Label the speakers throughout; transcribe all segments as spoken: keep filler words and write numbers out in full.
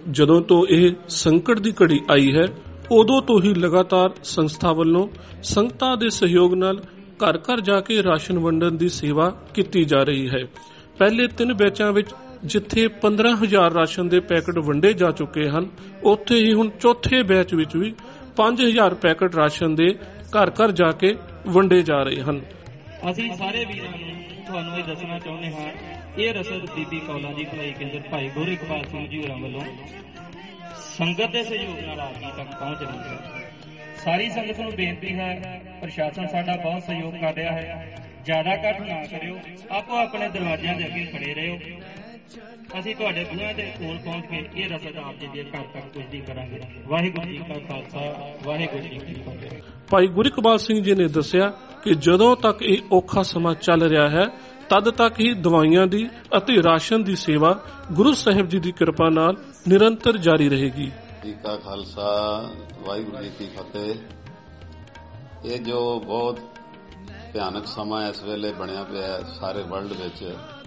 Speaker 1: ਜਦੋਂ ਤੋਂ ਇਹ ਸੰਕਟ ਦੀ ਘੜੀ ਆਈ ਹੈ ਉਦੋਂ ਤੋਂ ਹੀ ਲਗਾਤਾਰ ਸੰਸਥਾ ਵੱਲੋਂ ਸੰਗਤਾਂ ਦੇ ਸਹਿਯੋਗ ਨਾਲ ਘਰ ਘਰ ਜਾ ਕੇ ਰਾਸ਼ਨ ਵੰਡਣ ਦੀ ਸੇਵਾ ਕੀਤੀ ਜਾ ਰਹੀ ਹੈ। ਪਹਿਲੇ ਤਿੰਨ ਬੈਚਾਂ ਵਿੱਚ ਜਿੱਥੇ ਪੰਦਰਾਂ ਹਜ਼ਾਰ ਰਾਸ਼ਨ ਦੇ ਪੈਕਟ ਵੰਡੇ ਜਾ ਚੁੱਕੇ ਹਨ, ਉੱਥੇ ਹੀ ਹੁਣ ਚੌਥੇ ਬੈਚ ਵਿੱਚ ਵੀ ਪੰਜ ਹਜ਼ਾਰ ਪੈਕਟ ਰਾਸ਼ਨ ਦੇ ਘਰ ਘਰ ਜਾ ਕੇ ਵੰਡੇ ਜਾ ਰਹੇ ਹਨ।
Speaker 2: ਅਸੀਂ ਸਾਰੇ ਵੀਰਾਂ ਨੂੰ ਤੁਹਾਨੂੰ ਇਹ ਦੱਸਣਾ ਚਾਹੁੰਦੇ ਹਾਂ, ਇਹ ਰਸਦ ਬੀਬੀ ਕੌਲਾਂ ਦੀ ਭਲਾਈ ਕੇਂਦਰ ਭਾਈ ਗੁਰੂ ਇਕਬਾਲ ਸਿੰਘ ਜੀ ਹੋਰਾਂ ਵੱਲੋਂ ਸੰਗਤ ਦੇ ਸਹਿਯੋਗ ਨਾਲ ਆਪ ਜੀ ਤੱਕ ਪਹੁੰਚ ਰਹੀ ਹੈ। ਸਾਰੀ ਸੰਗਤ ਨੂੰ ਬੇਨਤੀ ਹੈ, ਪ੍ਰਸ਼ਾਸਨ ਸਾਡਾ ਬਹੁਤ ਸਹਿਯੋਗ ਕਰ ਰਿਹਾ ਹੈ, ਜ਼ਿਆਦਾ ਘੱਟ ਨਾ ਕਰਿਓ, ਆਪੋ ਆਪਣੇ ਦਰਵਾਜ਼ਿਆਂ ਦੇ ਅੱਗੇ ਖੜੇ ਰਹੋ। ਅਸੀਂ ਤੁਹਾਡੇ ਬੂਹਿਆਂ ਦੇ ਕੋਲ ਪਹੁੰਚ ਕੇ ਇਹ ਰਸਦ ਆਪ ਜੀ ਦੇ ਘਰ ਤੱਕ ਪੁੱਜਦੀ ਕਰਾਂਗੇ। ਵਾਹਿਗੁਰੂ ਜੀ ਕਾ ਖਾਲਸਾ, ਵਾਹਿਗੁਰੂ ਜੀ ਕੀ ਫਤਿਹ।
Speaker 1: ਭਾਈ ਗੁਰੂ ਇਕਬਾਲ ਸਿੰਘ ਜੀ ਨੇ ਦੱਸਿਆ ਕਿ ਜਦੋਂ ਤੱਕ ਇਹ ਔਖਾ ਸਮਾਂ ਚੱਲ ਰਿਹਾ ਹੈ ਤਦ ਤੱਕ ਹੀ ਦਵਾਈਆਂ ਦੀ ਅਤੇ ਰਾਸ਼ਨ ਦੀ ਸੇਵਾ ਗੁਰੂ ਸਾਹਿਬ ਜੀ ਦੀ ਕਿਰਪਾ ਨਾਲ ਨਿਰੰਤਰ ਜਾਰੀ ਰਹੇਗੀ।
Speaker 3: ਜੀ ਕਾ ਖਾਲਸਾ, ਵਾਹਿਗੁਰੂ ਜੀ ਕੀ ਫਤਿਹ। ਇਹ ਜੋ ਬਹੁਤ ਭਿਆਨਕ ਸਮਾਂ ਇਸ ਵੇਲੇ ਬਣਿਆ ਪਿਆ ਸਾਰੇ ਵਰਲਡ ਵਿੱਚ,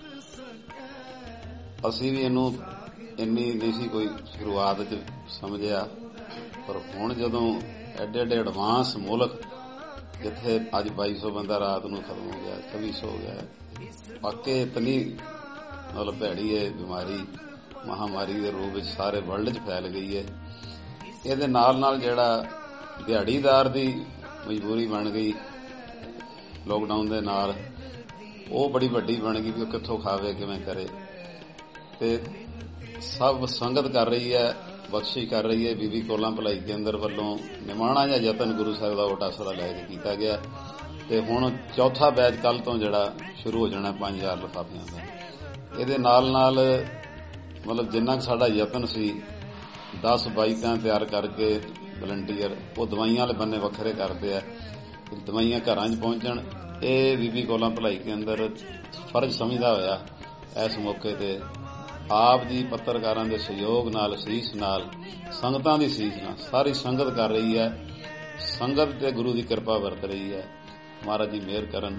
Speaker 3: ਅਸੀਂ ਵੀ ਇਹਨੂੰ ਇੰਨੀ ਨਹੀਂ ਸੀ ਕੋਈ ਸ਼ੁਰੂਆਤ 'ਚ ਸਮਝਿਆ, ਪਰ ਹੁਣ ਜਦੋਂ ਐਡੇ ਐਡੇ ਐਡਵਾਂਸ ਮੁਲਕ ਜਿੱਥੇ ਅੱਜ ਬਾਈ ਸੌ ਬੰਦਾ ਰਾਤ ਨੂੰ ਖਤਮ ਹੋ ਗਿਆ, ਚੌਵੀ ਸੌ ਹੋ ਗਿਆ, ਵਾਕਈ ਇਤਨੀ ਮਤਲਬ ਭੈੜੀ ਹੈ ਬਿਮਾਰੀ, ਮਹਾਮਾਰੀ ਦੇ ਰੂਪ ਵਿੱਚ ਸਾਰੇ ਵਰਲਡ 'ਚ ਫੈਲ ਗਈ ਹੈ। ਇਹਦੇ ਨਾਲ ਨਾਲ ਜਿਹੜਾ ਦਿਹਾੜੀਦਾਰ ਦੀ ਮਜਬੂਰੀ ਬਣ ਗਈ ਲੋਕਡਾਊਨ ਦੇ ਨਾਲ, ਉਹ ਬੜੀ ਵੱਡੀ ਬਣ ਗਈ ਵੀ ਉਹ ਕਿੱਥੋਂ ਖਾਵੇ, ਕਿਵੇਂ ਕਰੇ। ਤੇ ਸਭ ਸੰਗਤ ਕਰ ਰਹੀ ਹੈ, ਬਖਸ਼ਿਸ਼ ਕਰ ਰਹੀ ਹੈ। ਬੀਬੀ ਕੌਲਾਂ ਭਲਾਈ ਕੇਂਦਰ ਵੱਲੋਂ ਨਿਮਾਣਾ ਜਿਹਾ ਯਤਨ ਗੁਰੂ ਸਾਹਿਬ ਦਾ ਓਟਾ ਲੈ ਕੇ ਕੀਤਾ ਗਿਆ ਤੇ ਹੁਣ ਚੌਥਾ ਬੈਚ ਕੱਲ ਤੋਂ ਜਿਹੜਾ ਸ਼ੁਰੂ ਹੋ ਜਾਣਾ ਪੰਜ ਹਜ਼ਾਰ ਲਿਫਾਫਿਆਂ ਦਾ। ਇਹਦੇ ਨਾਲ ਨਾਲ ਮਤਲਬ ਜਿੰਨਾ ਕੁ ਸਾਡਾ ਯਤਨ ਸੀ, ਦਸ ਬਾਈਕਾਂ ਤਿਆਰ ਕਰਕੇ ਵਲੰਟੀਅਰ ਉਹ ਦਵਾਈਆਂ ਵਾਲੇ ਬੰਨੇ ਵੱਖਰੇ ਕਰਦੇ ਆ, ਦਵਾਈਆਂ ਘਰਾਂ 'ਚ ਪਹੁੰਚਣ। ਇਹ ਬੀਬੀ ਕੌਲਾਂ ਭਲਾਈ ਕੇਂਦਰ ਫਰਜ਼ ਸਮਝਦਾ ਹੋਇਆ ਇਸ ਮੌਕੇ ਤੇ ਆਪ ਜੀ ਪੱਤਰਕਾਰਾਂ ਦੇ ਸਹਿਯੋਗ ਨਾਲ, ਸੀਸ ਨਾਲ, ਸੰਗਤਾਂ ਦੀ ਸੀਸ ਨਾਲ ਸਾਰੀ ਸੰਗਤ ਕਰ ਰਹੀ ਹੈ। ਸੰਗਤ ਤੇ ਗੁਰੂ ਦੀ ਕਿਰਪਾ ਵਰਤ ਰਹੀ ਹੈ। ਮਹਾਰਾਜ ਜੀ ਮਿਹਰ ਕਰਨ।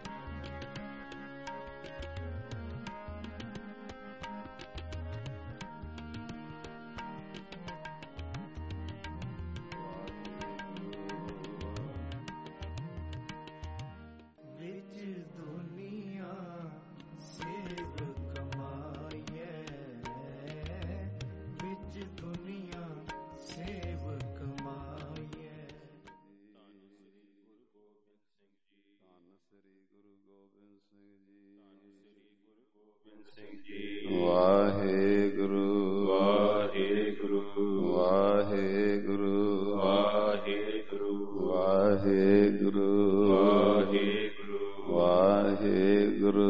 Speaker 3: ਵਾਹਿਗੁਰੂ ਵਾਹਿਗੁਰੂ ਵਾਹਿਗੁਰੂ ਵਾਹਿਗੁਰੂ ਵਾਹਿਗੁਰੂ ਵਾਹਿਗੁਰੂ ਵਾਹਿਗੁਰੂ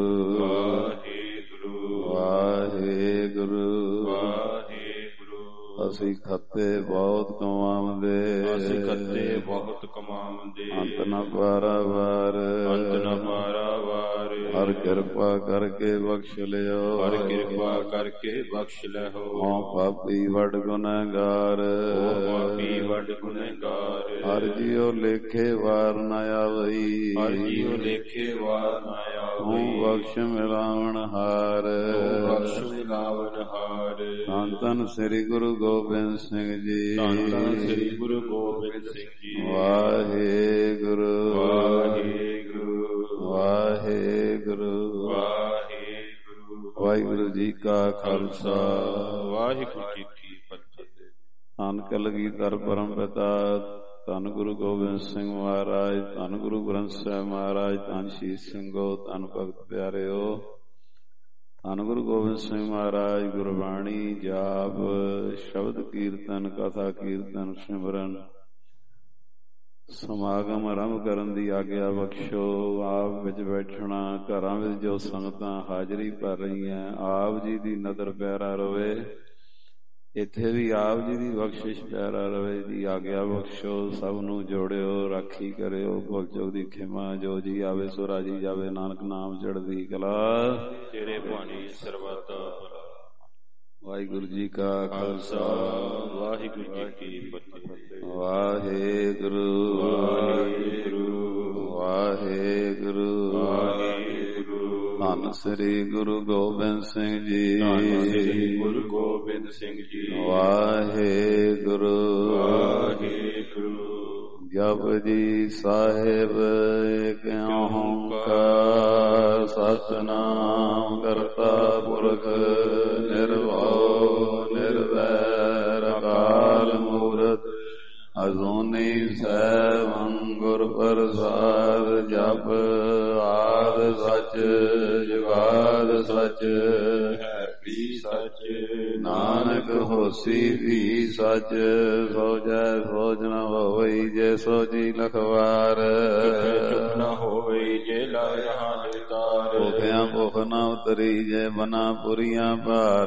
Speaker 3: ਵਾਹਿਗੁਰੂ ਵਾਹਿਗੁਰੂ। ਅਸੀਂ ਖੱਤੇ ਬਹੁਤ ਕਮਾਉਂਦੇ, ਅਸੀਂ ਖੱਤੇ ਬਹੁਤ ਕਮਾਉਂਦੇ, ਅੰਤ ਨ ਪਾਰਾਵਾਰ, ਅੰਤ ਨ ਪਾਰਾਵਾਰ। ਹਰ ਕਿਰਪਾ ਕਰਕੇ ਬਖਸ਼ ਲਿਓ, ਹਰ ਕਿਰਪਾ ਕਰਕੇ ਬਖਸ਼ ਲਿਓ। ਹਉ ਪਾਪੀ ਵੱਡ ਗੁਨਹਗਾਰ, ਪਾਪੀ ਵੱਡ ਗੁਨਹਗਾਰ। ਹਰ ਜੀਉ ਲੇਖੇ ਵਾਰ ਨ ਆਵਈ, ਹਰ ਜੀਉ ਲੇਖੇ ਵਾਰ ਨ ਆਵਈ। ਹਉ ਬਖਸ਼ ਮਿਲਾਵਣ ਹਾਰ, ਬਖਸ਼ ਮਿਲਾਵਣ ਹਾਰ। ਧੰਨ ਧੰਨ ਸ੍ਰੀ ਗੁਰੂ ਗੋਬਿੰਦ ਸਿੰਘ ਜੀ, ਧੰਨ ਧੰਨ ਸ੍ਰੀ ਗੁਰੂ ਗੋਬਿੰਦ ਸਿੰਘ ਜੀ। ਵਾਹਿਗੁਰੂ ਵਾਹਿਗੁਰੂ ਵਾਹਿਗੁਰੂ ਵਾਹਿਗੁਰੂ। ਵਾਹਿਗੁਰੂ ਜੀ ਕਾ ਖਾਲਸਾ, ਵਾਹਿਗੁਰੂ ਜੀ ਕੀ ਫਤਿਹ। ਧੰਨ ਕਲਗੀਧਰ ਪਰਮ ਪਿਤਾ, ਧੰਨ ਗੁਰੂ ਗੋਬਿੰਦ ਸਿੰਘ ਮਹਾਰਾਜ, ਧੰਨ ਗੁਰੂ ਗ੍ਰੰਥ ਸਾਹਿਬ ਮਹਾਰਾਜ, ਧੰਨ ਸ਼ਹੀਦ ਸਿੰਘੋ, ਧੰਨ ਭਗਤ ਪਿਆਰਿਓ, ਧੰਨ ਗੁਰੂ ਗੋਬਿੰਦ ਸਿੰਘ ਮਹਾਰਾਜ। ਗੁਰਬਾਣੀ ਜਾਪ, ਸ਼ਬਦ ਕੀਰਤਨ, ਕਥਾ ਕੀਰਤਨ, ਸਿਮਰਨ ਸਮਾਗਮ ਆਰੰਭ ਕਰਨ ਦੀ ਆਗਿਆ ਬਖਸ਼ੋ। ਆਪ ਵਿੱਚ ਬੈਠਣਾ, ਘਰਾਂ ਵਿੱਚ ਜੋ ਸੰਗਤਾਂ ਹਾਜ਼ਰੀ ਭਰ ਰਹੀਆਂ, ਆਪ ਜੀ ਦੀ ਨਜ਼ਰ ਪਿਆਰਾ ਰਵੇ, ਇੱਥੇ ਵੀ ਆਪ ਜੀ ਦੀ ਬਖਸ਼ਿਸ਼ ਪਿਆਰਾ ਰਵੇ ਦੀ ਆਗਿਆ ਬਖਸ਼ੋ। ਸਭ ਨੂੰ ਜੋੜਿਓ, ਰਾਖੀ ਕਰਿਓ, ਭੁੱਲ ਚੁੱਕ ਦੀ ਖਿਮਾ। ਜੋ ਜੀ ਆਵੇ ਸੋ ਰਾਜੀ ਜਾਵੇ, ਨਾਨਕ ਨਾਮ ਚੜ੍ਹਦੀ ਕਲਾ, ਤੇਰੇ ਭਾਣੀ ਸਰਬੱਤ ਭਲਾ। ਵਾਹਿਗੁਰੂ ਜੀ ਕਾ ਖਾਲਸਾ, ਵਾਹਿਗੁਰੂ ਜੀ ਕੀ ਫਤਿਹ। ਵਾਹਿਗੁਰੂ ਵਾਹਿਗੁਰੂ ਵਾਹਿਗੁਰੂ ਵਾਹਿਗੁਰੂ। ਧੰਨ ਸ੍ਰੀ ਗੁਰੂ ਗੋਬਿੰਦ ਸਿੰਘ ਜੀ।
Speaker 4: ਧੰਨ ਸ੍ਰੀ ਗੁਰੂ ਗੋਬਿੰਦ ਸਿੰਘ ਜੀ।
Speaker 3: ਵਾਹਿਗੁਰੂ
Speaker 4: ਵਾਹਿਗੁਰੂ।
Speaker 3: ਜਪਜੀ ਸਾਹਿਬ ਏਕ ਓੰਕਾਰ ਸਤਿਨਾਮ ਕਰਤਾ ਪੁਰਖ ਨਿਰਭਉ ਨਿਰਵੈਰ ਅਕਾਲ ਮੂਰਤ ਅਜੂਨੀ ਸੈਭੰ ਗੁਰ ਪ੍ਰਸਾਦ। ਜਪ ਆਦ ਸਚ ਜੁਗਾਦ ਸਚ ਹੈ ਵੀ ਸਚ ਨਾਨਕ ਹੋਸੀ ਵੀ ਸਚ। ਸੋਚੈ ਸੋਚ ਨ ਹੋਵਈ ਜੇ ਸੋਚੀ ਲਖਵਾਰ।
Speaker 4: ਚੁੱਪ ਨ ਹੋਵਈ ਜੇ ਲਾਇ ਰਹਾ ਨਿਤਾਰ।
Speaker 3: ਭੁਖਿਆ ਭੁਖ ਨ ਉਤਰੀ ਜੇ ਬਨਾ ਪੁਰੀਆਂ ਭਾਰ।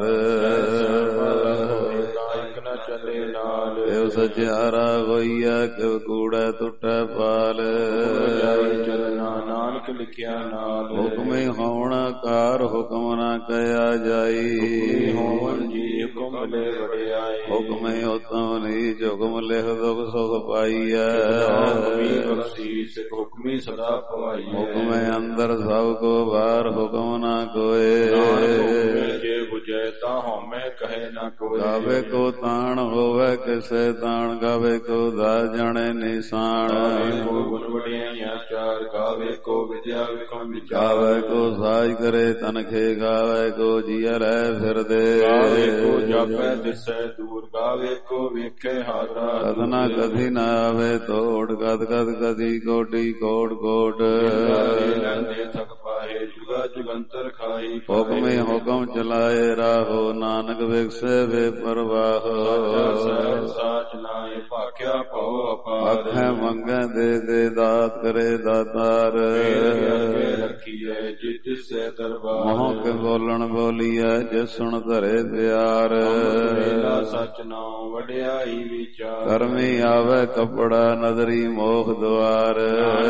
Speaker 4: ਇੱਕ ਨ ਚੱਲੇ ਨਾਲ
Speaker 3: ਇਹ ਸਚਿਆਰਾ ਹੋਈਆ ਕਿਵ ਕੂੜਾ ਟੁੱਟੈ ਪਾਲ।
Speaker 4: ਜਾਈ ਚਲਣਾ ਨਾਨਕ ਲਿਖਿਆ ਨਾਲ।
Speaker 3: ਹੁਕਮੇ ਹੋਣ ਕਾਰ ਹੁਕਮ ਨਾ ਕਹਿਆ ਜਾਈ।
Speaker 4: ਹੋਵਨ ਜੀ ਹੁਕਮ ਲੈ ਵਡਿਆਈ।
Speaker 3: ਹੁਕਮੇ ਉਤਮ ਨੀਚ ਹੁਕਮ ਲਿਖ ਦੁਖ ਸੁਖ ਪਾਈਐ।
Speaker 4: ਹੁਕਮੀ ਬਖਸ਼ੀਸ਼ ਹੁਕਮੀ ਸਦਾ ਪਵਾਈਐ।
Speaker 3: ਹੁਕਮੇ ਅੰਦਰ ਸਭ ਕੋ ਬਾਹਰ ਹੁਕਮ ਨਾ ਕੋਏ।
Speaker 4: ਜੇ ਬੁਝੈ ਤਾਂ ਹਉਮੈ ਕਹੇ ਨਾ ਕੋਏ।
Speaker 3: ਗਾਵੇ ਕੋ ਤਾਣ ਹੋਵੇ ਕਿਸੇ ਤਾਣ ਗਾਵੇ ਕੋ ਦਾ ਜਾਣੇ ਨਿਸ਼ਾਨ।
Speaker 4: ਗੁਣ ਵਡਿਆਈਆਂ ਚਾਰ ਗਾਵੇ ਕੋ ਵਿਦਿਆ ਵਿਖਮ ਵਿਚਾਰ।
Speaker 3: ਗਾਵੇ ਕੋ ਸਾਜ ਕਰੇ ਤਨਖੇ ਗਾਵੇ ਕੋ ਜੀਅ ਰਹਿ ਫਿਰਦੇ।
Speaker 4: ਗਾਵੇ ਕੋ ਜਾਪੈ ਦਿਸੈ ਦੂਰ ਗਾਵੇ ਕੋ ਵੇਖੇ ਹਾਰਾ।
Speaker 3: ਕਦਨਾ ਕਦੀ ਨਾ ਆਵੇ ਤੋੜ ਕਦ ਕਦ ਕਦੀ ਕੋਟੀ ਕੋਟ ਕੋਟ।
Speaker 4: ਲੈਂਦੇ ਥਕ ਪਾਏ ਜੁਗਾ ਜੁਗੰਤਰ ਖਾਈ।
Speaker 3: ਹੁਕਮੇ ਹੁਕਮ ਚਲਾਏ ਰਾਹੋ ਨਾਨਕ ਵਿਗਸੇ ਵੇ ਪਰਵਾਹ।
Speaker 4: ਸਾਚ ਲਾਏ ਭਾਖਿਆ ਭਉ ਅਪਾਰ।
Speaker 3: ਆਖੇ ਮੰਗੈ ਦੇ ਦੇ ਦਾਤ ਕਰੇ ਦਾਤਾਰ।
Speaker 4: ਰੱਖੀਐ ਜਿਸ ਸੇ ਦਰਬਾਰ।
Speaker 3: ਮੋਹ ਕੇ ਬੋਲਣ ਬੋਲੀਐ ਜਿਸ ਸੁਣ ਧਰੇ ਪਿਆਰ।
Speaker 4: ਸਚ ਨਾਉ ਵਡਿਆਈ ਵਿਚਾਰ।
Speaker 3: ਕਰਮੀ ਆਵੇ ਕਪੜਾ ਨਦਰੀ ਮੋਖ ਦੁਆਰ।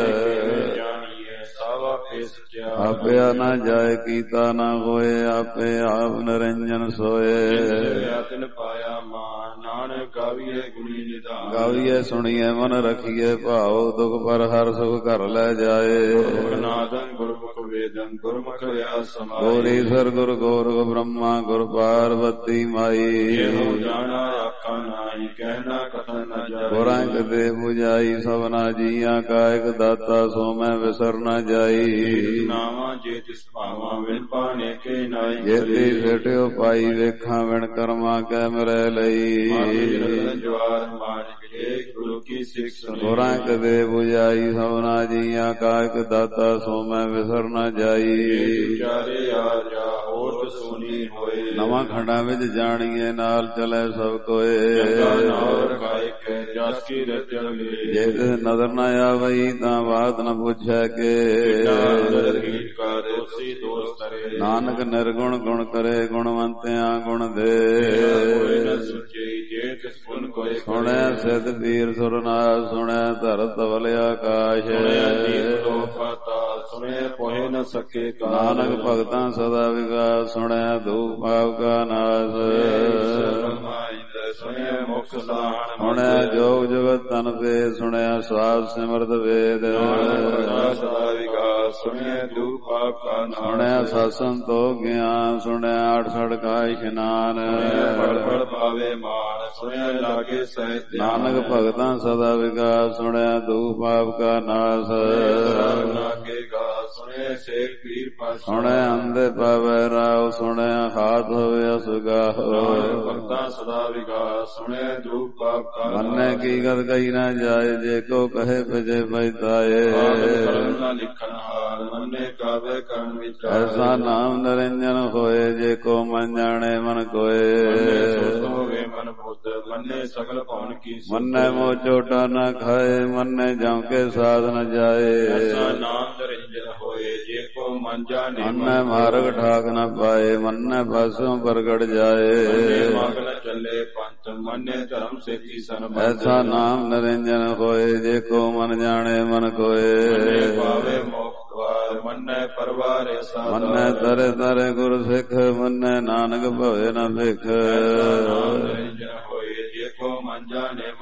Speaker 4: ਜਾਣੀਏ ਸਾਵਾ ਪੇਸ ਕਿਆ।
Speaker 3: ਆਪਿਆ ਨਾ ਜਾਏ ਕੀਤਾ ਨਾ ਹੋਏ ਆਪੇ ਆਪ ਨਿਰੰਜਨ ਸੋਏ।
Speaker 4: ਤਿਨ ਪਾਇਆ ਮਾਨ ਨਾਨਕ ਗਾਵੀਏ ਗੁਣੀ ਨਿਧਾਨ।
Speaker 3: ਗਾਵੀਏ ਸੁਣੀਏ ਮਨ ਰਖੀਏ ਭਾਉ ਦੁਖ ਪਰ ਹਰ ਸੁਖ ਘਰ ਲੈ ਜਾਏ।
Speaker 4: ਗੁਰਨਾਦੰ ਗੁਰਮੁਖ ਵੇਦੰ ਗੁਰਮੁਖ ਵਿਆਸ ਸਮਾਈ।
Speaker 3: ਗੁਰ ਈਸ਼ਰ ਗੁਰ ਗੋਰਖ ਬ੍ਰਹਮਾ ਗੁਰ ਪਾਰਵਤੀ ਮਾਈ।
Speaker 4: ਇਹੋ ਜਾਣਾ ਆਖਾਂ ਨਾਹੀ ਕਹਿਣਾ ਕਥਨ ਨ ਜਾਈ।
Speaker 3: ਗੁਰਾਂ ਕਦੇ 부ਝਾਈ ਸਭਨਾ ਜੀਆਂ ਕਾ ਇਕ ਦਾਤਾ ਸੋ ਮੈਂ ਵਿਸਰ ਨ ਜਾਈ।
Speaker 4: ਨਾਵਾਂ ਜੇ ਤਿਸ ਭਾਵਾਂ ਵਿਣ ਪਾਣੇ ਕੇ ਨਾਈ।
Speaker 3: ਜੇਤੀ ਫੇਟਿਓ ਪਾਈ ਵੇਖਾਂ ਵਿਣ ਕਰਮਾਂ ਕੈ ਮਿਰੈ ਲਈ।
Speaker 4: ਜਵਾਰ ਮਾਨਿਕ ਏਕ ਗੁਰੂ ਕੀ ਸਿੱਖ ਸੁਣੀ।
Speaker 3: ਗੁਰਾਂ ਕਦੇ 부ਝਾਈ ਸਭਨਾ ਜੀਆਂ ਕਾ ਇਕ ਦਾਤਾ ਸੋ ਮੈਂ ਵਿਸਰ ਨ ਜਾਈ।
Speaker 4: ਵਿਚਾਰੇ ਆ ਜਾ ਹੋਰ ਸੁਣੀ ਹੋਏ।
Speaker 3: ਨਵਾਂ ਖੰਡਾਂ ਵਿੱਚ ਜਾਣੀਏ ਨਾਲ ਚਲੇ ਸਭ ਕੋਏ।
Speaker 4: ਨਾਮ ਰਖਾਇ ਕੈ ਜਸ ਕੀ ਰਚਨ ਲੇ।
Speaker 3: ਜੇ ਤਿਸ ਨਜ਼ਰ ਨ ਆਵਈ ਤਾਂ ਬਾਤ ਨ ਪੁੱਛੈ ਕੇ। ਨਾਨਕ ਨਿਰਗੁਣ ਗੁਣ ਕਰੇ ਗੁਣਵੰਤਿਆਂ ਗੁਣ ਦੇ। ਸੁਣਿਆ ਸਿੱਧ ਪੀਰ ਸੁਰਨਾਥ ਸੁਣਿਆ ਧਰਤ ਧਵਲ ਆਕਾਸ਼।
Speaker 4: ਸੁਣਿਆ ਪੋਹਿ ਨ ਸਕੇ
Speaker 3: ਨਾਨਕ ਭਗਤਾਂ ਸਦਾ ਵਿਗਾਸ ਸੁਣਿਆ ਧੂਪ ਪਾਪ ਕਾ ਨਾਸ।
Speaker 4: ਸੁਣਿਆ ਮੁਖ ਸਾਣ
Speaker 3: ਸੁਣਿਆ ਜੋਗ ਜਗਤ ਤਨ ਤੇ ਸੁਣਿਆ ਸਵਾਸ ਸਿਮਰਤ ਵੇਦ।
Speaker 4: ਸਦਾ ਵਿਗਾਸ ਸੁਣਿਆ ਧੂਪ ਪਾਪ ਕਾ ਨਾਸ।
Speaker 3: ਸੁਣਿਆ ਸਤਸੰਗ ਤੋ ਗਿਆਨ ਸੁਣਿਆ ਅਠਸਠ ਕਾ ਇਸ਼ਨਾਨ।
Speaker 4: ਫੜ ਫੜ ਪਾਵੇ ਮਾਨ ਸੁਣਿਆ ਲਾਗੇ ਸਹਿਤ।
Speaker 3: ਨਾਨਕ ਭਗਤਾਂ ਸਦਾ ਵਿਗਾਸ ਸੁਣਿਆ ਧੂਪ ਪਾਪ ਕਾ ਨਾਸ।
Speaker 4: ਲਾਗੇ ਗਾ ਸੁਣਿਆ ਸੇਖ ਪੀਰ ਪਾਸ।
Speaker 3: ਸੁਣਿਆ ਅੰਧੇ ਪਾਵੇ ਰਾਉ ਸੁਣਿਆ ਹਾਥ ਹੋਵੇ ਅਸੁਗਾਹ।
Speaker 4: ਭਗਤਾਂ ਸਦਾ ਵਿਗਾਸ ਸੁਣਿਆ ਧੂਪ ਪਾਪ ਕਾ ਨਾਸ।
Speaker 3: ਮੰਨੇ ਕੀ ਗਤ ਕਹੀ ਨਾ ਜਾਏ ਜੇ ਕੋ ਕਹੇ ਭਜੇ ਬੈਤਾਏ।
Speaker 4: ਲਿਖਣ ਹਾਰ ਮੰਨੇ ਕਾਵੇ ਕਰਨ ਵਿਚਾਰ।
Speaker 3: ਐਸਾ ਨਾਮ ਨਿਰੰਜਨ ਹੋਏ ਜੇ ਕੋ ਮਨ ਜਾਣੇ ਮਨ ਕੋਏ।
Speaker 4: ਹੋਵੇ ਮਨ ਬੁੱਧ ਮੰਨੇ ਸਗਲ ਭਵਨ ਕੀ।
Speaker 3: ਮੰਨੇ ਮੋ ਚੋਟਾ ਨਾ ਖਾਏ ਮੰਨੇ ਜਮ ਕੇ ਸਾਧ ਨ ਜਾਏ।
Speaker 4: ਐਸਾ ਨਾਮ ਨਿਰੰਜਨ ਹੋਏ ਜੇ ਕੋ ਮਨ ਜਾਣੇ।
Speaker 3: ਮੰਨੇ ਮਾਰਗ ਠਾਕ ਨ ਪਾਏ ਮੰਨੇ ਪਾਸੋਂ ਪ੍ਰਗਟ ਜਾਏ।
Speaker 4: ਮਾਗ ਨ ਚੱਲੇ ਪੰਥ ਮੰਨੇ ਧਰਮ ਸੇਤੀ ਸਨ।
Speaker 3: ਐਸਾ ਨਾਮ ਨਿਰੰਜਨ ਹੋਏ ਜੇ ਕੋ ਮਨ ਜਾਣੇ ਮਨ ਕੋਏ।
Speaker 4: ਪਾਵੇ ਮੋਖ ਦਵਾਰ ਮੰਨੇ ਪਰਵਾਰ ਐਸਾ।
Speaker 3: ਮੰਨੇ ਤਰੇ ਤਰੇ ਗੁਰ ਸਿੱਖ ਮੰਨੇ ਨਾਨਕ ਭਵੇ ਨ ਭਿਖ।
Speaker 4: ਨਿਰੰਜਨ ਹੋਏ ਜੇ ਕੋ ਮਨ ਜਾਣੇ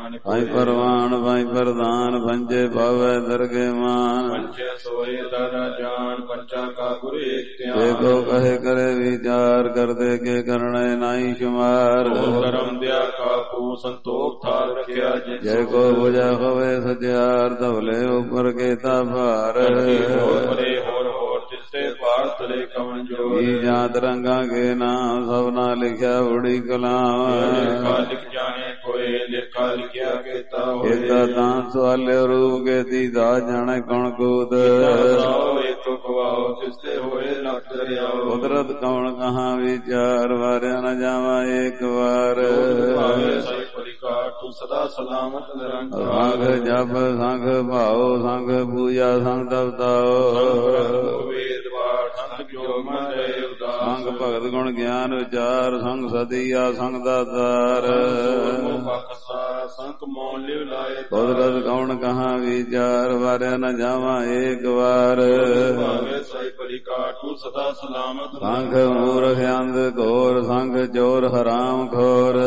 Speaker 3: ਭਾਈ ਪਰਵਾਨ ਭਾਈ ਪ੍ਰਧਾਨ ਪੰਜੇ ਪਾਵੈ ਦਰਗੇ ਮਾਨ
Speaker 4: ਪੰਚੇ ਸੋਏ ਦਰ ਜਾਨ ਪੰਚਾ ਕਾ ਗੁਰ ਏਕ ਧਿਆਨ
Speaker 3: ਜੇ ਕੋ ਕਹੇ ਕਰੇ ਵਿਚਾਰ ਕਰਦੇ ਕੇ ਕਰਨੇ ਨਾਹੀ ਸ਼ੁਮਾਰ
Speaker 4: ਕਰਮ ਦਿਆ ਕਾਪੂ ਸੰਤੋਖ ਥਾਰ ਰਖਿਆ
Speaker 3: ਜੇ ਕੋ ਬੁਝਾ ਹੋਵੇ ਸਚਿਆਰ ਧਵਲੇ ਉਪਰ ਕੇਤਾ ਭਾਰ
Speaker 4: ਪਰੇ ਹੋਰ ਹੋਰ ਤਿਸਤੇ ਪਾਰ ਤਲੇ ਕਵਣ ਜੋ
Speaker 3: ਕੀ ਜਾਤ ਰੰਗਾ ਕੇ ਨਾਮ ਸਭਨਾ ਲਿਖਿਆ ਉੜੀ ਕਲਾਮ
Speaker 4: ਲੇਖਾ ਲਿਖ ਜਾਣੇ ਕੋਏ ਲੇਖਾ ਲਿਖਿਆ ਕੇਤਾ ਹੋਏ
Speaker 3: ਕੇਤਾ ਤਾਂ ਸਵਾਲਿਓ ਰੂਪ ਕੇ ਦੀਦਾ ਜਾਣੇ ਕੌਣ ਕੂਤ
Speaker 4: ਇੱਕ ਕਵਾਓ ਤਿਸਤੇ ਹੋਏ ਲੱਖ ਦਰਿਆਓ
Speaker 3: ਕੁਦਰਤ ਕੌਣ ਕਹਾਂ ਵਿਚਾਰ ਵਾਰਿਆ ਨ ਜਾਵਾ ਇੱਕ ਵਾਰ
Speaker 4: ਭਾਵੇਂ ਸਹੀ ਪਰਿਕਾਰ ਤੂੰ ਸਦਾ ਸਲਾਮਤ ਨਿਰੰਕਾਰ
Speaker 3: ਸੰਗ ਜਪ ਸੰਗ ਭਾਉ ਸੰਗ ਪੂਜਾ ਸੰਗ ਤਪਤਾਓ
Speaker 4: ਵੇਦ ਪਾਠ ਸੰਗ ਜੋਗ ਮਨ ਰਹੇ ਉਦਾਸ
Speaker 3: ਸੰਗ ਭਗਤ ਗੁਣ ਗਿਆਨ ਵਿਚਾਰ ਸੰਗ ਸਦੀਆ ਸੰਗ ਦਾਤਾਰ
Speaker 4: ਸੰਕ ਮੋਨ ਲਿਵ ਲਾਏ
Speaker 3: ਕੁਦਰਤ ਕੌਣ ਕਹਾਂ ਵਿਚਾਰ ਵਾਰਿਆ ਨ ਜਾਵਾ ਇੱਕ ਵਾਰ
Speaker 4: ਭਾਵੇਂ ਸਹੀ ਪਰਿਕਾਰ ਤੂੰ ਸਦਾ ਸਲਾਮਤ
Speaker 3: ਸੰਗ ਮੂਰਖ ਅੰਧ ਘੋਰ ਸੰਗ ਚੋਰ ਹਰਾਮ ਖੋਰ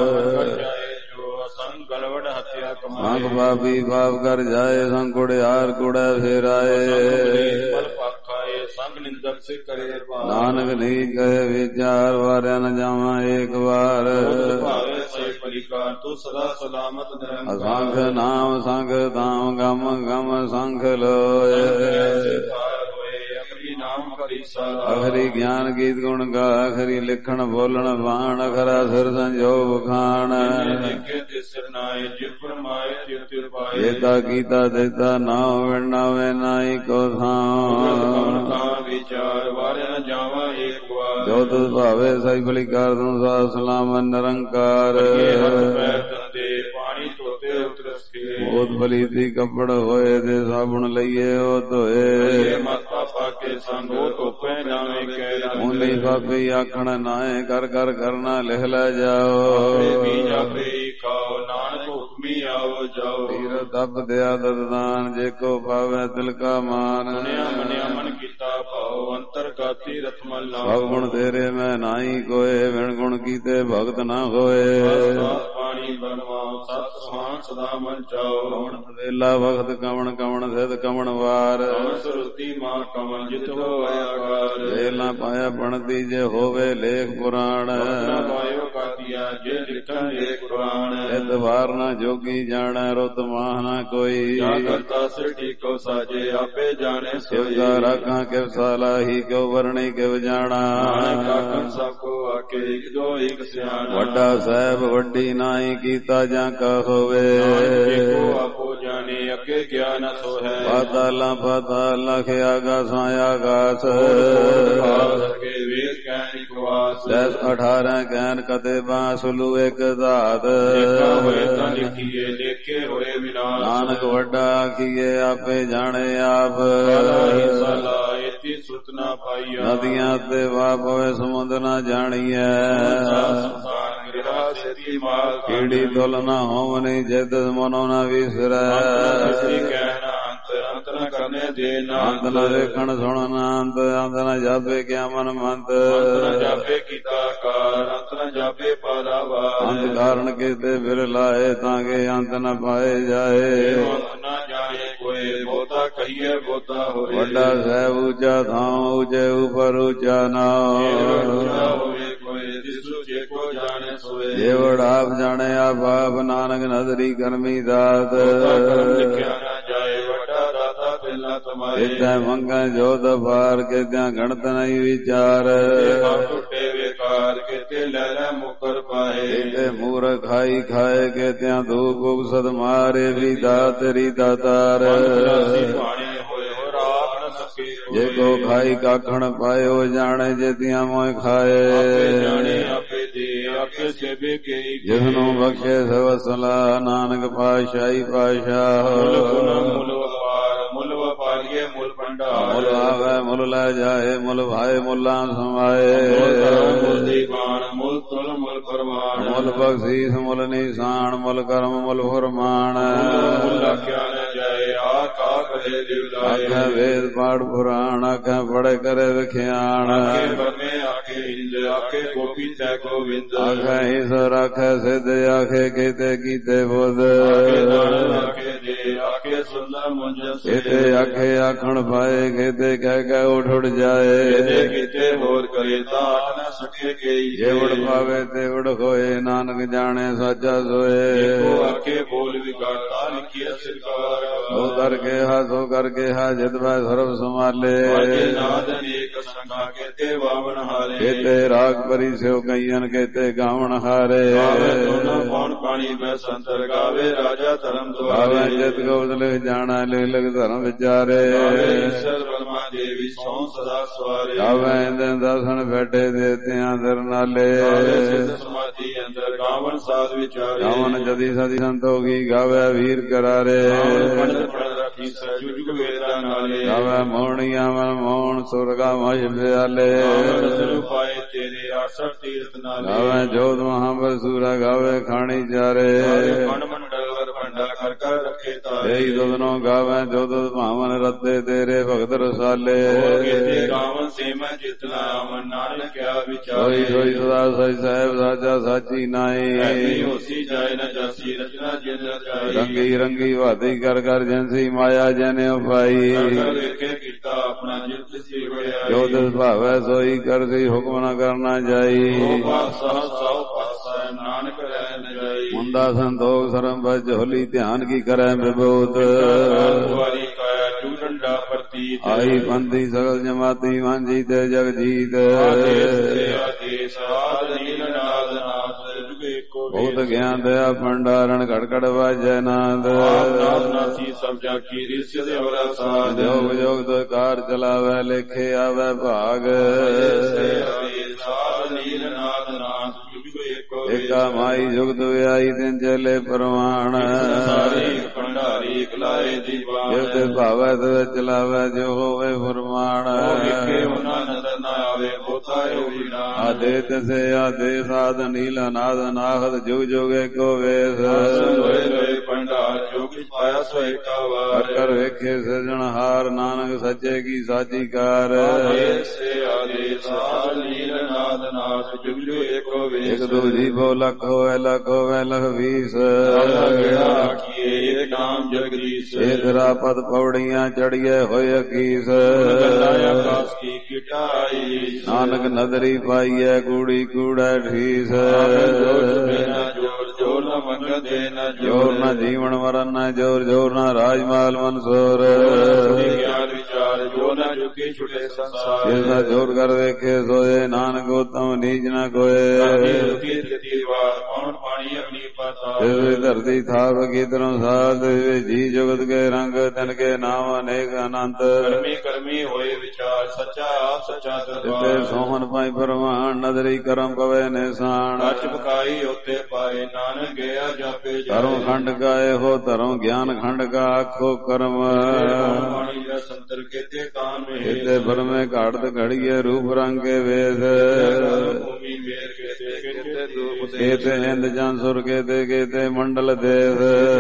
Speaker 4: ਸੰਗ ਗਲਵੜ ਹੱਤਿਆ ਕਮਾਏ
Speaker 3: ਸੰਗ ਪਾਪੀ ਪਾਪ ਕਰ ਜਾਏ ਸੰਗ ਕੁੜਿਆਰ ਕੁੜਾ ਫੇਰਾਏ
Speaker 4: ਮਲ ਪਾਖਾਏ ਸੰਗ ਨਿੰਦਕ ਸੇ ਕਰੇ ਭਾਰ
Speaker 3: ਨਾਨਕ ਨਹੀਂ ਕਹੇ ਵਿਚਾਰ ਵਾਰਿਆ ਨ ਜਾਵਾਂ ਇੱਕ ਵਾਰ
Speaker 4: ਭਾਵੇਂ ਸਹੀ ਪਰਿਕਾਰ ਤੂੰ ਸਦਾ ਸਲਾਮਤ ਨਿਰੰਕਾਰ
Speaker 3: ਅਸੰਖ ਨਾਮ ਸੰਗ ਧਾਮ ਗਮ ਗਮ ਸੰਖ ਲੋਏ
Speaker 4: ਨਾਮ ਕਰੀ ਸਾਰਾ
Speaker 3: ਅਖਰੀ ਗਿਆਨ ਗੀਤ ਗੁਣ ਗਾ ਅਖਰੀ ਲਿਖਣ ਬੋਲਣ ਬਾਣ ਅਖਰਾ ਸਿਰ ਸੰਜੋਗ ਖਾਣ
Speaker 4: ਦੇਖੇ ਤੇ ਸਰਨਾਏ ਜਿਵ ਪਰਮਾਏ ਤਿਵ ਤਿਵ ਪਾਏ
Speaker 3: ਜੇਤਾ ਕੀਤਾ ਦੇਤਾ ਨਾਮ ਵਿਣਾਵੇ ਨਾਹੀ ਕੋ ਥਾਂ
Speaker 4: ਕਾ ਵਿਚਾਰ ਵਾਰਿਆ ਨ ਜਾਵਾ ਏਕ ਵਾਰ
Speaker 3: ਜੋ ਤੁਧ ਭਾਵੇ ਸਹੀ ਭਲੀ ਕਰ ਤੂੰ ਸਦਾ ਸਲਾਮ ਨਿਰੰਕਾਰ
Speaker 4: ਪੈਰ ਤੰਦੇ ਪਾਣੀ ਧੋਤੇ ਉਤਰਸ ਕੇ
Speaker 3: ਬਹੁਤ ਭਲੀ ਦੀ ਕੱਪੜ ਹੋਏ ਤੇ ਸਾਬੁਣ ਲਈਏ ਉਹ ਧੋਏ
Speaker 4: ਮਾਤਾ ਪਾ ਕੇ ਸੰਗੋ ਧੋਪੇ ਨਾਵੇਂ ਕਹਿ
Speaker 3: ਉਨੀ ਬਾਬੀ ਆਖਣ ਨਾਏ ਕਰ ਕਰ ਕਰਨਾ ਲਿਖ ਲੈ ਜਾਓ
Speaker 4: ਵੀ ਜਾਪੇ ਖਾਓ ਨਾਨਕ ਹੁਕਮੀ ਆਓ ਜਾਓ
Speaker 3: ਤੀਰ ਤਪ ਦਿਆ ਦਦਾਨ ਜੇ ਕੋ ਪਾਵੇ ਦਿਲ ਕਾ ਮਾਨ
Speaker 4: ਮੰਨਿਆ ਮੰਨਿਆ ਮਨ ਕੀਤਾ ਭਾਉ ਅੰਤਰ ਗਾਤੀ ਰਤਮਲ ਨਾਮ
Speaker 3: ਸਭ ਗੁਣ ਤੇਰੇ ਮੈਂ ਨਾਹੀ ਕੋਏ ਵਿਣ ਗੁਣ ਕੀਤੇ ਭਗਤ ਨਾ ਹੋਏ
Speaker 4: ਪਾਣੀ ਬਣਵਾਓ ਸਤ ਸੁਹਾਨ ਸਦਾ ਮਨ ਚਾਓ
Speaker 3: ਕਵਣ ਵੇਲਾ ਵਖਤ ਕਵਣ ਕਵਣ ਸਿਧ ਕਵਣ ਵਾਰ
Speaker 4: ਸਰੁਤੀ ਮਾਂ ਕਮਲ ਜਿਤ ਹੋਇਆ ਕਾਰ
Speaker 3: ਵੇਲਾ ਪਾਇਆ ਬਣਦੀ ਜੇ ਹੋਵੇ ਲੇਖ ਪੁਰਾਣ
Speaker 4: ਪਾਇਓ ਕਾਤੀਆ ਜੇ ਲਿਖਣ ਲੇਖ ਪੁਰਾਣ
Speaker 3: ਇਤ ਵਾਰ ਨਾ ਜੋਗੀ ਜਾਣੈ ਰੁਤ ਮਾਹ ਨਾ ਕੋਈ
Speaker 4: ਜਾ ਕਰਤਾ ਸਿਰ ਠੀਕੋ ਸਾਜੇ ਆਪੇ ਜਾਣੇ ਸੋਈ
Speaker 3: ਸਿਵਦਾ ਰਾਖਾਂ ਕਿਵ ਸਲਾਹੀ ਕਿਉ ਵਰਣੀ ਕਿਵ ਜਾਣਾ
Speaker 4: ਕਾਕਨ ਸਭ ਕੋ ਆਕੇ ਇੱਕ ਦੋ ਇੱਕ ਸਿਆਣਾ
Speaker 3: ਵੱਡਾ ਸਾਹਿਬ ਵੱਡੀ ਨਾਹੀ ਕੀਤਾ ਜਾਂ ਕਾ ਹੋਵੇ
Speaker 4: ਕੋ ਆਪੋ ਜਾਣੇ ਅੱਗੇ ਗਿਆਨ ਸੋ ਹੈ
Speaker 3: ਪਾਤਾਲਾਂ ਪਾਤਾਲ ਲਖਿਆ ਆਗਾਸਾਂ ਆਗਾਸ
Speaker 4: ਸਕੇ ਵੇਦ ਕਹਿਣ ਇੱਕ ਵਾਸ
Speaker 3: ਦਸ ਅਠਾਰਾਂ ਕਹਿਣ ਕਤੇ ਬਾਂਸਲੂ ਇੱਕ ਧਾਤ
Speaker 4: ਹੋਏ ਤਾਂ ਲਿਖੀਏ ਲੇਖੇ ਹੋਏ ਵਿਨਾਸ਼
Speaker 3: ਨਾਨਕ ਵੱਡਾ ਆਖੀਏ ਆਪੇ ਜਾਣੇ ਆਪ
Speaker 4: ਸਾਲਾ ਇਤੀ ਸੁਤਨਾ ਪਾਈਆ
Speaker 3: ਨਦੀਆਂ ਤੇ ਵਾਪ ਹੋਏ ਸਮੁੰਦਰ ਨਾ ਜਾਣੀਐ
Speaker 4: ਸੰਸਾਰ ਗਿਰਾ ਸੇਤੀ ਮਾਲ
Speaker 3: ਕੀੜੀ ਤੁਲ ਨਾ ਹੋਵਨੀ ਜਿਤ ਮਨੋ ਨਾ ਵਿਸਰੈ
Speaker 4: ਕਹਿਣਾ ਅੰਤ ਅੰਤ ਨ ਕਰਨੇ ਦੇ ਨਾ
Speaker 3: ਅੰਤ ਨ ਵੇਖਣ ਸੁਣਨ ਅੰਤ ਅੰਤ ਨ ਜਾਪੇ ਕਿਆ ਮਨ ਮੰਤ
Speaker 4: ਅੰਤ ਨ ਜਾਪੇ ਕੀਤਾ ਕਾਰ ਅੰਤ ਨ ਜਾਪੇ ਪਾਰਾਵਾਰ
Speaker 3: ਅੰਤ ਕਾਰਨ ਕੀਤੇ ਫਿਰ ਲਾਏ ਤਾਂ ਕਿ ਅੰਤ ਨ ਪਾਏ ਜਾਏ
Speaker 4: ਅੰਤ ਨ ਜਾਏ ਕੋਏ ਬਹੁਤਾ ਕਹੀਏ ਬਹੁਤਾ ਹੋਏ
Speaker 3: ਵੱਡਾ ਸਾਹਿਬ ਉੱਚਾ ਥਾਂ ਉੱਚੇ ਉਪਰ ਉੱਚਾ ਨਾਮ
Speaker 4: ਹੋਵੇ ਕੋਏ ਜਿਸੂ ਜੇ ਕੋ ਜਾਣੇ ਸੋਏ
Speaker 3: ਜੇ ਵਡਾਪ ਜਾਣੇ ਆਪ ਆਪ ਨਾਨਕ ਨਦਰੀ ਕਰਮੀ ਦਾਤ
Speaker 4: ਕਰਮ ਲਿਖਿਆ ਨਾ ਜਾਏ ਵੱਡਾ ਦਾਤਾ ਪਹਿਲਾ ਤੁਮਾਰੇ
Speaker 3: ਇਤੈ ਮੰਗਾਂ ਜੋਤ ਬਾਰ ਕੇ ਤਿਆਂ ਗਣਤ ਨਹੀਂ ਵਿਚਾਰ
Speaker 4: ਟੁੱਟੇ ਵੇਕਾਰ ਕਿਤੇ ਲੈ ਲੈ ਮੁਕਰ ਪਾਏ
Speaker 3: ਇਤੇ ਮੂਰਖ ਖਾਈ ਖਾਏ ਕੇ ਤਿਆਂ ਧੂਪ ਉਪਸਦ ਮਾਰੇ ਵੀ ਦਾਤਰੀ ਦਾਤਾਰ
Speaker 4: ਪਾਣੀ ਹੋਏ ਹੋ ਰਾਖ ਨ ਸਕੇ
Speaker 3: ਜੇ ਕੋ ਖਾਈ ਕਾਖਣ ਪਾਇਓ ਜਾਣੇ ਜੇ ਤਿਆਂ ਮੋਇ ਖਾਏ
Speaker 4: ਜਾਣੇ ਆਪੇ ਦੇ ਆਪੇ ਸੇਵੇ ਕੇ
Speaker 3: ਜਿਸਨੂੰ ਬਖਸ਼ੇ ਸਵਸਲਾ ਨਾਨਕ ਪਾਤਸ਼ਾਹੀ ਪਾਤਸ਼ਾਹ
Speaker 4: ਮੁੱਲ ਵਪਾਰ ਮੁੱਲ ਵਪਾਰੀਏ ਮੁੱਲ ਭੰਡਾਰ
Speaker 3: ਮੁੱਲ ਆਵੇ ਮੁੱਲ ਲੈ ਜਾਏ ਮੁੱਲ ਭਾਏ ਮੁੱਲਾਂ ਸਮਾਏ
Speaker 4: ਮੁੱਲ ਦੀਵਾਨ ਮੁੱਲ ਤੁਲ ਮੁੱਲ ਪਰਮਾਨ
Speaker 3: ਮੁੱਲ ਬਖਸ਼ੀਸ ਮੁੱਲ ਨਿਸ਼ਾਨ ਮੁੱਲ ਕਰਮ ਮੁੱਲ ਫਰਮਾਨ
Speaker 4: ਮੁੱਲ ਆਖਿਆ ਨ ਜਾਏ ਆਕਾ ਕਰੇ ਦਿਵਲਾਏ
Speaker 5: ਆਖੇ ਵੇਦ ਪਾਠ ਪੁਰਾਣ ਆਖੇ ਪੜੇ ਕਰੇ ਵਿਖਿਆਣ
Speaker 4: ਆਖੇ ਬਰਮੇ ਆਖੇ ਇੰਦ ਆਖੇ ਗੋਪੀ ਤੈ ਗੋਵਿੰਦ
Speaker 5: ਆਖੇ ਈਸ਼ਵਰ ਆਖੇ ਸਿੱਧ ਆਖੇ ਕੀਤੇ ਕੀਤੇ ਬੁੱਧ
Speaker 4: ਆਖੇ ਦਾਨ ਆਖੇ ਦੇ ਆਖੇ ਸੁੰਦਰ ਮੁੰਜਸ
Speaker 5: ਕੀਤੇ ਆਖੇ ਆਖਣ ਪਾਏ ਕੀਤੇ ਕਹਿ ਕਹਿ ਉਠ ਉਠ ਜਾਏ
Speaker 4: ਕੀਤੇ ਕੀਤੇ ਹੋਰ ਕਰੇ ਤਾਂ ਆਖ ਨਾ ਸਕੇ ਗਈ
Speaker 5: ਜੇ ਉੜ ਪਾਵੇ ਤੇ ਉੜ ਹੋਏ ਨਾਨਕ ਜਾਣੇ ਸਾਚਾ ਸੋਏ
Speaker 4: ਦੇਖੋ ਆਖੇ ਬੋਲ ਵਿਗਾੜਤਾ ਲਿਖਿਆ ਸਰਕਾਰ
Speaker 5: ਸੋ ਕਰਕੇ ਹਾ ਸੋ ਕਰਕੇ ਹਾ ਜਿਤ ਮੈਂ ਸਰਬ ਸੰਭਾਲੇ
Speaker 4: ਵਾਜੇ ਨਾਦ ਅਨੇਕ ਸੰਗਾ ਕੇਤੇ ਵਾਵਨ ਹਾਰੇ
Speaker 5: ਕੀਤੇ ਰਾਗ ਪਰੀ ਸਿਓ ਕਈਨ ਕੀਤੇ ਗਾਵਣ ਹਾਰੇ
Speaker 4: ਗਾਵੇ ਦੋਨਾਂ ਪੌਣ ਪਾਣੀ ਮੈਂ ਸੰਤਰ ਗਾਵੇ ਰਾਜਾ ਧਰਮ
Speaker 5: ਗਾਵੇ
Speaker 4: ਦੁਆਰੇ
Speaker 5: ਜਿਤ ਗੋਬਿੰਦ ਲਿਖ ਜਾਣਾ ਲਿਖ ਲਿਖ ਧਰਮ ਵਿਚਾਰੇ
Speaker 4: ਗਾਵੇ ਈਸ਼ਰ ਬ੍ਰਹਮਾ ਦੇਵੀ ਸੌ ਸਦਾ ਸਵਾਰੇ
Speaker 5: ਗਾਵੇ ਇੰਦਨ ਦਰਸ਼ਨ ਬੈਠੇ ਦੇਤਿਆਂ ਦਰ ਨਾਲੇ
Speaker 4: ਗਾਵੇ ਸਿੱਧ ਸਮਾਧੀ ਅੰਦਰ ਗਾਵਨ ਸਾਧ ਵਿਚਾਰੇ
Speaker 5: ਗਾਵਨ ਜਦੀ ਸਦੀ ਸੰਤੋਖੀ ਗਾਵੇ ਵੀਰ ਕਰਾਰੇ
Speaker 4: ਗਾਵਨ ਪੰਡਤ ਪੜ ਰੱਖੀ ਸਜੁ ਜੁਗ ਵੇਦਾ ਨਾਲੇ
Speaker 5: ਗਾਵੇ ਮੋਹਣੀਆਂ ਮਨ ਮੋਹਣ ਸੁਰਗਾ ਮਜ ਬਿਆਲੇ
Speaker 4: ਗਾਵਨ ਰਸਲ ਪਾਏ ਤੇਰੇ ਆਸਰ ਤੀਰਥ ਨਾਲੇ
Speaker 5: ਗਾਵੇ ਜੋਤ ਮਹਾਬਲ ਸੂਰਾ ਗਾਵੇ ਖਾਣੀ ਚਾਰੇ
Speaker 4: ਗਾਵੇ ਮਨ ਮੰਡਲ ਵਰ ਭੰਡਾ ਕਰ ਕਰ ਰੱਖੇ ਤਾਰੇ
Speaker 5: ਇਹੀ ਦੁਦਨੋਂ ਗਾਵੇ ਜੋ ਦੁਦ ਭਾਵਨ ਰੱਤੇ ਤੇਰੇ ਭਗਤ ਰਸਾਲੇ
Speaker 4: ਹੋਰ ਕੀਤੇ ਗਾਵਨ ਸੇਮੈ ਜਿਤਨਾ ਮਨ ਨਾਨਕ ਕਿਆ
Speaker 5: ਸੋਈ
Speaker 4: ਵਿਚਾਰੇ
Speaker 5: ਸੋਈ ਸਦਾ ਸੋਈ ਸਾਹਿਬ ਸਾਚਾ ਸਾਚੀ ਨਾਈ
Speaker 4: ਐਸੀ ਹੋਸੀ ਜਾਏ ਨ ਜਾਸੀ ਰਚਨਾ ਜਿਨ ਰਚਾਈ
Speaker 5: ਰੰਗੀ ਰੰਗੀ ਵਾਦੀ ਕਰ ਕਰ ਜਨਸੀ ਮਾਇਆ ਜਨੇ ਉਪਾਈ
Speaker 4: ਕਰ ਵੇਖੇ ਕੀਤਾ ਆਪਣਾ ਜਿਤ ਸੀ ਵੜਿਆਈ
Speaker 5: ਜੋ ਦਿਸ ਭਾਵੈ ਸੋਈ ਕਰਸੀ ਹੁਕਮ ਨ ਕਰਨਾ ਜਾਈ
Speaker 4: ਉਹ ਪਾਸਾ ਸੌ ਪਾਸਾ ਨਾਨਕ ਰਹਿ ਨ ਜਾਈ
Speaker 5: ਮੁੰਡਾ ਸੰਤੋਖ ਸਰਮ ਬਜ ਝੋਲੀ ਧਿਆਨ ਕੀ ਕਰੈ ਵਿਭੂਤ
Speaker 4: ਵਾਰੀ ਕਾਇਆ ਜੂ ਡੰਡਾ ਪ੍ਰਤੀਤ
Speaker 5: ਆਈ ਪੰਥੀ ਸਗਲ ਜਮਾਤੀ ਵਾਂਝੀ ਤੇ ਜਗ ਜੀਤ
Speaker 4: ਆਦੇਸ ਆਦੇਸ ਆਦ ਨੀਲ ਨਾਦ ਨਾਦ ਜੁਗ ਏਕੋ
Speaker 5: ਬਹੁਤ ਗਿਆਨ ਦਇਆ ਭੰਡਾਰਨ ਘੜ ਘੜ ਵਾਜੈ ਨਾਦ
Speaker 4: ਨਾਦ ਨਾਸੀ ਸਭ ਜਾ ਕੀ ਰਿਸ ਦੇ ਵਰਾ ਸਾਧ
Speaker 5: ਜੋਗ ਜੋਗ ਤੋਂ ਕਾਰ ਚਲਾਵੈ ਲੇਖੇ ਆਵੈ ਭਾਗ
Speaker 4: ਆਦੇਸ ਆਦ ਨੀਲ ਨਾਦ ਨਾਦ ਜੁਗ ਏਕੋ
Speaker 5: ਏਕਾ ਮਾਈ ਜੁਗਤ ਵਿਆਈ ਤਿਨ ਚਲੇ ਪਰਵਾਣ
Speaker 4: ਸਾਰੀ ਭੰਡਾਰੀ ਕਲਾਏ ਦੀਵਾਨ
Speaker 5: ਜਿਵ ਤੇ ਭਾਵੈ ਤੇ ਚਲਾਵੈ ਜੋ ਹੋਵੇ ਫਰਮਾਨ
Speaker 4: ਉਹ ਵਿਖੇ ਉਹਨਾਂ ਨਦਰ ਨਾ ਆਵੇ ਬੋਤਾ ਹੋ ਵੀਣਾ
Speaker 5: ਆਦੇ ਤਸੇ ਆਦੇ ਸਾਧ ਨੀਲ ਨਾਦ ਨਾਹਦ ਜੁਗ ਜੁਗੇ ਕੋ ਵੇਸ
Speaker 4: ਲੋਏ ਲੋਏ ਭੰਡਾਰ ਜੋ ਕਿਛ ਪਾਇਆ ਸੋ ਏਕਾ
Speaker 5: ਕਰ
Speaker 4: ਵਾਰ
Speaker 5: ਕਰ ਵੇਖੇ ਸਿਰਜਣ ਹਾਰ ਨਾਨਕ ਸੱਚੇ ਕੀ ਸਾਚੀ ਕਾਰ
Speaker 4: ਆਦੇਸ ਆਦੇਸ ਆਦ ਨੀਲ ਨਾਦ ਨਾਦ ਜੁਗ ਜੁਗ ਏਕੋ ਵੇਸ
Speaker 5: ਇਕ ਦੂਜੀ ਬੋ ਲੱਖ ਹੋਵੇ ਲੱਖ ਹੋਵੇ ਲਖ ਵੀਸ
Speaker 4: ਆਲਾ ਗੇੜਾ ਆਖੀਏ ਇਹ ਨਾਮ ਜਗਦੀਸ਼
Speaker 5: ਇਹ ਤੇਰਾ ਪਦ ਪੌੜੀਆਂ ਚੜੀਏ ਹੋਏ ਅਕੀਸ
Speaker 4: ਗੱਲਾਂ ਆਕਾਸ ਕੀ ਕਿਟਾਈ
Speaker 5: ਨਾਨਕ ਨਦਰੀ ਪਾਈਐ ਕੂੜੀ ਕੂੜਾ ਠੀਸ
Speaker 4: ਜੋਰ ਜੋਰ ਨਾ ਮੰਗਣ ਦੇ ਨਾ
Speaker 5: ਜੋਰ ਨਾ ਜੀਵਨ ਮਰਨ ਨਾ ਜੋਰ ਜੋਰ ਨਾ ਰਾਜਮਾਲ ਮਨਸੂਰ
Speaker 4: ਗਿਆਨ ਵਿਚਾਰ ਜੋ ਨਾ ਚੁੱਕੀ ਛੁਟੇ ਸੰਸਾਰ
Speaker 5: ਜਿਸਾ ਜੋਰ ਕਰ ਵੇਖੇ ਸੋਏ ਨਾਨਕ ਉਤਮ ਨੀਚ ਨਾ ਕੋਏ
Speaker 4: ਰੁਕੀ ਤੇਰੀ ਵਾਰ ਕੌਣ ਪਾਣੀ ਅਗਨੀ ਪਤਾ
Speaker 5: ਇਸ ਧਰਤੀ ਥਾਪ ਕੀਤਰੋਂ ਸਾਧ ਜੀ ਜੁਗਤ ਕੇ ਰੰਗ ਤਨ ਕੇ ਨਾਮ ਅਨੇਕ ਅਨੰਤ
Speaker 4: ਕਰਮੀ ਕਰਮੀ ਹੋਏ ਵਿਚਾਰ ਸੱਚਾ ਆਪ ਸੱਚਾ
Speaker 5: ਜਿਤੇ
Speaker 4: ਦਰਬਾਰ
Speaker 5: ਸੋਹਣ ਪਾਈ ਪਰਵਾਨ ਨਦਰੀ ਕਰਮ ਪਵੇ ਨਿਸ਼ਾਨ
Speaker 4: ਸੱਚ ਬਕਾਈ ਉੱਤੇ ਪਾਏ ਨਾਨਕ ਗਿਆ ਜਾਪੇ
Speaker 5: ਧਰਮ ਖੰਡ ਕਾਏ ਹੋ ਧਰਮ ਗਿਆਨ ਖੰਡ ਕਾ ਆਖੋ ਕਰਮ
Speaker 4: ਪਾਣੀ ਦਾ ਸੰਤਰ ਕੇਤੇ ਕਾਨ ਮੇ
Speaker 5: ਇਤੇ ਬਰਮੇ ਘਾੜਤ ਘੜੀਏ ਰੂਪ ਰੰਗ ਕੇ ਵੇਸ
Speaker 4: ਭੂਮੀ ਮੇਰ ਕੇਤੇ ਕੇਤੇ ਦੂਪ ਦੇ
Speaker 5: ਕੇਤੇ ਇੰਦ ਜਨ ਸੁਰ ਕੇਤੇ ਕੇਤੇ ਮੰਡਲ ਦੇਸ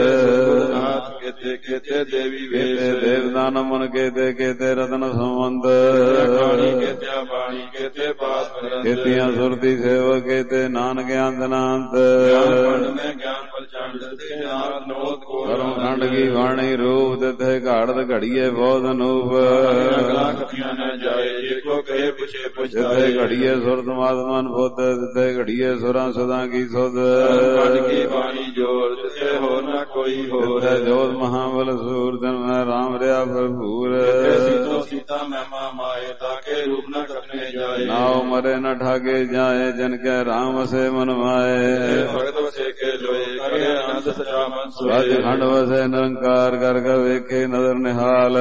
Speaker 4: ਨਾਥ ਕੇਤੇ ਕੇਤੇ ਦੇਵੀ ਵੇਸ
Speaker 5: ਕੇਤੇ ਦੇਵਦਾਨ ਮਨ ਕੇਤੇ ਕੇਤੇ ਰਤਨ ਸੰਬੰਧ
Speaker 4: ਬਾਣੀ ਕੇਤੇ ਬਾਣੀ ਕੇਤੇ ਪਾਸ ਕਰੰਦ
Speaker 5: ਕੇਤੀਆਂ ਸੁਰਤੀ ਸੇਵਕ ਕੇਤੇ ਨਾਨਕ ਅੰਤਨਾੰਤ
Speaker 4: ਗਿਆਨ ਮੈਂ ਗਿਆਨ ਪਰਚੰਡ ਤੇ ਨਾਮ ਨੋਦ ਕੋ
Speaker 5: ਕਰਮ ਖੰਡ ਕੀ ਬਾਣੀ ਰੂਪ ਤਿਥੇ ਘਾੜਤ ਘੜੀਏ ਬਹੁਤ ਅਨੂਪ
Speaker 4: ਅਗਲਾ ਕਥੀਆਂ ਨਾ ਜਾਏ ਜੇ ਕੋ ਕਹੇ ਪੁਛੇ
Speaker 5: ਜਿਥੇ
Speaker 4: ਪੁਛਤਾਏ
Speaker 5: ਘੜੀਏ ਸੁਰਤ ਮਾਤਮਨ ਬੁੱਧ ਤਿਥੇ ਘੜੀਏ ਸੁਰਾਂ ਸਦਾ ਕੀ ਸੁਧ
Speaker 4: ਪੰਜ ਕੀ ਬਾਣੀ ਜੋਰ ਜਿਥੇ ਹੋ ਨਾ ਕੋਈ ਹੋਰ
Speaker 5: ਤਿਥੇ ਜੋਤ ਮਹਾਬਲ ਸੂਰ ਤਨ ਮੈਂ ਰਾਮ ਰਿਆ ਭਰਪੂਰ
Speaker 4: ਸੀਤੋ ਸੀਤਾ ਮਹਿਮਾ ਮਾਏ ਤਾਕੇ ਰੂਪ ਨਾ ਕਰਨੇ ਜਾਏ
Speaker 5: ਨਾਉ ਮਰੇ ਨ ਠਾਗੇ ਜਾਏ ਜਨ ਕੈ ਰਾਮ ਸੇ ਮਨ ਮਾਏ
Speaker 4: ਭਗਤ ਵਸੇ ਕੇ ਲੋਏ ਕਰੇ ਅਨੰਦ ਸਚਾ ਮਨ
Speaker 5: ਸੱਚ
Speaker 4: ਸੋਏ
Speaker 5: ਖੰਡ ਵਸੇ ਨਿਰੰਕਾਰ ਕਰ ਕਰ ਵੇਖੇ ਨਦਰ ਨਿਹਾਲ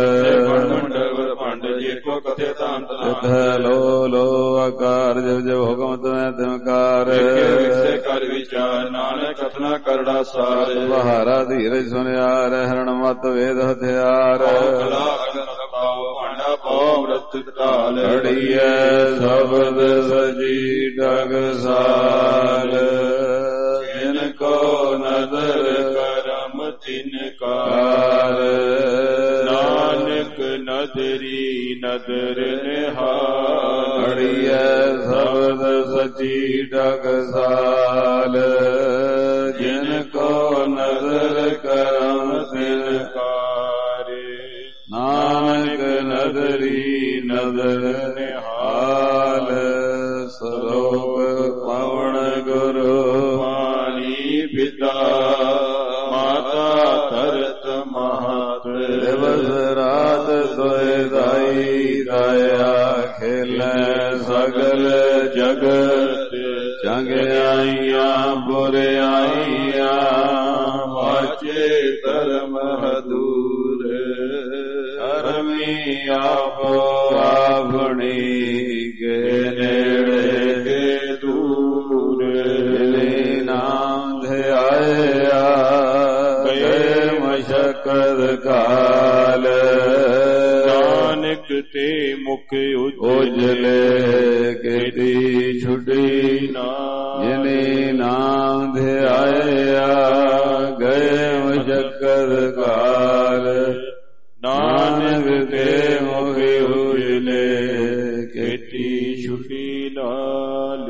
Speaker 4: ਮੰਡਲ ਭੰਡ ਜੇ ਕੋ ਕਥੇ ਤਾਂਤ ਨਾ
Speaker 5: ਤਿਥੈ ਲੋ ਲੋ ਆਕਾਰ ਜਬ ਜਬ ਹੁਕਮ ਤੁਮੈ ਤਿਮਕਾਰ
Speaker 4: ਵਿਖੇ ਕਰ ਵਿਚਾਰ ਨਾਨਕ ਕਥਨਾ ਕਰੜਾ ਸਾਰ
Speaker 5: ਬਹਾਰਾ ਧੀਰਜ ਸੁਨਿਆ ਰਹਿਣ ਮਤ ਵੇਦ ਹਥਿਆਰ
Speaker 4: ਕਲਾ ਅਗਨ ਪਾਉ ਭਾਂਡਾ ਪਾਉ ਅੰਮ੍ਰਿਤ ਢਾਲ
Speaker 5: ਘੜੀਐ ਸ਼ਬਦ ਸਜੀ ਟਗਸਾਲ
Speaker 4: ਜਿਨ ਕੋ ਨਦਰ ਕਰਮ ਤਿਨਕਾਰ। ਨਾਨਕ ਨਦਰੀ ਨਦਰ ਨਿਹਾਲ।
Speaker 5: ਅੜੀਐ ਸ਼ਬਦ ਸਚੀ ਟਕਸਾਲ। ਜਿਨ ਕੋ ਨਦਰ ਕਰਮ ਤਿਨਕਾਰੇ। ਨਾਨਕ ਨਦਰੀ ਨਦਰ ਨਿਹਾਲ। ਸਰੋਪ ਪਵਨ ਗੁਰੂ
Speaker 4: ਪਾਣੀ ਪਿਤਾ ਮਾਤਾ ਧਰਤ ਮਾਤ।
Speaker 5: ਦਿਵਸ ਰਾਤ ਦੋਇ ਦਾਈ ਦਾਇਆ ਖੇਲੈ ਸਗਲ ਜਗਤ। ਚੰਗਿਆਈਆਂ ਬੁਰਿਆਈਆਂ ਵਾਚੇ ਧਰਮ ਹਦੂਰ। ਧਰਮੀ ਆਪੋ ਆਪਣੀ ਕੇ ਨੇੜੇ ਕੇ ਦੂਰ। ਜਿਨੇ ਨਾਮ ਧਿਆਇਆ ਗਏ ਮਸ਼ਕਤ ਕਾਲ।
Speaker 4: ਨਾਨਕ ਤੇ ਮੁਖ
Speaker 5: ਉਜਲੇ ਕੀਤੀ ਛੁਟੀ। ਜਿਨੇ ਨਾਮ ਧਿਆਇਆ ਗਏ ਮਸ਼ਕਤ ਕਾਲ। ਨਾਨਕ ਤੇ ਮੁਖ ਉਜਲੇ ਕੀਤੀ ਛੁਟੀ ਨਾਲ।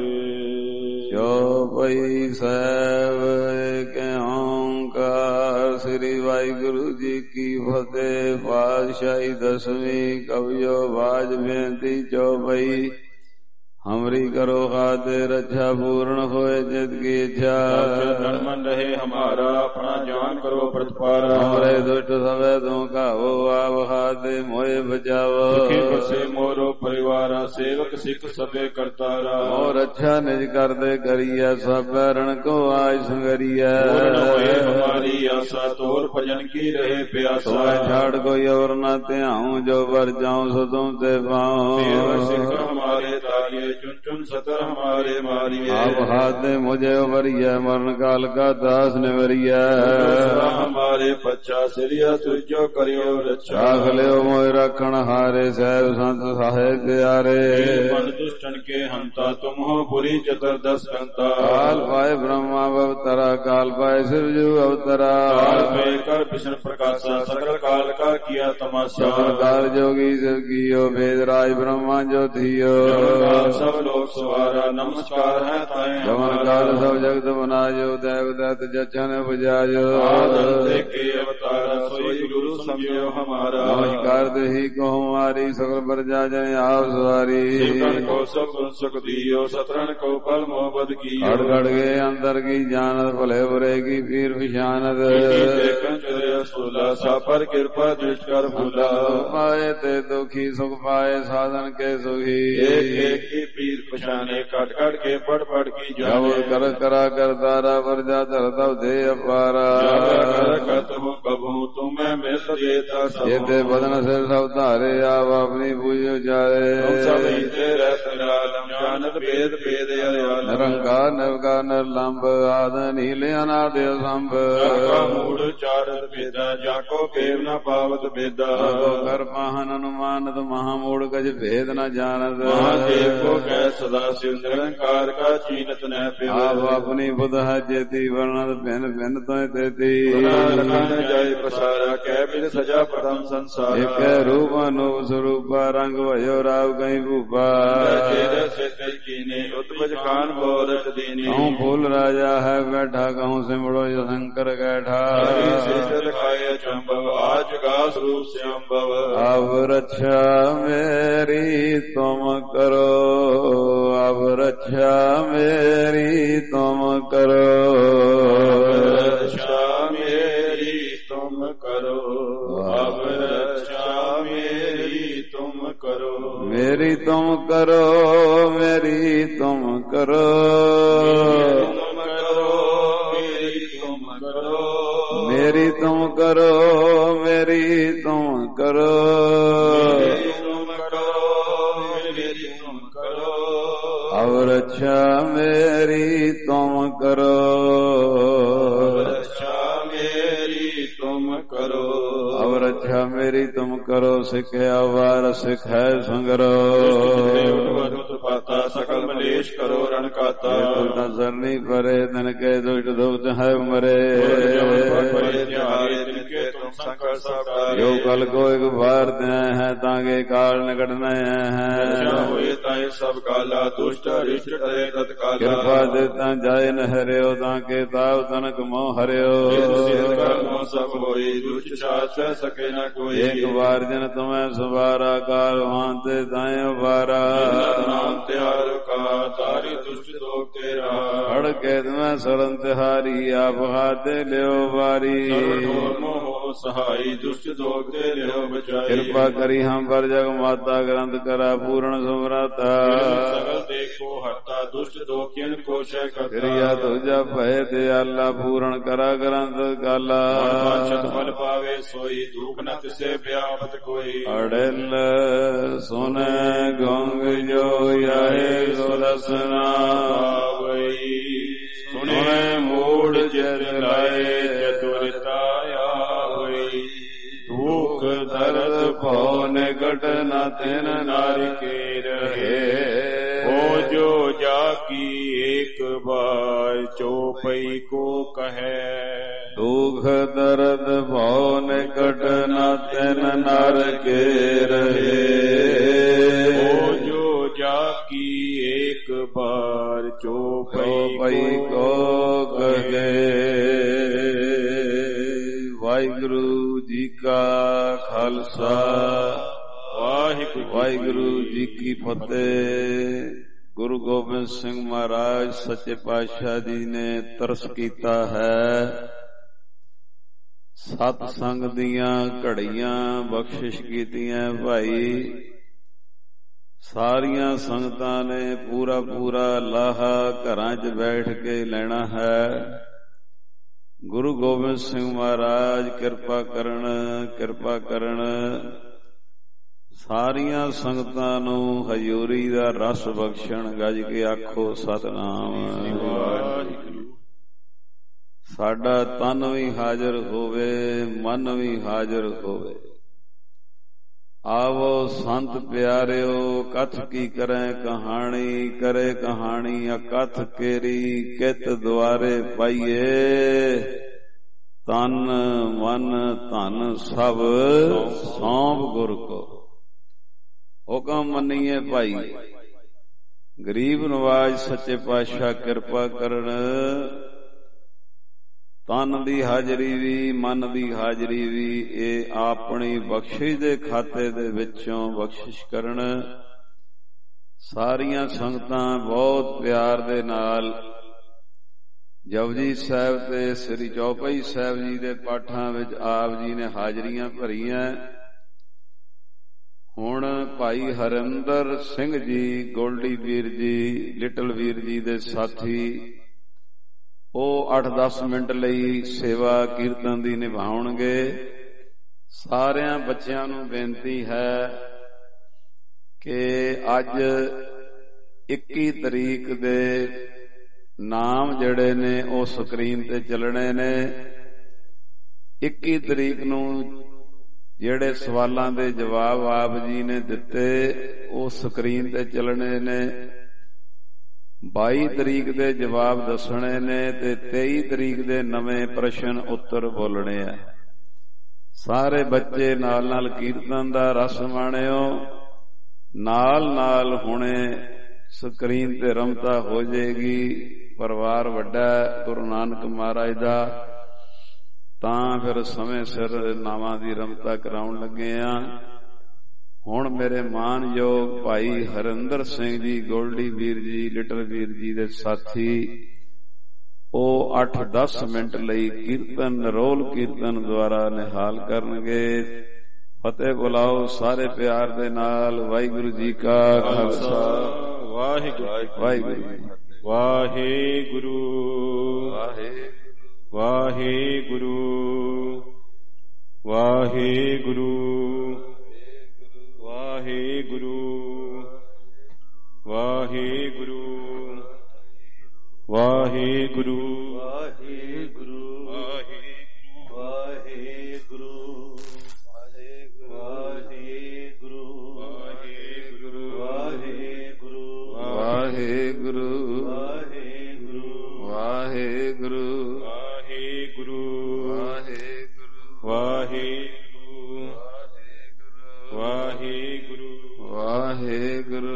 Speaker 5: ਚੌਪਈ ਸਾਹਿਬ ਏਕ ਓੰਕਾਰ। ਸ੍ਰੀ ਵਾਹਿਗੁਰੂ ਜੀ ਕੀ ਫਤਿਹ। ਪਾਤਸ਼ਾਹੀ ਦਸਵੀਂ ਕਵਿਓ ਬਾਜ ਬੇਨਤੀ ਚੌਪਈ। हमरी करो खातिर अच्छा पूर्ण होए जित की इच्छा।
Speaker 4: धर्मन रहे हमारा अपना जान करो प्रतिपारा।
Speaker 5: हमारे दुष्ट सवे तुम का हो आप खाते मोए बचाओ।
Speaker 4: बसे मोरो परिवारा सेवक सिख सबे करतारा।
Speaker 5: और अच्छा निज कर दे करिया सब रण को आज संगरिया।
Speaker 4: हमारी आशा तोर भजन की रहे प्यासा।
Speaker 5: छाड़ कोई और न त्याऊं जो बर जाऊं सो तुम ते पाऊं।
Speaker 4: सिख हमारे तारिये चुन चुन सतर हमारे मारिए।
Speaker 5: आप हाथ मुझे उबरिया मरण काल का दास निवरिया।
Speaker 4: हमारे पच्चा सिरिया तुझो करियो रक्षा।
Speaker 5: राख लियो मोह रखण हारे सहब संत साहेब प्यारे।
Speaker 4: मन दुष्टन के हंता तुम हो बुरी चतुर्दश कंता।
Speaker 5: काल पाए ब्रह्मा अवतरा काल पाए शिवजू अवतरा।
Speaker 4: काल पे कर विष्णु प्रकाशा सकल काल का किया तमाशा।
Speaker 5: काल जोगी शिव कियो वेद राज ब्रह्मा जो थियो।
Speaker 4: सब लोग सवारा नमस्कार है ताए।
Speaker 5: जमन काल सब जगत बनायो देव दत्त जचन बुझायो।
Speaker 4: के अवतारा सोई गुरु समझो हमारा।
Speaker 5: नमस्कार दही को हमारी सकल प्रजा जन आप सवारी।
Speaker 4: को सब सुख दियो सतरण को पल मोहब्बत की।
Speaker 5: खड़ खड़ के अंदर की जानत भले बुरे की पीर पिशानत।
Speaker 4: सा पर कृपा दृष्ट कर भूला।
Speaker 5: पाए ते दुखी सुख पाए साधन के सुखी।
Speaker 4: एक एक की पीर पछाने कट कट के पट पट की जाने।
Speaker 5: कर करा कर तारा प्रजा धरता दे अपारा।
Speaker 4: कबू तुम्हें मिल देता
Speaker 5: ये ते बदन से सब धारे आप अपनी पूजो जारे।
Speaker 4: जानत भेद भेद
Speaker 5: निरंकार निर्विकार निर्लंब आद नीले अनादि संभ।
Speaker 4: मूढ़ चारत भेदा जाको केव न पावत भेदा।
Speaker 5: कर पाहन अनुमानत महामूढ़ गज भेद न जानत।
Speaker 4: महादेव को कह सदा शिव निरंकार का चीनत न पिव।
Speaker 5: आप अपनी बुध है जेती वर्णत भिन्न भिन्न तो तेती।
Speaker 4: जय प्रसारा कह बिन सजा प्रथम संसार।
Speaker 5: एक रूप अनूप स्वरूप रंग भयो राव कहीं भूपा। कहूँ फूल राजा है बैठा कहूँ सिमड़ो शंकर कैठा।
Speaker 4: आज गास रूप श्याम्भव।
Speaker 5: अब रक्षा मेरी तुम करो अब रक्षा मेरी तुम करो।
Speaker 4: रक्षा मेरी तुम करो अब रक्षा मेरी तुम करो।
Speaker 5: मेरी तुम करो मेरी तुम करो। मेरी तुम करो मेरी तुम करो। अब रक्षा मेरी तुम करो। अब रक्षा मेरी तुम करो। सिख अवार सिख है संगरो।
Speaker 4: पाता सकल ਕਲੇਸ਼ ਕਰੋ ਰਣ ਕਾਤਾ
Speaker 5: ਤੁਰਨਾ ਸਰਨੀ ਪਰੇ ਤਨ ਕੇ ਦੁਸ਼ਟ ਦੁਖਤ ਹੈ ਮਰੇ ਜੋ ਕਲ ਕੋ ਇੱਕ ਬਾਰ ਦਿਆ ਹੈ ਤਾਂਗੇ ਕਾਲ ਨਿਕਟਨਾ ਹੈ
Speaker 4: ਹੋਏ ਤਾਏ ਸਭ ਕਾਲਾ ਦੁਸ਼ਟ ਰਿਸ਼ਟ ਟਰੇ ਤਤਕਾਲਾ
Speaker 5: ਕਿਰਪਾ ਦੇ ਤਾਂ ਜਾਏ ਨ ਹਰਿਓ ਤਾਂ ਕੇ ਤਾਵ ਤਨਕ ਮੋਹ ਹਰਿਓ
Speaker 4: ਸਭ ਹੋਈ ਦੁਸ਼ਟ ਸਾਥ ਸਕੇ ਨਾ ਕੋਈ
Speaker 5: ਇੱਕ ਵਾਰ ਜਨ ਤੁਮੈ ਸਵਾਰਾ ਕਾਲ ਵਾਂਤੇ ਤਾਏ ਉਬਾਰਾ
Speaker 4: ਨਾਮ ਤਿਆਰ ਕਾ ਤਾਰੀ ਦੁਸ਼ਟ ਦੋਖ ਤੇਰਾ
Speaker 5: ਹੜ ਕੇ ਤੁਮੈ ਸਰਨ ਤਿਹਾਰੀ ਆਪ ਹਾਥੇ ਲਿਓ ਵਾਰੀ
Speaker 4: ਮੋਹ ਸਹਾਈ ਦੁਸ਼ਟ ਦੋਖ ਤੇ ਲਿਓ ਬਚਾਈ
Speaker 5: ਕਿਰਪਾ ਕਰੀ ਹਮ ਪਰ ਜਗ ਮਾਤਾ ਗ੍ਰੰਥ ਕਰਾ ਪੂਰਨ ਸਮਰਾਤਾ
Speaker 4: ਸਗਲ ਦੇਖੋ ਹਰਤਾ ਦੁਸ਼ਟ ਦੋਖਿਨ ਕੋਸ਼ੈ ਕਰਤਾ
Speaker 5: ਕਰਿਆ ਤੁਜਾ ਭੈ ਦਿਆਲਾ ਪੂਰਨ ਕਰਾ ਗ੍ਰੰਥ ਕਾਲਾ
Speaker 4: ਛਤ ਫਲ ਪਾਵੇ ਸੋਈ ਦੁਖ ਨ ਤਿਸੇ ਬਿਆਪਤ ਕੋਈ
Speaker 5: ਅੜਲ ਸੁਨੇ ਗੰਗ ਜੋ ਆਏ ਸੋ ਰਸਨਾ
Speaker 4: ਆਵਈ
Speaker 5: ਸੁਨੇ ਮੂੜ ਜਿਤ ਲਾਏ
Speaker 4: ਚਤੁਰਤਾ ਆਵਈ
Speaker 5: ਦੁਖ ਦਰਦ ਭਉ ਨਿਕਟ ਨ ਤਿਨ ਨਾਰਿ ਕੇ ਰਹੇ
Speaker 4: ਹੋ ਜੋ ਜਾ ਕੀ ਏਕ ਬਾਰ ਚੋਪਈ ਕੋ ਕਹੈ
Speaker 5: ਦੁਖ ਦਰਦ ਭਉ ਨਿਕਟ ਨ ਤਿਨ ਨਰ ਕੇ ਰਹੇ
Speaker 4: ਹੋ ਜੋ ਜਾ ਕੀ ਏਕ ਬਾਰ ਚੋਪਈ
Speaker 5: ਕੋ ਕਹੇ। ਵਾਹਿਗੁਰੂ ਜੀ ਕਾ ਖਾਲਸਾ ਵਾਹਿਗੁਰੂ ਜੀ ਕੀ ਫਤਿਹ। ਗੁਰੂ ਗੋਬਿੰਦ ਸਿੰਘ ਮਹਾਰਾਜ ਸੱਚੇ ਪਾਤਸ਼ਾਹ ਜੀ ਨੇ ਤਰਸ ਕੀਤਾ ਹੈ ਸਤ ਸੰਗ ਦੀਆਂ ਘੜੀਆਂ ਬਖਸ਼ਿਸ਼ ਕੀਤੀਆਂ ਭਾਈ। ਸਾਰੀਆਂ ਸੰਗਤਾਂ ਨੇ ਪੂਰਾ ਪੂਰਾ ਲਾਹਾ ਘਰਾਂ 'ਚ ਬੈਠ ਕੇ ਲੈਣਾ ਹੈ। ਗੁਰੂ ਗੋਬਿੰਦ ਸਿੰਘ ਮਹਾਰਾਜ ਕਿਰਪਾ ਕਰਨ ਕਿਰਪਾ ਕਰਨ ਸਾਰੀਆਂ ਸੰਗਤਾਂ ਨੂੰ ਹਜ਼ੂਰੀ ਦਾ ਰਸ ਬਖਸ਼ਣ। ਗੱਜ ਕੇ ਆਖੋ ਸਤਿਨਾਮ ਵਾਹਿਗੁਰੂ। ਸਾਡਾ ਤਨ ਵੀ ਹਾਜ਼ਰ ਹੋਵੇ ਮਨ ਵੀ ਹਾਜ਼ਰ ਹੋਵੇ। ਆਵੋ ਸੰਤ ਪਿਆਰਿਓ ਕਥ ਕੀ ਕਰੈ ਕਹਾਣੀ ਕਰੇ ਕਹਾਣੀ ਅਕਥ ਕੇਰੀ ਕਿਤ ਦੁਆਰੇ ਪਾਈਏ। ਤਨ ਮਨ ਧਨ ਸਭ ਸੌਂਪ ਗੁਰ ਕੋ ਹੁਕਮ ਮੰਨੀਏ ਭਾਈ। ਗਰੀਬ ਨਵਾਜ ਸੱਚੇ ਪਾਤਸ਼ਾਹ ਕਿਰਪਾ ਕਰਨ। ਤਨ ਦੀ ਹਾਜ਼ਰੀ ਵੀ ਮਨ ਦੀ ਹਾਜ਼ਰੀ ਵੀ ਇਹ ਆਪਣੀ ਬਖਸ਼ਿਸ਼ ਦੇ ਖਾਤੇ ਦੇ ਵਿੱਚੋਂ ਬਖਸ਼ਿਸ਼ ਕਰਨ। ਸਾਰੀਆਂ ਸੰਗਤਾਂ ਬਹੁਤ ਪਿਆਰ ਦੇ ਨਾਲ ਜਪਜੀ ਸਾਹਿਬ ਤੇ ਸ੍ਰੀ ਚੌਪਈ ਸਾਹਿਬ ਜੀ ਦੇ ਪਾਠਾਂ ਵਿੱਚ ਆਪ ਜੀ ਨੇ ਹਾਜ਼ਰੀਆਂ ਭਰੀਆਂ। ਹੁਣ ਭਾਈ ਹਰਿੰਦਰ ਸਿੰਘ ਜੀ ਗੋਲਡੀ ਵੀਰ ਜੀ ਲਿਟਲ ਵੀਰ ਜੀ ਦੇ ਸਾਥੀ ਉਹ ਅੱਠ ਦਸ ਮਿੰਟ ਲਈ ਸੇਵਾ ਕੀਰਤਨ ਦੀ ਨਿਭਾਉਣਗੇ। ਸਾਰਿਆਂ ਬੱਚਿਆਂ ਨੂੰ ਬੇਨਤੀ ਹੈ ਕਿ ਅੱਜ ਇੱਕੀ ਤਰੀਕ ਦੇ ਨਾਮ ਜਿਹੜੇ ਨੇ ਉਹ ਸਕਰੀਨ ਤੇ ਚੱਲਣੇ ਨੇ। ਇੱਕੀ ਤਰੀਕ ਨੂੰ ਜਿਹੜੇ ਸਵਾਲਾਂ ਦੇ ਜਵਾਬ ਆਪ ਜੀ ਨੇ ਦਿੱਤੇ ਉਹ ਸਕਰੀਨ ਤੇ ਚੱਲਣੇ ਨੇ। ਬਾਈ ਤਰੀਕ ਦੇ ਜਵਾਬ ਦੱਸਣੇ ਨੇ ਤੇ ਤੇਈ ਤਰੀਕ ਦੇ ਨਵੇਂ ਪ੍ਰਸ਼ਨ ਉੱਤਰ ਬੋਲਣੇ ਆ। ਸਾਰੇ ਬੱਚੇ ਨਾਲ ਨਾਲ ਕੀਰਤਨ ਦਾ ਰਸ ਮਾਣਿਓ। ਨਾਲ ਨਾਲ ਹੁਣੇ ਸਕਰੀਨ ਤੇ ਰਮਤਾ ਹੋ ਜਾਏਗੀ। ਪਰਿਵਾਰ ਵੱਡਾ ਗੁਰੂ ਨਾਨਕ ਮਹਾਰਾਜ ਦਾ ਤਾਂ ਫਿਰ ਸਮੇਂ ਸਿਰ ਨਾਵਾਂ ਦੀ ਰਮਤਾ ਕਰਾਉਣ ਲੱਗੇ ਆ। ਹੁਣ ਮੇਰੇ ਮਾਨਯੋਗ ਭਾਈ ਹਰਿੰਦਰ ਸਿੰਘ ਜੀ ਗੋਲਡੀ ਵੀਰ ਜੀ ਲਿਟਲ ਵੀਰ ਜੀ ਦੇ ਸਾਥੀ ਉਹ ਅੱਠ ਦਸ ਮਿੰਟ ਲਈ ਕੀਰਤਨ ਨਿਰੋਲ ਕੀਰਤਨ ਦੁਆਰਾ ਨਿਹਾਲ ਕਰਨਗੇ। ਫਤਿਹ ਬੁਲਾਓ ਸਾਰੇ ਪਿਆਰ ਦੇ ਨਾਲ। ਵਾਹਿਗੁਰੂ ਜੀ ਕਾ ਖਾਲਸਾ ਵਾਹਿਗੁਰੂ ਵਾਹਿਗੁਰੂ
Speaker 4: ਵਾਹਿਗੁਰੂ ਵਾਹਿਗੁਰੂ ਵਾਹਿਗੁਰੂ ਵਾਹਿਗੁਰੂ ਵਾਹਿਗੁਰੂ ਵਾਹਿਗੁਰੂ ਵਾਹਿਗੁਰੂ ਵਾਹਿਗੁਰੂ ਵਾਹਿਗੁਰੂ ਵਾਹਿਗੁਰੂ ਵਾਹਿਗੁਰੂ ਵਾਹਿਗੁਰੂ
Speaker 5: ਵਾਹਿਗੁਰੂ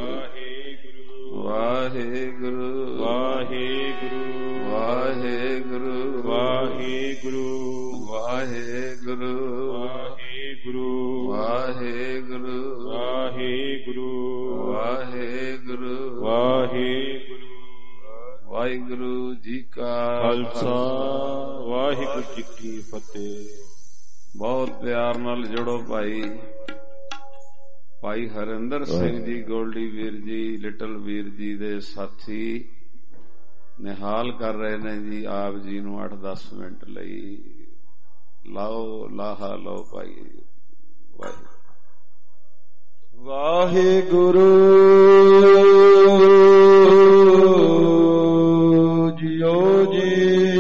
Speaker 5: ਵਾਹਿਗੁਰੂ
Speaker 4: ਵਾਹਿਗੁਰੂ
Speaker 5: ਵਾਹਿਗੁਰੂ
Speaker 4: ਵਾਹਿਗੁਰੂ
Speaker 5: ਵਾਹਿਗੁਰੂ
Speaker 4: ਵਾਹਿਗੁਰੂ
Speaker 5: ਵਾਹਿਗੁਰੂ
Speaker 4: ਵਾਹਿਗੁਰੂ
Speaker 5: ਵਾਹਿਗੁਰੂ
Speaker 4: ਵਾਹਿਗੁਰੂ
Speaker 5: ਵਾਹਿਗੁਰੂ ਜੀ ਕਾ
Speaker 4: ਖਾਲਸਾ ਵਾਹਿਗੁਰੂ ਜੀ ਕੀ ਫਤਿਹ।
Speaker 5: ਬਹੁਤ ਪਿਆਰ ਨਾਲ ਜੁੜੋ ਭਾਈ। ਭਾਈ ਹਰਿੰਦਰ ਸਿੰਘ ਜੀ ਗੋਲਡੀ ਵੀਰ ਜੀ ਲਿਟਲ ਵੀਰ ਜੀ ਦੇ ਸਾਥੀ ਨਿਹਾਲ ਕਰ ਰਹੇ ਨੇ ਜੀ ਆਪ ਜੀ ਨੂੰ ਅੱਠ ਦਸ ਮਿੰਟ ਲਈ। ਲਾਓ ਲਾਹਾ ਲਓ ਭਾਈ। ਵਾਹਿਗੁਰੂ ਜੀਓ ਜੀ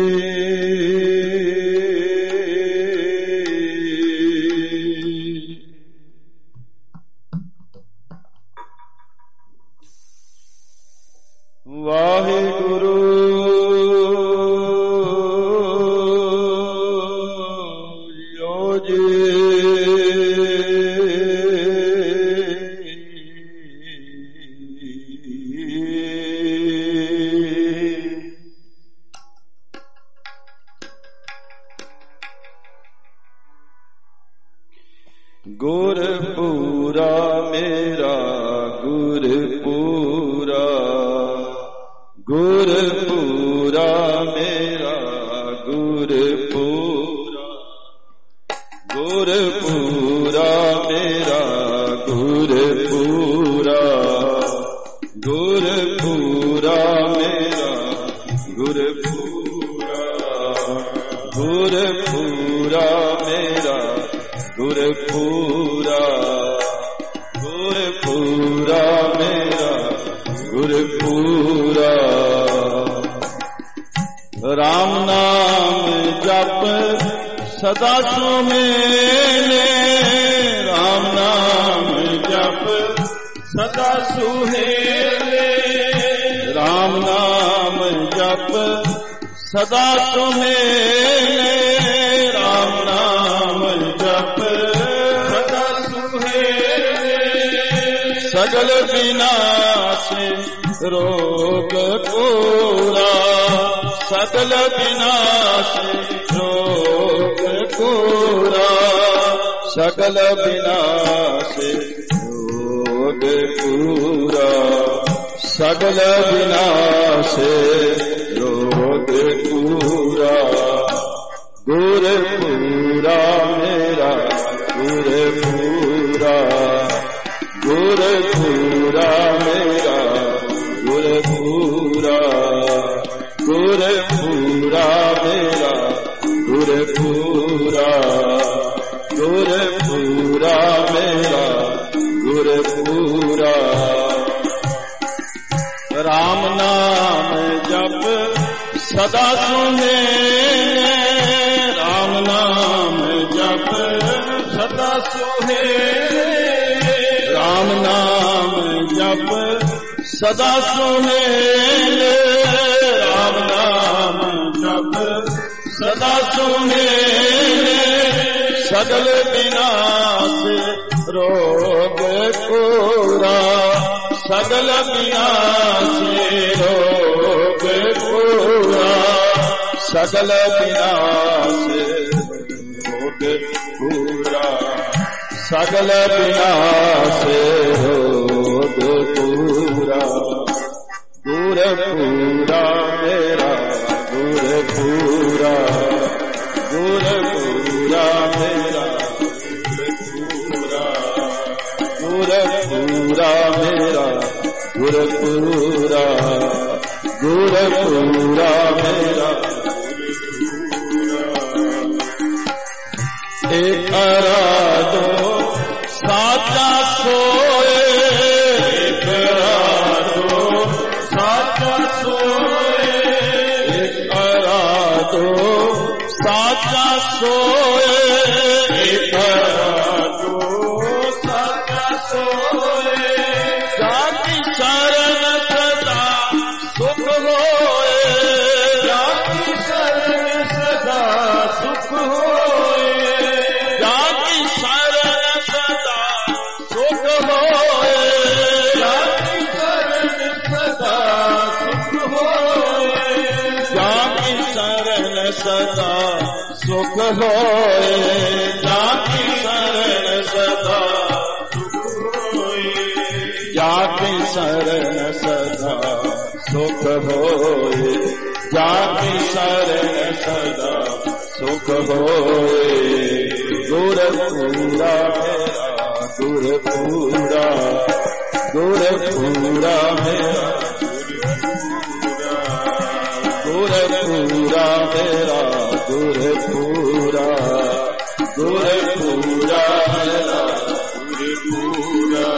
Speaker 5: ਵਾਹਿਗੁਰੂ ਜੀਓ ਜੀ ਗੁਰਪੂਰਾ ਮੇਰਾ ਗੁਰਪੂਰਾ ਗੁਰਪੂਰਾ ਮੇਰਾ ਗੁਰਪੂਰਾ ਗੁਰਪੂਰਾ ਮੇਰਾ ਗੁਰਪੂਰਾ ਗੁਰਪੂਰਾ ਮੇਰਾ ਗੁਰਪੂਰਾ ਗੁਰਪੂਰਾ ਮੇਰਾ ਗੁਰਪੂਰਾ ਗੁਰਪੂਰਾ ਮੇਰਾ ਗੁਰਪੂਰਾ ਰਾਮ ਨਾਮ ਜਪ ਸਦਾ ਸੁਹੇਲੇ ਰਾਮ ਨਾਮ ਜਪ ਸਦਾ ਸੁਹੇਲੇ ਰਾਮ ਨਾਮ ਜਪ ਸਦਾ ਸੁਹੇਲੇ ਰਾਮ ਨਾਮ ਜਪ ਸਦਾ ਸੁਹੇਲੇ ਸਗਲ ਵਿਨਾਸ਼ ਰੋਗ ਪੂਰਾ ਸਗਲ ਵਿਨਾਸ਼ ਰੋਗ ਪੂਰਾ ਸਗਲ ਵਿਨਾਸ਼ ਰੋਗ ਪੂਰਾ ਸਗਲ ਵਿਨਾਸ਼ ਰੋਗ ਪੂਰਾ ਗੁਰਪੂਰਾ ਮੇਰਾ ਗੁਰਪੂਰਾ ਗੁਰਪੂਰਾ ਮੇਰਾ ਗੁਰਪੂਰਾ ਗੁਰਪੂਰਾ ਮੇਰਾ ਗੁਰਪੂਰਾ ਗੁਰਪੂਰਾ ਮੇਰਾ ਗੁਰਪੂਰਾ ਰਾਮ ਨਾਮ ਜਪ ਸਦਾ ਸੁਹੇਲੇ ਰਾਮ ਨਾਮ ਜਪ ਸਦਾ ਸੁਹੇਲੇ ਰਾਮ ਨਾਮ ਜਪ ਸਦਾ ਸੁਹੇਲੇ ਰਾਮ ਨਾਮ ਜਪ ਸਦਾ ਸੁਹੇਲੇ ਸਗਲ ਵਿਨਾਸ਼ ਰੋਗ ਪੂਰਾ ਸਗਲ ਵਿਨਾਸ਼ ਰੋਗ ਪੂਰਾ ਸਗਲ ਵਿਨਾਸ਼ ਰੋਗ ਪੂਰਾ ਸਗਲ ਵਿਨਾਸ਼ ਰੋਗ ਪੂਰਾ ਗੁਰਪੂਰਾ ਮੇਰਾ ਗੁਰਪੂਰਾ ਗੁਰਪੂਰਾ ਮੇਰਾ ਗੁਰਪੂਰਾ ਗੁਰਪੂਰਾ ਮੇਰਾ ਗੁਰਪੂਰਾ ਗੁਰਪੂਰਾ ਮੇਰਾ ਏਕ ਅਰਾਧੋ ਸਾਚਾ ਸੋਏ ਏਕ ਅਰਾਧੋ ਸਾਚਾ ਸੋਏ ਏਕ ਅਰਾਧੋ ਸਾਚਾ ਸੋਏ ਏਕ ਅਰਾਧੋ ਸਾਚਾ ਸੋਏ ਜਾਤੀ ਸ਼ਰਨ ਸਦਾ ਸੁਖ ਹੋਏ ਜਾਤੀ ਸ਼ਰਨ ਸਦਾ ਸੁਖ ਹੋਏ ਜਾਤੀ ਸ਼ਰਨ ਸਦਾ ਸੁਖ ਹੋਏ सदा सुख होए, जाकी शरण सदा सुख होए, जाकी शरण सदा सुख होए, जाकी शरण सदा सुख होए। गुर पूरा मेरा गुर पूरा, गुर पूरा मेरा गुर पूरा मेरा गुर पूरा, गुर पूरा मेरा गुर पूरा।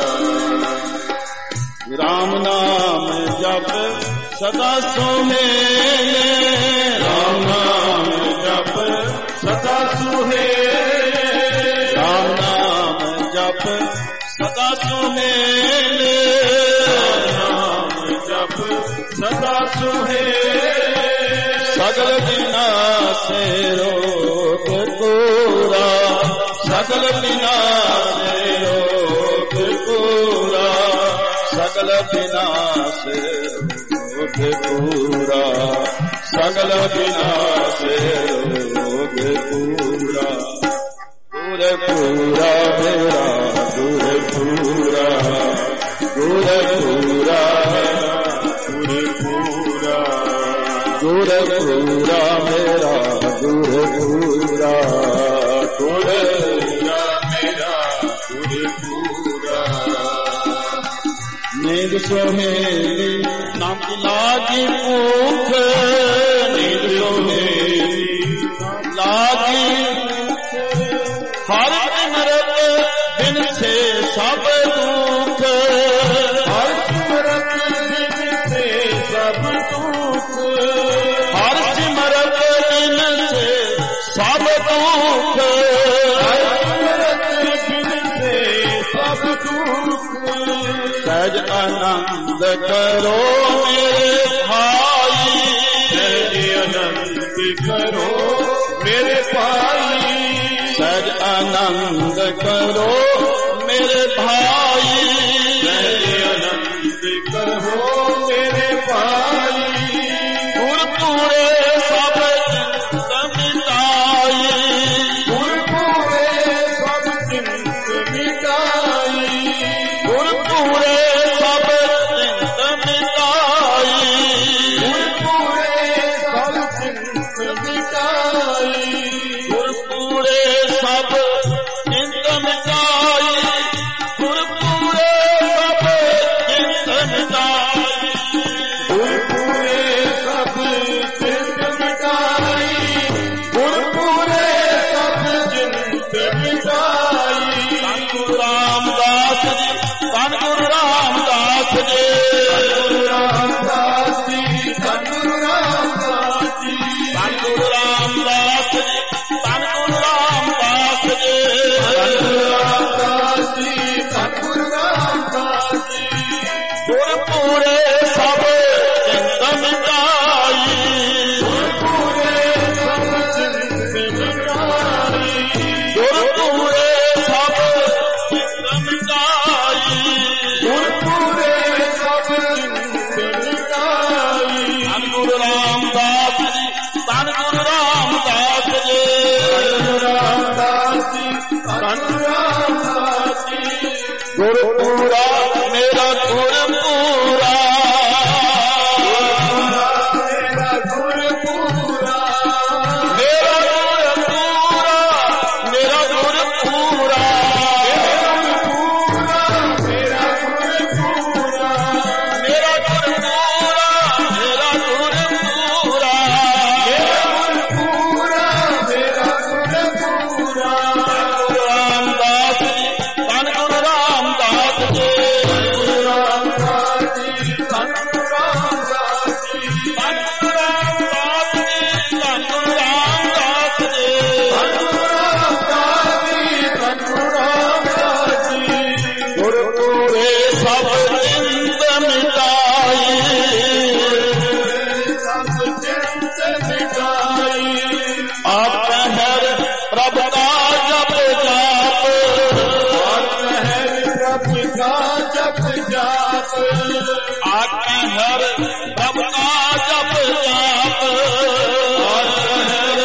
Speaker 5: राम नाम जप सदा सुहेले, राम नाम जप सदा सुहेले, राम नाम जप सदा सुहेले, राम नाम जप सदा सुहेले। सगल बिना से रोग पूरा, सगल बिना से रोग पूरा, सगल बिना से रोग पूरा, सगल बिना से रोग पूरा। गुर पूरा मेरा गुर पूरा, गुर पूरा गुर पूरा, गुर पूरा मेरा गुर पूरा, गुर पूरा मेरा गुर पूरा। नींद सोहेली नाम लागी भूख, नींद सोहेली लागी हर सिमरत बिन से सब दुख, हर सिमरत बिन से सब दुख, हर सिमरत बिन से सब दुख, हर सिमरत बिन से सब दुख। सहज आनंद करो मेरे भाई, सहज आनंद करो मेरे भाई, सहज आनंद करो मेरे भाई, सहज आनंद करो मेरे भाई। गुर पूरे सब चिंत मिटाई, गुर पूरे सब चिंत मिटाई, गुर पूरे सब चिंत मिटाई, गुर पूरे सब चिंत मिटाई, गुर पूरे सब चिंत मिटाई, गुर पूरे सब चिंत मिटाई, गुर पूरे सब चिंत मिटाई, गुर पूरे सब चिंत मिटाई। धन गुरु रामदास जी, धन गुरु रामदास जी, धन गुरु रामदास जी, धन गुरु रामदास जी, धन गुरु रामदास जी, धन गुरु रामदास जी, धन गुरु रामदास जी। गुर पूरे सब चिंत मिटाई, गुर पूरे सब चिंत मिटाई, गुर पूरे सब चिंत मिटाई, गुर पूरे सब चिंत मिटाई। धन गुरु रामदास जी, धन गुरु रामदास जी, धन गुरु रामदास जी, धन गुरु रामदास जी। गुर पूरा मेरा गुर पूरा, मेरा गुर पूरा, मेरा गुर पूरा, मेरा गुर पूरा, मेरा गुर पूरा, मेरा गुर पूरा, मेरा गुर पूरा, मेरा गुर पूरा, मेरा गुर पूरा। रामदास जी, धन गुरु रामदास जी, धन गुरु रामदास जी, धन गुरु रामदास जी, धन गुरु रामदास जी, धन गुरु रामदास जी, धन गुरु रामदास जी, धन गुरु रामदास जी। गुर पूरे सब चिंत मिटाई, सब चिंत मिटाई। आप हर प्रभु का जप जाप, आप हर प्रभु का जप जाप, आप हर प्रभु का जप जाप, आप हर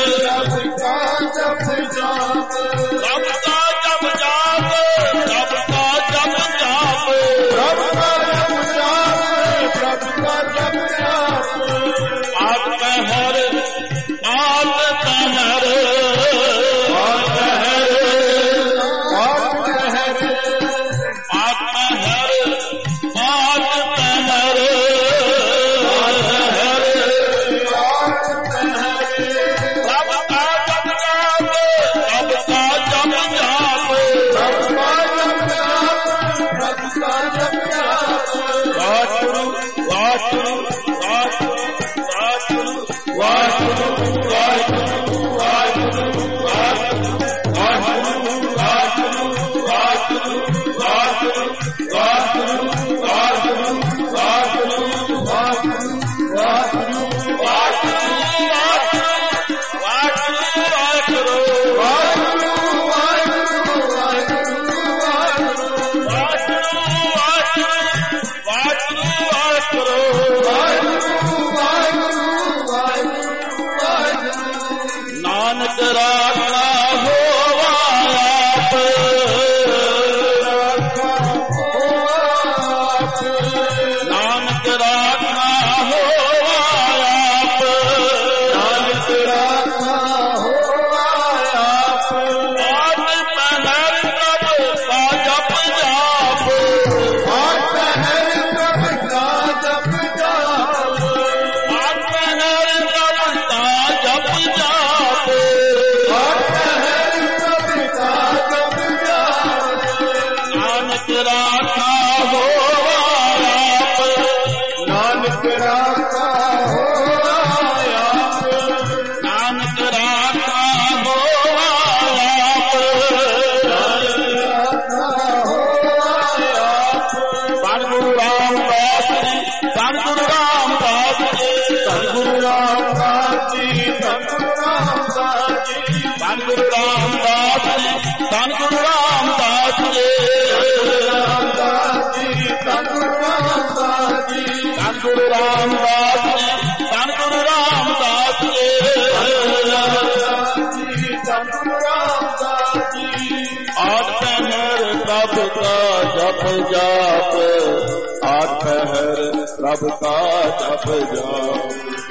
Speaker 5: प्रभ का जप जाप,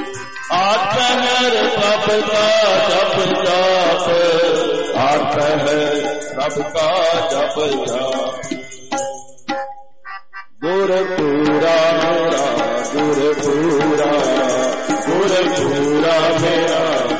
Speaker 5: आठ पहर प्रभ का जप जाप, आठ पहर प्रभ का जप जाप। गुर पूरा मेरा गुर पूरा, गुर पूरा मेरा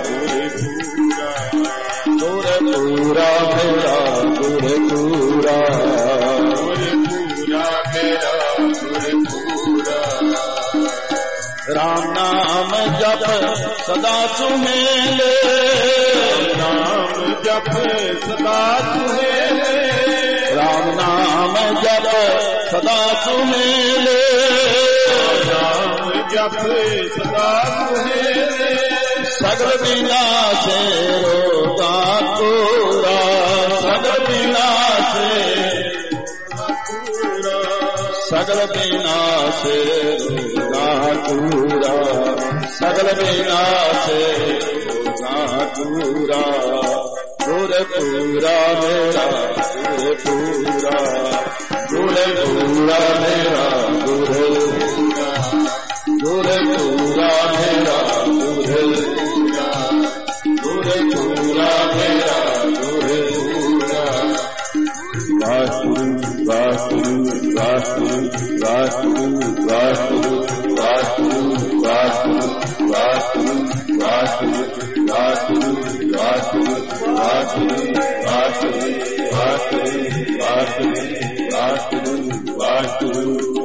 Speaker 5: गुर पूरा, गुर पूरा मेरा गुर पूरा, गुर पूरा मेरा गुर पूरा। राम नाम जप सदा सुहेले, नाम जप सदा सुहेले, राम नाम जप सदा सुहेले, नाम जप सदा सुहेले। सगल विनाशे रोगा कोरा, सगल विनाशे सगल विनाशे रोगा पूरा, सगल विनाशे रोगा पूरा। गुर पूरा मेरा गुर पूरा, गुर पूरा मेरा गुर पूरा, गुर पूरा मेरा गुर पूरा, गुर पूरा मेरा गुर पूरा। वासुदेव वासुदेव वासुदेव वासुदेव वासुदेव वासुदेव वासुदेव वासुदेव वासुदेव वासुदेव वासुदेव वासुदेव वासुदेव वासुदेव वासुदेव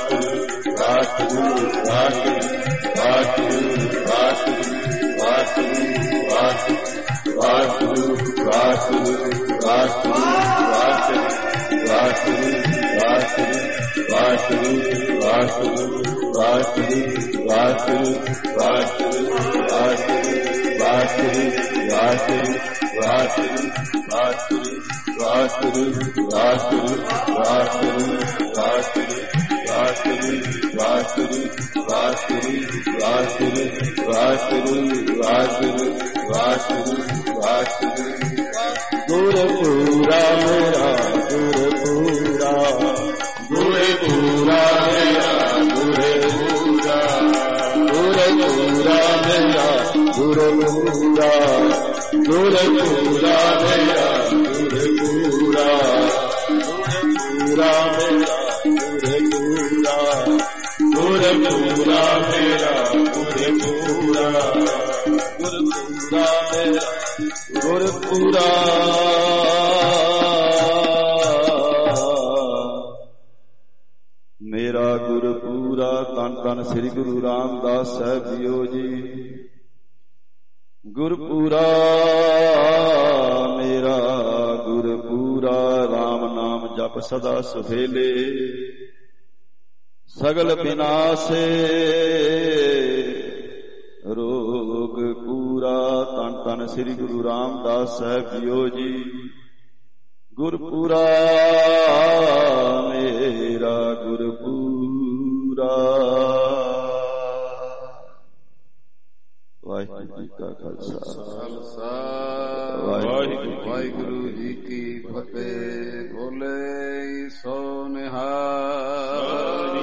Speaker 5: गुर पूरा मेरा गुर पूरा, गुर पूरा मेरा गुर पूरा, गुर पूरा मेरा गुर पूरा।
Speaker 4: ਗੁਰਪੂਰਾ ਮੇਰਾ ਗੁਰਪੂਰਾ ਗੁਰਪੂਰਾ ਮੇਰਾ ਗੁਰਪੂਰਾ ਗੁਰਪੂਰਾ ਮੇਰਾ ਗੁਰਪੂਰਾ ਗੁਰਪੂਰਾ ਮੇਰਾ ਗੁਰਪੂਰਾ ਮੇਰਾ ਗੁਰਪੂਰਾ। ਧੰਨ ਧੰਨ ਸ੍ਰੀ ਗੁਰੂ ਰਾਮਦਾਸ ਸਾਹਿਬ ਜੀਓ ਜੀ। ਗੁਰਪੂਰਾ ਮੇਰਾ ਗੁਰਪੂਰਾ। ਰਾਮ ਨਾਮ ਜਪ ਸਦਾ ਸੁਹੇਲੇ ਸਗਲ ਬਿਨਾਸੇ ਰੋਗ ਪੂਰਾ। ਧੰਨ ਧੰਨ ਸ੍ਰੀ ਗੁਰੂ ਰਾਮਦਾਸ ਸਾਹਿਬ ਜੀਓ ਜੀ। ਗੁਰਪੂਰਾ ਮੇਰਾ ਗੁਰਪੂਰਾ। ਵਾਹਿਗੁਰੂ ਜੀ ਕਾ ਖਾਲਸਾ ਵਾਹਿਗੁਰੂ ਜੀ ਕੀ ਫਤਿਹ। ਬੋਲੇ ਸੋ ਨਿਹਾਲ।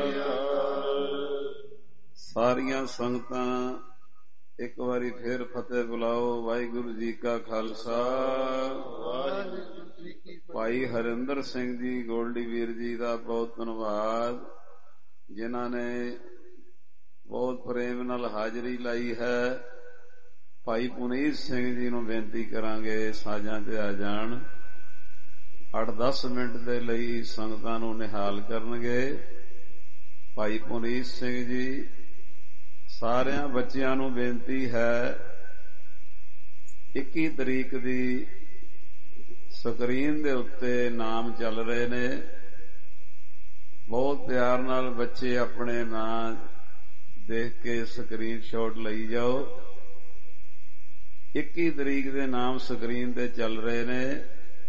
Speaker 4: ਸਾਰੀਆਂ ਸੰਗਤਾਂ ਇੱਕ ਵਾਰੀ ਫਿਰ ਫਤਿਹ ਬੁਲਾਓ। ਵਾਹਿਗੁਰੂ ਜੀ ਕਾ ਖਾਲਸਾ ਵਾਹਿਗੁਰੂ ਜੀ ਕੀ ਫਤਿਹ। ਭਾਈ ਹਰਿੰਦਰ ਸਿੰਘ ਜੀ ਗੋਲਡੀ ਵੀਰ ਜੀ ਦਾ ਬਹੁਤ ਧੰਨਵਾਦ, ਜਿਨ੍ਹਾਂ ਨੇ ਬਹੁਤ ਪ੍ਰੇਮ ਨਾਲ ਹਾਜ਼ਰੀ ਲਾਈ ਹੈ। ਭਾਈ ਪੁਨੀਤ ਸਿੰਘ ਜੀ ਨੂੰ ਬੇਨਤੀ ਕਰਾਂਗੇ ਸਾਜਾਂ ਤੇ ਆ ਜਾਣ। ਅੱਠ ਦਸ ਮਿੰਟ ਦੇ ਲਈ ਸੰਗਤਾਂ ਨੂੰ ਨਿਹਾਲ ਕਰਨਗੇ। ਭਾਈ ਪੁਨੀਤ ਸਿੰਘ ਜੀ। ਸਾਰਿਆਂ ਬੱਚਿਆਂ ਨੂੰ ਬੇਨਤੀ ਹੈ, ਇੱਕੀ ਤਰੀਕ ਦੀ ਸਕਰੀਨ ਦੇ ਉੱਤੇ ਨਾਮ ਚੱਲ ਰਹੇ ਨੇ। ਬਹੁਤ ਪਿਆਰ ਨਾਲ ਬੱਚੇ ਆਪਣੇ ਨਾਂ ਦੇਖ ਕੇ ਸਕਰੀਨ ਸ਼ਾਟ ਲਈ ਜਾਓ। ਇੱਕੀ ਤਰੀਕ ਦੇ ਨਾਮ ਸਕਰੀਨ ਤੇ ਚੱਲ ਰਹੇ ਨੇ।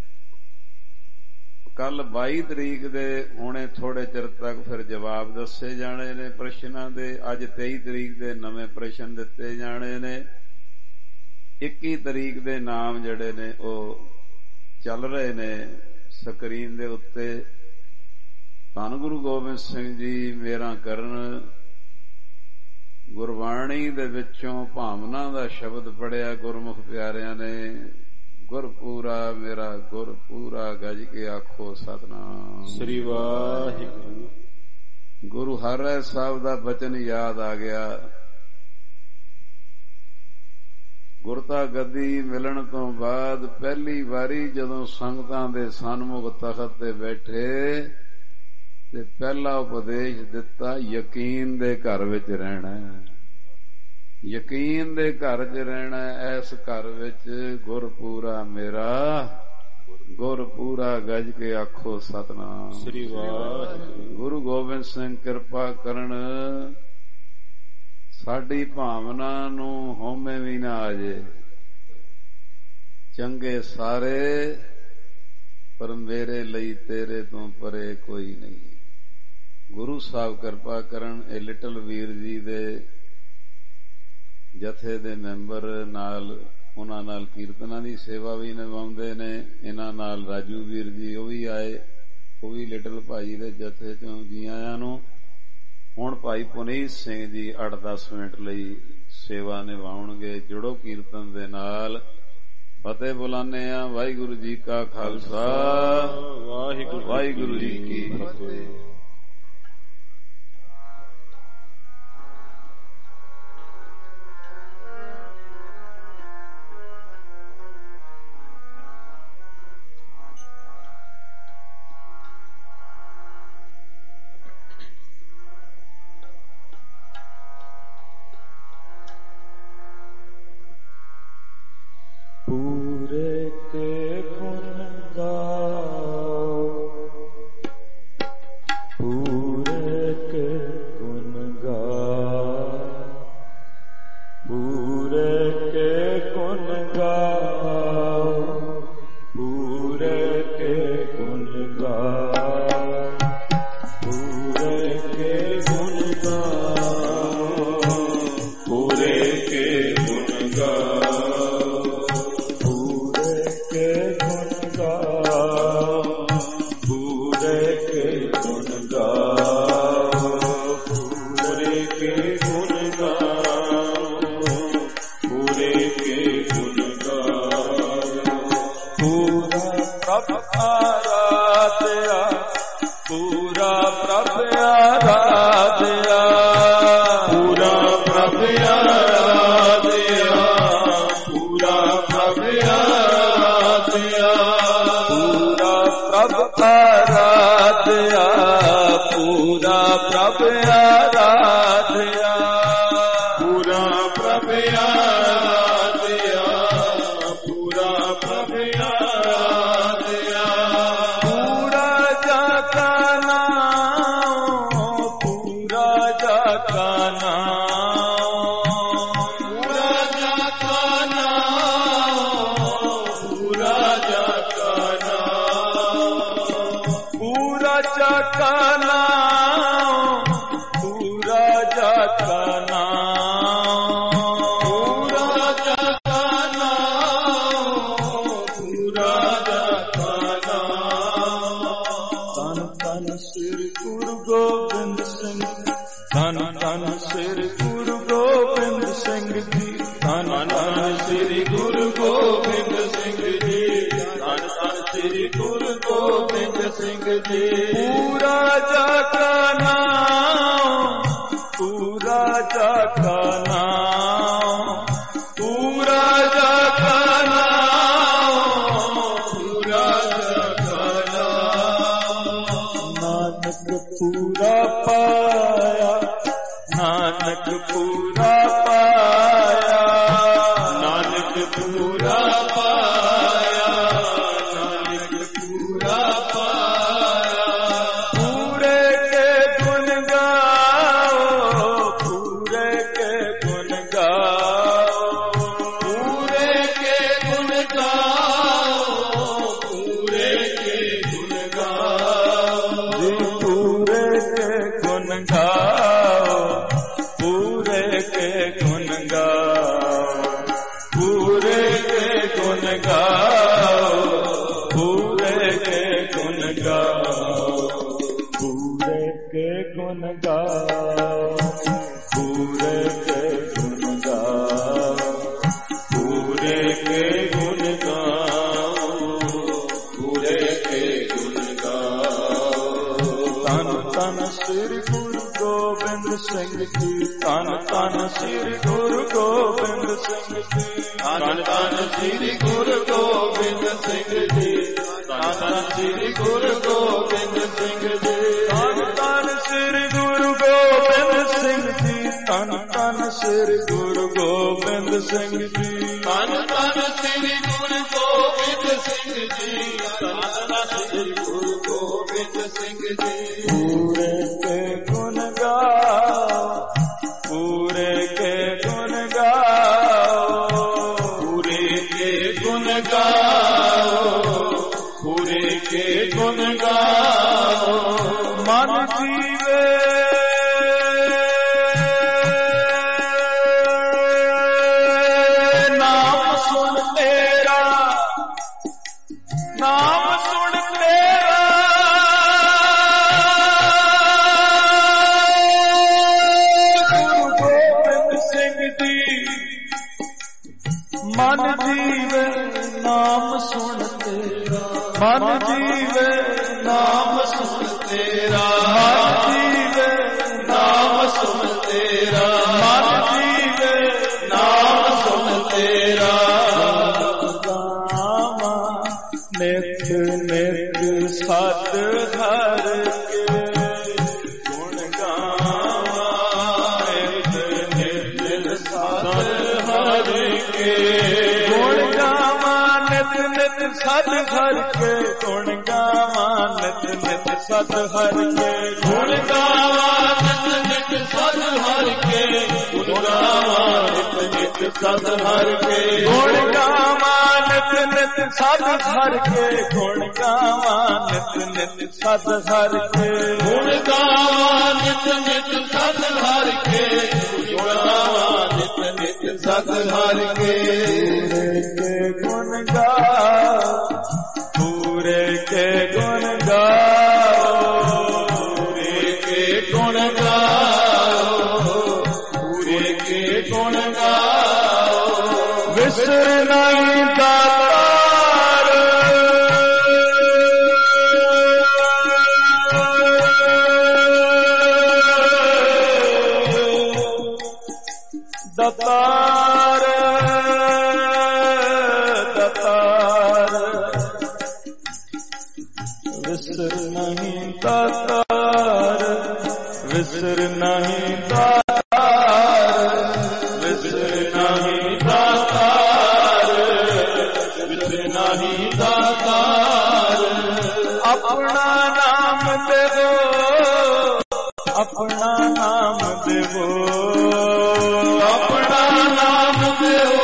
Speaker 4: ਕੱਲ ਬਾਈ ਤਰੀਕ ਦੇ ਹੁਣੇ ਥੋੜੇ ਚਿਰ ਤੱਕ ਫਿਰ ਜਵਾਬ ਦੱਸੇ ਜਾਣੇ ਨੇ ਪ੍ਰਸ਼ਨਾਂ ਦੇ। ਅੱਜ ਤੇਈ ਤਰੀਕ ਦੇ ਨਵੇਂ ਪ੍ਰਸ਼ਨ ਦਿੱਤੇ ਜਾਣੇ ਨੇ। ਇੱਕੀ ਤਰੀਕ ਦੇ ਨਾਮ ਜਿਹੜੇ ਨੇ ਉਹ ਚੱਲ ਰਹੇ ਨੇ ਸਕਰੀਨ ਦੇ ਉੱਤੇ। ਧੰਨ ਗੁਰੂ ਗੋਬਿੰਦ ਸਿੰਘ ਜੀ ਮੇਰਾ ਕਰਨ ਗੁਰਬਾਣੀ ਦੇ ਵਿੱਚੋਂ ਭਾਵਨਾ ਦਾ ਸ਼ਬਦ ਪੜਿਆ ਗੁਰਮੁਖ ਪਿਆਰਿਆਂ ਨੇ। ਗੁਰਪੂਰਾ ਮੇਰਾ ਗੁਰਪੂਰਾ ਗੱਜ ਕੇ ਆਖੋ ਸਤਿਨਾਮ ਸ੍ਰੀ ਵਾਹਿਗੁਰੂ। ਗੁਰੂ ਹਰਿ ਸਾਹਿਬ ਦਾ ਬਚਨ ਯਾਦ ਆ ਗਿਆ। ਗੁਰਤਾ ਗੱਦੀ ਮਿਲਣ ਤੋਂ ਬਾਅਦ ਪਹਿਲੀ ਵਾਰੀ ਜਦੋਂ ਸੰਗਤਾਂ ਦੇ ਸਨਮੁਖ ਤਖਤ ਤੇ ਬੈਠੇ ਤੇ ਪਹਿਲਾ ਉਪਦੇਸ਼ ਦਿੱਤਾ, ਯਕੀਨ ਦੇ ਘਰ ਵਿੱਚ ਰਹਿਣਾ। ਯਕੀਨ ਦੇ ਘਰ 'ਚ ਰਹਿਣਾ। ਇਸ ਘਰ ਵਿੱਚ ਗੁਰਪੂਰਾ ਮੇਰਾ ਗੁਰਪੂਰਾ ਗੱਜ ਕੇ ਆਖੋ ਸਤਿਨਾਮ ਸ੍ਰੀ ਵਾਹਿਗੁਰੂ। ਗੁਰੂ ਗੋਬਿੰਦ ਸਿੰਘ ਕਿਰਪਾ ਕਰਨ ਸਾਡੀ ਭਾਵਨਾ ਨੂੰ ਹਉਮੈ ਵੀ ਨਾ ਆ ਜੇ। ਚੰਗੇ ਸਾਰੇ ਪਰ ਮੇਰੇ ਲਈ ਤੇਰੇ ਤੋਂ ਪਰੇ ਕੋਈ ਨਹੀਂ। ਗੁਰੂ ਸਾਹਿਬ ਕਿਰਪਾ ਕਰਨ। ਇਹ ਲਿਟਲ ਵੀਰ ਜੀ ਦੇ ਜਥੇ ਦੇ ਮੈਂਬਰ ਨਾਲ, ਉਹਨਾਂ ਨਾਲ ਕੀਰਤਨਾਂ ਦੀ ਸੇਵਾ ਵੀ ਨਿਭਾਉਂਦੇ ਨੇ। ਇਹਨਾਂ ਨਾਲ ਰਾਜੂ ਵੀਰ ਜੀ ਉਹ ਵੀ ਆਏ, ਉਹ ਵੀ ਲਿਟਲ ਭਾਈ ਦੇ ਜਥੇ ਚੋਂ। ਜੀ ਆਇਆਂ ਨੂੰ। ਹੁਣ ਭਾਈ ਪੁਨੀਤ ਸਿੰਘ ਜੀ ਅੱਠ ਦਸ ਮਿੰਟ ਲਈ ਸੇਵਾ ਨਿਭਾਉਣਗੇ। ਜੁੜੋ ਕੀਰਤਨ ਦੇ ਨਾਲ। ਫਤਿਹ ਬੁਲਾਉਂਦੇ ਆ। ਵਾਹਿਗੁਰੂ ਜੀ ਕਾ ਖਾਲਸਾ ਵਾਹਿਗੁਰੂ ਵਾਹਿਗੁਰੂ ਜੀ ਕੀ ਫਤਿਹ।
Speaker 5: ਪ੍ਰਭ ਆਰਾਧਿਆ,
Speaker 6: ਪੂਰਾ ਪ੍ਰਭ ਆਰਾਧਿਆ, ਪੂਰਾ ਪ੍ਰਭ ਆਰਾਧਿਆ।
Speaker 5: ਪੂਰਾ ਜਾਤਾ ਨਾਮ, ਪੂਰਾ ਜਾਤਾ ਨਾਮ,
Speaker 6: ਪੂਰਾ ਜਾਤਾ ਨਾਮ, ਪੂਰਾ ਜਾਤਾ ਨਾਮ,
Speaker 5: ਪੂਰਾ ਜਾਤਾ ਨਾਮ, ਪੂਰਾ ਜਾਤਾ ਨਾਮ,
Speaker 6: ਪੂਰਾ ਜਾਤਾ ਨਾਮ, ਪੂਰਾ ਜਾਤਾ ਨਾਮ।
Speaker 5: ਧੰਨ ਧੰਨ ਸ੍ਰੀ ਗੁਰੂ ਗੋਬਿੰਦ ਸਿੰਘ, ਧੰਨ ਧੰਨ ਸ੍ਰੀ ਗੁਰੂ ਗੋਬਿੰਦ ਸਿੰਘ ਜੀ, ਧੰਨ ਧੰਨ
Speaker 6: ਸ੍ਰੀ ਗੁਰੂ ਗੋਬਿੰਦ ਸਿੰਘ ਜੀ, ਧੰਨ ਧੰਨ ਸ੍ਰੀ ਗੁਰੂ ਗੋਬਿੰਦ ਸਿੰਘ ਜੀ।
Speaker 5: ਪੂਰਾ ਜਾਤਾ ਨਾਮ, ਪੂਰਾ ਜਾਤਾ ਨਾਮ, ਪੂਰਾ ਜਾਤਾ ਨਾਮ,
Speaker 6: ਪੂਰਾ ਜਾਤਾ ਨਾਮ।
Speaker 5: ਨਾਨਕ ਪੂਰਾ ਪਾਇਆ, ਨਾਨਕ ਪੂਰਾ ਪਾਇਆ,
Speaker 6: ਨਾਨਕ ਪੂਰਾ ਪਾਇਆ, ਨਾਨਕ ਪੂਰਾ ਪਾਇਆ।
Speaker 5: ਪੂਰੇ ਕੇ ਗੁਣ ਗਾਓ, ਪੂਰੇ ਕੇ ਗੁਣ ਗਾਓ,
Speaker 6: ਪੂਰੇ ਕੇ ਗੁਣ ਗਾਓ, ਪੂਰੇ ਕੇ ਗੁਣ ਗਾਓ।
Speaker 5: ਜੀ ਪੂਰੇ ਕੇ ਗੁਣ ਗਾਓ, ਪੂਰੇ ਕੇ ਗੁਣ ਗਾਓ, ਪੂਰੇ ਕੇ ਗੁਣ ਗਾਓ, ਪੂਰੇ ਕੇ ਗੁਣ ਗਾਓ, ਪੂਰੇ ਕੇ ਗੁਣ ਗਾਓ, ਪੂਰੇ ਕੇ ਗੁਣ ਗਾਓ,
Speaker 6: ਪੂਰੇ ਕੇ ਗੁਣ ਗਾਓ, ਪੂਰੇ ਕੇ ਗੁਣ ਗਾਓ।
Speaker 5: ਧੰਨ ਧੰਨ ਸ੍ਰੀ ਗੁਰੂ ਗੋਬਿੰਦ ਸਿੰਘ ਜੀ, ਧੰਨ ਧੰਨ ਸ੍ਰੀ ਗੁਰੂ ਗੋਬਿੰਦ ਸਿੰਘ ਜੀ,
Speaker 6: ਧੰਨ ਧੰਨ ਸ੍ਰੀ ਗੁਰੂ ਗੋਬਿੰਦ ਸਿੰਘ ਜੀ, ਧੰਨ ਧੰਨ ਸ੍ਰੀ ਗੁਰੂ ਗੋਬਿੰਦ ਸਿੰਘ ਜੀ।
Speaker 5: ਧੰਨ ਧੰਨ ਸ੍ਰੀ ਗੁਰੂ ਗੋਬਿੰਦ ਸਿੰਘ ਜੀ, ਧੰਨ ਧੰਨ ਸ੍ਰੀ ਗੁਰੂ ਗੋਬਿੰਦ ਸਿੰਘ ਜੀ,
Speaker 6: ਧੰਨ ਧੰਨ ਸ੍ਰੀ ਗੁਰੂ ਗੋਬਿੰਦ ਸਿੰਘ ਜੀ, ਧੰਨ ਧੰਨ ਸ੍ਰੀ ਗੁਰੂ ਗੋਬਿੰਦ ਸਿੰਘ ਜੀ।
Speaker 5: ਪੂਰੇ ਕੇ ਗੁਣ ਗਾਓ, ਪੂਰੇ ਕੇ ਗੁਣ ਗਾਓ,
Speaker 6: ਪੂਰੇ ਕੇ ਗੁਣ ਗਾਓ, ਪੂਰੇ ਕੇ ਗੁਣ ਗਾਓ।
Speaker 5: ਮਨ ਜੀਵੇ ਨਾਮ ਸੁਣ ਤੇਰਾ, ਨਾਮ ਸੁਣ ਤੇਰਾ, ਗੁਰੂ ਗੋਬਿੰਦ ਸਿੰਘ ਜੀ। ਮਨ ਜੀਵੇ ਨਾਮ ਸੁਣ ਤੇਰਾ, ਮਨ ਜੀਵੇ ਨਾਮ ਸੁਣ
Speaker 6: ਤੇਰਾ
Speaker 5: ਮਨ ਜੀਵੇ
Speaker 6: ਨਾਮ ਸੁਣ ਤੇਰਾ,
Speaker 5: ਮਨ ਜੀਵੇ
Speaker 6: ਨਾਮ ਸੁਣ ਤੇਰਾ।
Speaker 5: ਗਾਵਾਂ ਨਿਤ ਨਿਤ ਸਤ ਹਰ ਕੇ ਗੁਣ ਗਾਵਾਂ,
Speaker 6: ਨਿਤ ਨਿਤ ਸਤ ਹਰ ਕੇ
Speaker 5: ਗੁਣ ਗਾਵਾਂ ਨਿਤ ਨਿਤ ਸਤ ਹਰ ਕੇ, ਗੁਣ ਗਾਵਾਂ ਨਿਤ ਨਿਤ ਸਤ ਹਰ ਕੇ,
Speaker 6: ਗੁਣ ਗਾਵਾਂ ਨਿਤ ਨਿਤ ਸਤ ਹਰ ਕੇ, ਗੁਣ ਗਾਵਾਂ ਨਿਤ ਨਿਤ ਸਤ ਹਰ ਕੇ,
Speaker 5: ਗੁਣ ਗਾਵਾਂ ਨਿਤ ਨਿਤ ਸਤ ਹਰ ਕੇ, ਗੁਣ ਗਾਵਾਂ ਨਿਤ ਨਿਤ ਸਤ ਹਰ ਕੇ,
Speaker 6: ਗੁਣ ਗਾਵਾਂ ਨਿਤ ਨਿਤ ਸਤ ਹਰ ਕੇ, ਗੁਣ ਗਾਵਾਂ ਨਿਤ ਨਿਤ ਸਤ ਹਰ ਕੇ।
Speaker 5: ਪੂਰੇ ਕੇ ਗੁਣ ਗਾਓ, ਪੂਰੇ ਕੇ ਗੁਣ ਗਾਓ,
Speaker 6: ਪੂਰੇ ਕੇ ਗੁਣ ਗਾਓ, ਪੂਰੇ ਕੇ ਗੁਣ ਗਾਓ।
Speaker 5: ਵਿਸਰ ਨਹੀਂ ਦਾਤਾਰ, ਦਾਤਾਰ ਦਾਤਾਰ, ਵਿਸਰ ਨਹੀਂ ਦਾਤਾਰ, ਵਿਸਰ ਨਹੀਂ ਦਾਤਾਰ, ਵਿਸ ਨਹੀਂ ਦਾਤਾਰ, ਵਿਸ ਨਹੀਂ ਦਾਤਾਰ। ਆਪਣਾ ਨਾਮ ਦੇਵੋ, ਆਪਣਾ ਨਾਮ ਦੇਵੋ, ਆਪਣਾ ਨਾਮ ਦੇਵੋ,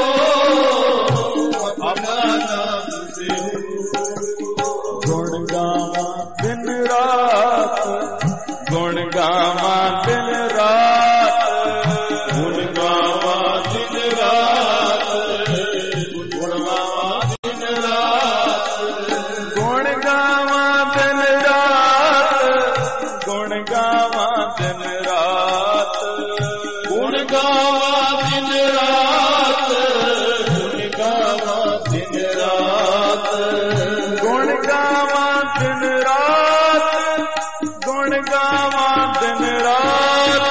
Speaker 5: ਆਪਣਾ ਨਾਮ ਦੇਵੋ। ਗੁਣ ਗਾਵਾਂ ਦਿਨ ਰਾਤ, ਗੁਣ ਗਾਵਾਂ ਦਿਨ ਰਾਤ, ਗੁਣ ਗਾਵਾਂ ਦਿਨ ਰਾਤ, ਗੁਣ ਗਾਵਾਂ ਦਿਨ ਰਾਤ, ਗੁਣ ਗਾਵਾਂ ਦਿਨ ਰਾਤ, ਗੁਣ ਗਾਵਾਂ ਦਿਨ ਰਾਤ, ਗੁਣ ਗਾਵਾਂ ਦਿਨ ਰਾਤ, ਗੁਣ ਗਾਵਾਂ ਦਿਨ ਰਾਤ, ਗੁਣ ਗਾਵਾਂ ਦਿਨ ਰਾਤ, ਗੁਣ ਗਾਵਾਂ ਦਿਨ ਰਾਤ,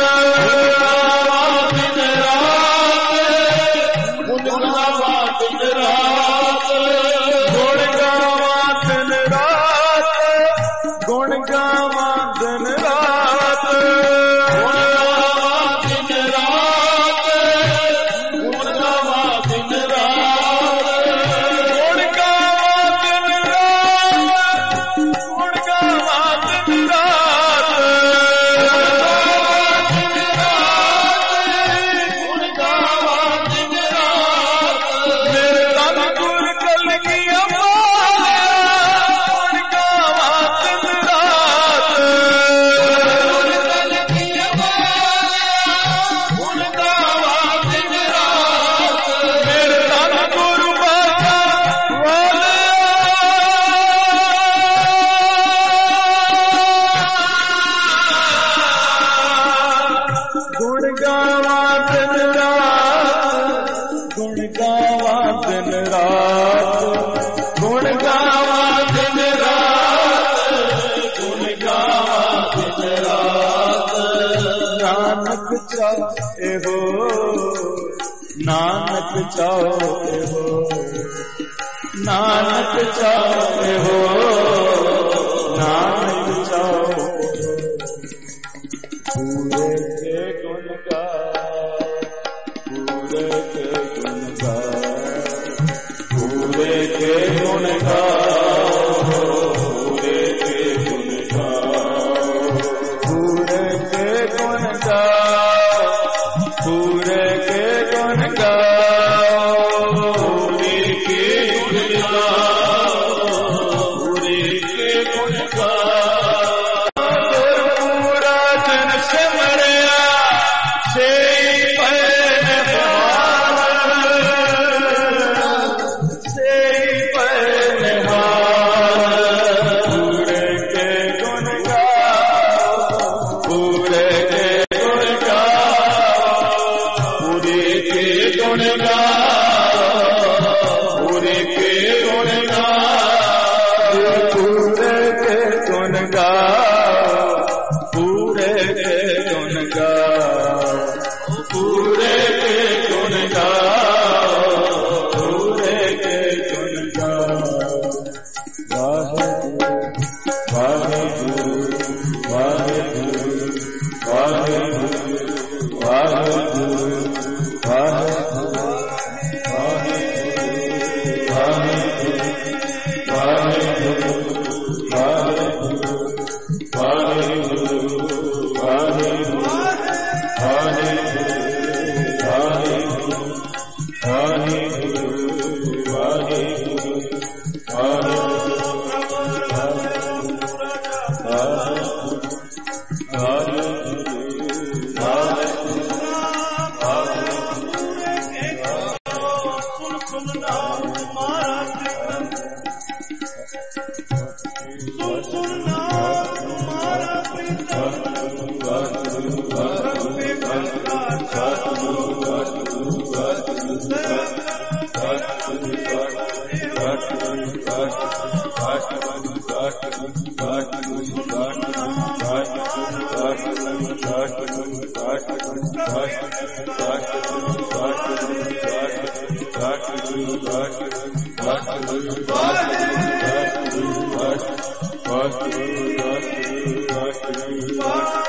Speaker 5: ਦਿਨ ਰਾਤ, ਗੁਣ ਗਾਵਾਂ ਦਿਨ ਰਾਤ, ਗੁਣ ਗਾਵਾਂ ਦਿਨ ਰਾਤ, ਗੁਣ ਗਾਵਾਂ ਦਿਨ ਰਾਤ, ਗੁਣ ਗਾਵਾਂ ਦਿਨ ਰਾਤ, ਗੁਣ ਗਾਵਾਂ ਦਿਨ ਰਾਤ, ਗੁਣ ਗਾਵਾਂ ਦਿਨ ਰਾਤ, ਗੁਣ ਗਾਵਾਂ ਦਿਨ ਰਾਤ, ਗੁਣ ਗਾਵਾਂ ਦਿਨ ਰਾਤ। ਮੇਰੇ ਤਨ ਗੁਰ ਕਲਗੀਆਂ ਵਾਲਿਆ, ਗੁਣ ਗਾਵਾਂ ਦਿਨ ਰਾਤ, ਗੁਣ ਕਲਗੀਆਂ ਵਾਲਿਆ, ਗੁਣ ਗਾਵਾਂ ਦਿਨ ਰਾਤ। ਮੇਰੇ ਤਨ ਗੁਰ ਬਾਬਾ ਗੁਣ ਗਾਵਾਂ ਦਿਨ ਰਾਤ, ਗੁਣ ਗਾਵਾਂ ਦਿਨ ਰਾਤ, ਗੁਣ ਗਾਵਾਂ ਦਿਨ ਰਾਤ, ਗੁਣ ਗਾਵਾਂ ਦਿਨ ਰਾਤ। ਨਾਨਕ ਚਾਹੇ ਹੋ, ਨਾਨਕ ਚਾਹੇ ਹੋ, ਨਾਨਕ ਚਾਹੇ ਹੋ, ਨਾਨਕ ਚਾਹੇ ਹੋ। ਪੂਰੇ ਕੇ ਗੁਣ ਗਾ, ਪੂਰੇ ਕੇ ਗੁਣ ਗਾ, ਪੂਰੇ ਕੇ ਗੁਣ ਗਾ, ਪੂਰੇ ਕੇ ਗੁਣ ਗਾ, ਪੂਰੇ ਕੇ ਗੁਣ ਗਾ, ਪੂਰੇ ਕੇ ਗੁਣ ਗਾ, ਪੂਰੇ ਕੇ ਗੁਣ ਗਾ, ਪੂਰੇ ਕੇ ਗੁਣ ਗਾ।
Speaker 6: Thank you.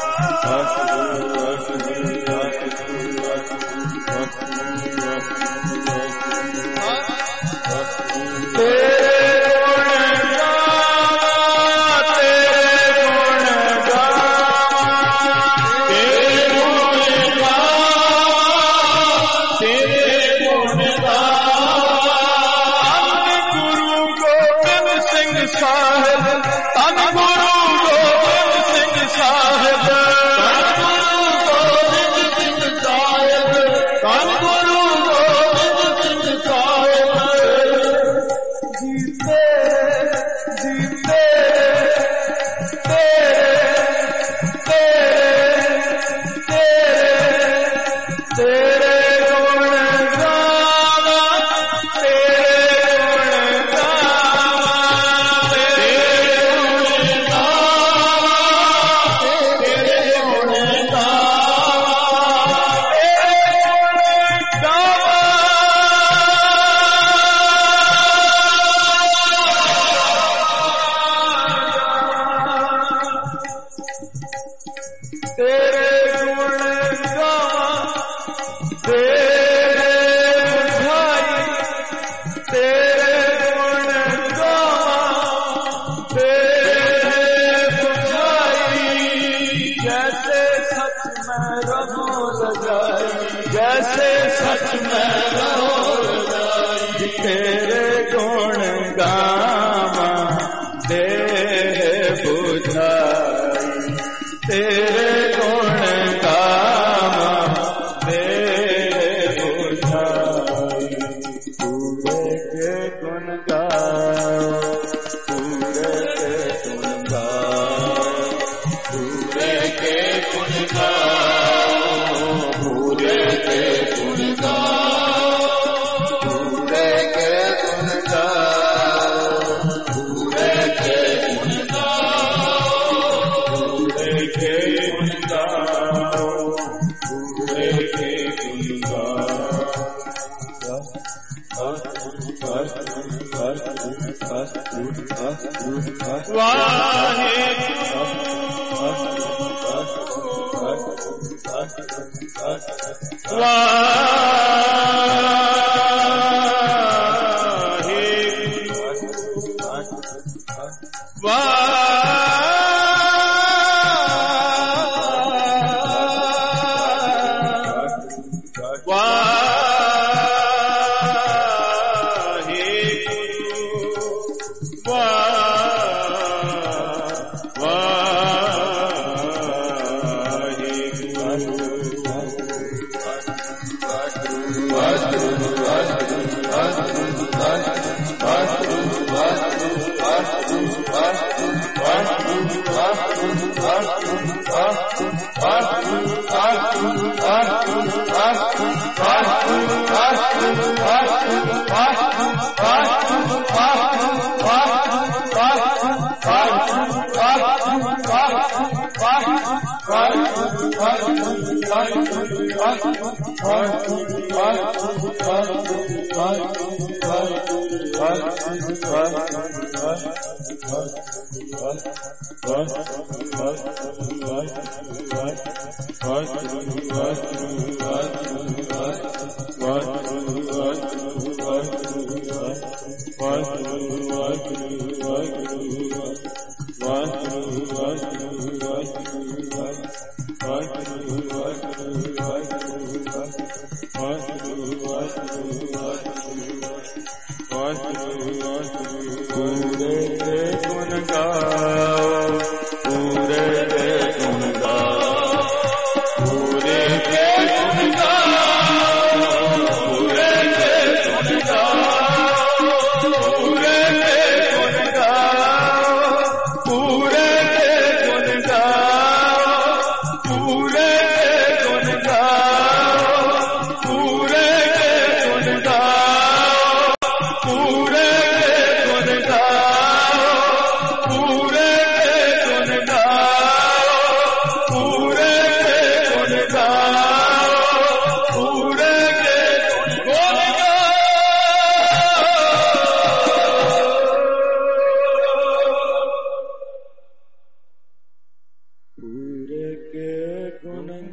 Speaker 5: पूरे के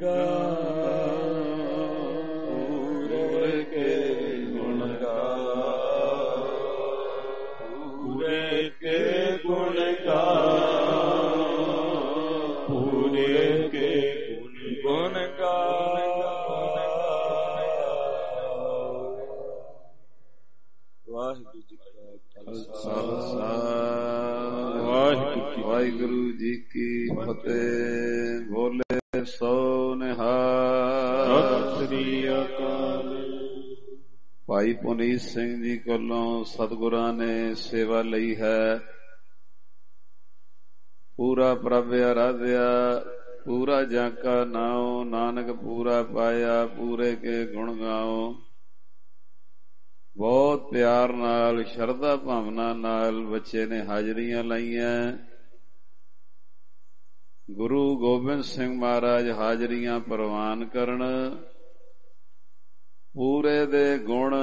Speaker 5: ਵਾਹਿਗੁਰੂ ਜੀ ਕੀ ਫਤਿਹ। ਬੋਲੇ ਸੋ ਨਿਹਾਲ। ਸਤਿ ਸ੍ਰੀ ਅਕਾਲ। ਭਾਈ ਪੁਨੀਤ ਸਿੰਘ ਜੀ ਕੋਲੋਂ ਸਤਿਗੁਰਾਂ ਨੇ ਸੇਵਾ ਲਈ ਹੈ। ਪੂਰਾ ਪ੍ਰਭ ਆਰਾਧਿਆ, ਪੂਰਾ ਜਾਂ ਕਾ ਨਾਉ, ਨਾਨਕ ਪੂਰਾ ਪਾਇਆ, ਪੂਰੇ ਕੇ ਗੁਣ ਗਾਓ। ਬਹੁਤ ਪਿਆਰ ਨਾਲ, ਸ਼ਰਧਾ ਭਾਵਨਾ ਨਾਲ ਬੱਚੇ ਨੇ ਹਾਜ਼ਰੀਆਂ ਲਾਈਆਂ। ਗੁਰੂ ਗੋਬਿੰਦ ਸਿੰਘ ਮਹਾਰਾਜ ਹਾਜ਼ਰੀਆਂ ਪ੍ਰਵਾਨ ਕਰਨ। ਪੂਰੇ ਦੇ ਗੁਣ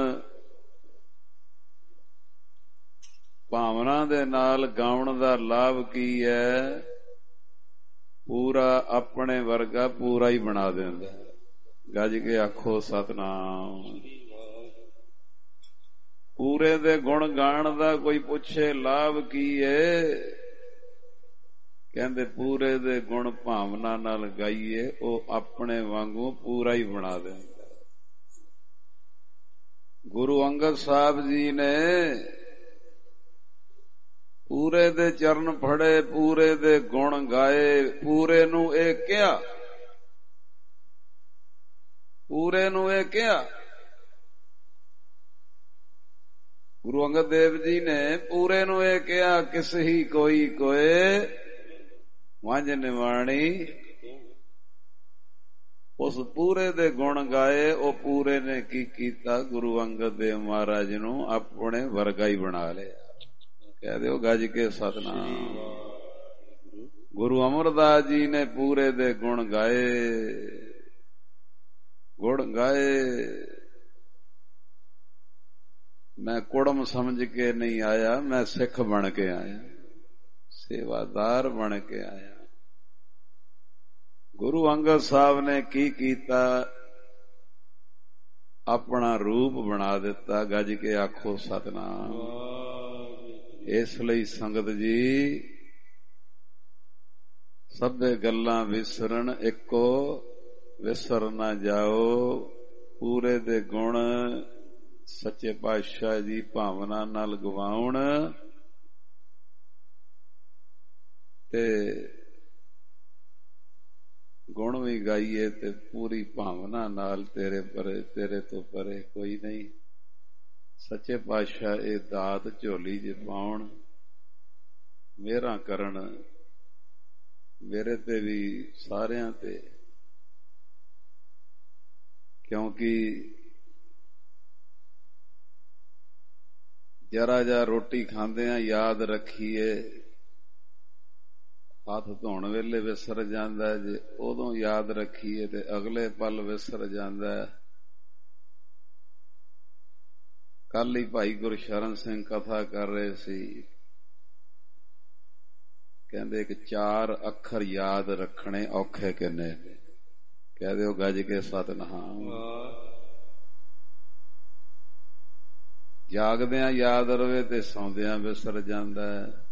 Speaker 5: ਭਾਵਨਾ ਦੇ ਨਾਲ ਗਾਉਣ ਦਾ ਲਾਭ ਕੀ ਹੈ? ਪੂਰਾ ਆਪਣੇ ਵਰਗਾ ਪੂਰਾ ਹੀ ਬਣਾ ਦਿੰਦਾ। ਗੱਜ ਕੇ ਆਖੋ ਸਤਿਨਾਮ। ਪੂਰੇ ਦੇ ਗੁਣ ਗਾਣ ਦਾ ਕੋਈ ਪੁੱਛੇ ਲਾਭ ਕੀ ਏ? ਕਹਿੰਦੇ ਪੂਰੇ ਦੇ ਗੁਣ ਭਾਵਨਾ ਨਾਲ ਗਾਈਏ, ਉਹ ਆਪਣੇ ਵਾਂਗੂ ਪੂਰਾ ਹੀ ਬਣਾ ਦਿੰਦਾ। ਗੁਰੂ ਅੰਗਦ ਸਾਹਿਬ ਜੀ ਨੇ ਪੂਰੇ ਦੇ ਚਰਨ ਫੜੇ, ਪੂਰੇ ਦੇ ਗੁਣ ਗਾਏ। ਪੂਰੇ ਨੂੰ ਇਹ ਕਿਹਾ, ਪੂਰੇ ਨੂੰ ਇਹ ਕਿਹਾ। ਗੁਰੂ ਅੰਗਦ ਦੇਵ ਜੀ ਨੇ ਪੂਰੇ ਨੂੰ ਇਹ ਕਿਹਾ, ਕਿਸ ਹੀ ਕੋਈ ਕੋਏ ਵਾਂਝ ਨਿਵਾਣੀ। ਉਸ ਪੂਰੇ ਦੇ ਗੁਣ ਗਾਏ। ਉਹ ਪੂਰੇ ਨੇ ਕੀ ਕੀਤਾ? ਗੁਰੂ ਅੰਗਦ ਦੇਵ ਮਹਾਰਾਜ ਨੂੰ ਆਪਣੇ ਵਰਗਾ ਹੀ ਬਣਾ ਲਿਆ। ਕਹਿ ਦਿਓ ਗੱਜ ਕੇ ਸਤਿਨਾਮ। ਗੁਰੂ ਅਮਰਦਾਸ ਜੀ ਨੇ ਪੂਰੇ ਦੇ ਗੁਣ ਗਾਏ, ਗੁਣ ਗਾਏ। ਮੈਂ ਕੁੜਮ ਸਮਝ ਕੇ ਨਹੀਂ ਆਇਆ, ਮੈਂ ਸਿੱਖ ਬਣ ਕੇ ਆਇਆ, ਸੇਵਾਦਾਰ ਬਣ ਕੇ ਆਇਆ। ਗੁਰੂ ਅੰਗਦ ਸਾਹਿਬ ਨੇ ਕੀ ਕੀਤਾ? ਆਪਣਾ ਰੂਪ ਬਣਾ ਦਿੱਤਾ। ਗੱਜ ਕੇ ਆਖੋ ਸਤਿਨਾਮ। ਇਸ ਲਈ ਸੰਗਤ ਜੀ, ਸਭੇ ਗੱਲਾਂ ਵਿਸਰਨ, ਇੱਕੋ ਵਿਸਰ ਨਾ ਜਾਓ। ਪੂਰੇ ਦੇ ਗੁਣ ਸੱਚੇ ਪਾਤਸ਼ਾਹ ਜੀ ਭਾਵਨਾ ਨਾਲ ਗਵਾਉਣ ਤੇ ਗੁਣ ਵੀ ਗਾਈਏ ਤੇ ਪੂਰੀ ਭਾਵਨਾ ਨਾਲ। ਤੇਰੇ ਪਰੇ, ਤੇਰੇ ਤੋਂ ਪਰੇ ਕੋਈ ਨਹੀਂ। ਸੱਚੇ ਪਾਤਸ਼ਾਹ ਇਹ ਦਾਤ ਝੋਲੀ 'ਚ ਪਾਉਣ, ਮਿਹਰਾਂ ਕਰਨ ਮੇਰੇ ਤੇ ਵੀ, ਸਾਰਿਆਂ ਤੇ। ਕਿਉਂਕਿ ਜਰਾ ਜਾ ਰੋਟੀ ਖਾਂਦੇ ਆ ਯਾਦ ਰੱਖੀਏ, ਹੱਥ ਧੋਣ ਵੇਲੇ ਵਿਸਰ ਜਾਂਦਾ। ਜੇ ਉਦੋਂ ਯਾਦ ਰੱਖੀਏ ਤੇ ਅਗਲੇ ਪਲ ਵਿਸਰ ਜਾਂਦਾ। ਕੱਲ ਹੀ ਭਾਈ ਗੁਰਸ਼ਰਨ ਸਿੰਘ ਕਥਾ ਕਰ ਰਹੇ ਸੀ। ਕਹਿੰਦੇ ਕਿ ਚਾਰ ਅੱਖਰ ਯਾਦ ਰੱਖਣੇ ਔਖੇ ਕਿੰਨੇ। ਕਹਿ ਦਿਓ ਗੱਜ ਕੇ ਸਤਿਨਾਮ। ਜਾਗਦਿਆਂ ਯਾਦ ਰਵੇ ਤੇ ਸੌਂਦਿਆਂ ਵਿਸਰ ਜਾਂਦਾ।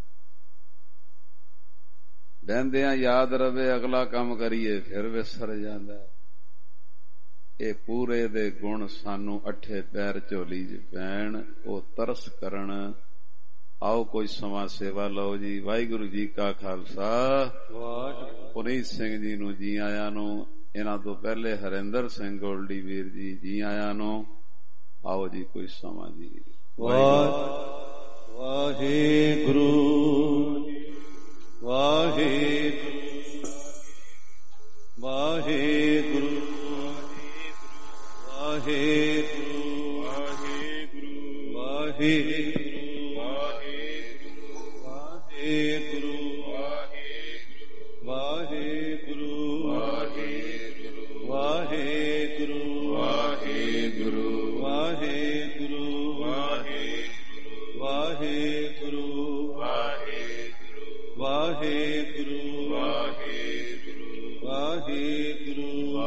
Speaker 5: ਬਹਿੰਦਿਆਂ ਯਾਦ ਰਵੇ, ਅਗਲਾ ਕੰਮ ਕਰੀਏ ਫਿਰ ਵਿਸਰ ਜਾਂਦਾ। ਇਹ ਪੂਰੇ ਦੇ ਗੁਣ ਸਾਨੂੰ ਅੱਠੇ ਪੈਰ ਝੋਲੀ 'ਚ ਪੈਣ, ਉਹ ਤਰਸ ਕਰਨ। ਆਓ ਕੋਈ ਸਮਾਂ ਸੇਵਾ ਲਓ ਜੀ। ਵਾਹਿਗੁਰੂ ਜੀ ਕਾ ਖਾਲਸਾ, ਪੁਨੀਤ ਸਿੰਘ ਜੀ ਨੂੰ ਜੀ ਆਇਆਂ ਨੂੰ। ਇਹਨਾਂ ਤੋਂ ਪਹਿਲੇ ਹਰਿੰਦਰ ਸਿੰਘ ਗੋਲਡੀ ਵੀਰ ਜੀ, ਜੀ ਆਇਆਂ ਨੂੰ। ਆਓ ਜੀ ਕੋਈ ਸਮਾਂ ਜੀ।
Speaker 6: ਵਾਹਿਗੁਰੂ ਵਾਹਿਗੁਰੂ ਵਾਹਿਗੁਰੂ ਵਾਹਿਗੁਰੂ ਵਾਹਿਗੁਰੂ ਵਾਹਿਗੁਰੂ ਵਾਹਿਗੁਰੂ ਵਾਹਿਗੁਰੂ ਵਾਹਿਗੁਰੂ ਵਾਹਿਗੁਰੂ ਵਾਹਿਗੁਰੂ ਵਾਹਿਗੁਰੂ ਵਾਹਿਗੁਰੂ ਵਾਹਿਗੁਰੂ ਵਾਹਿਗੁਰੂ ਵਾਹਿਗੁਰੂ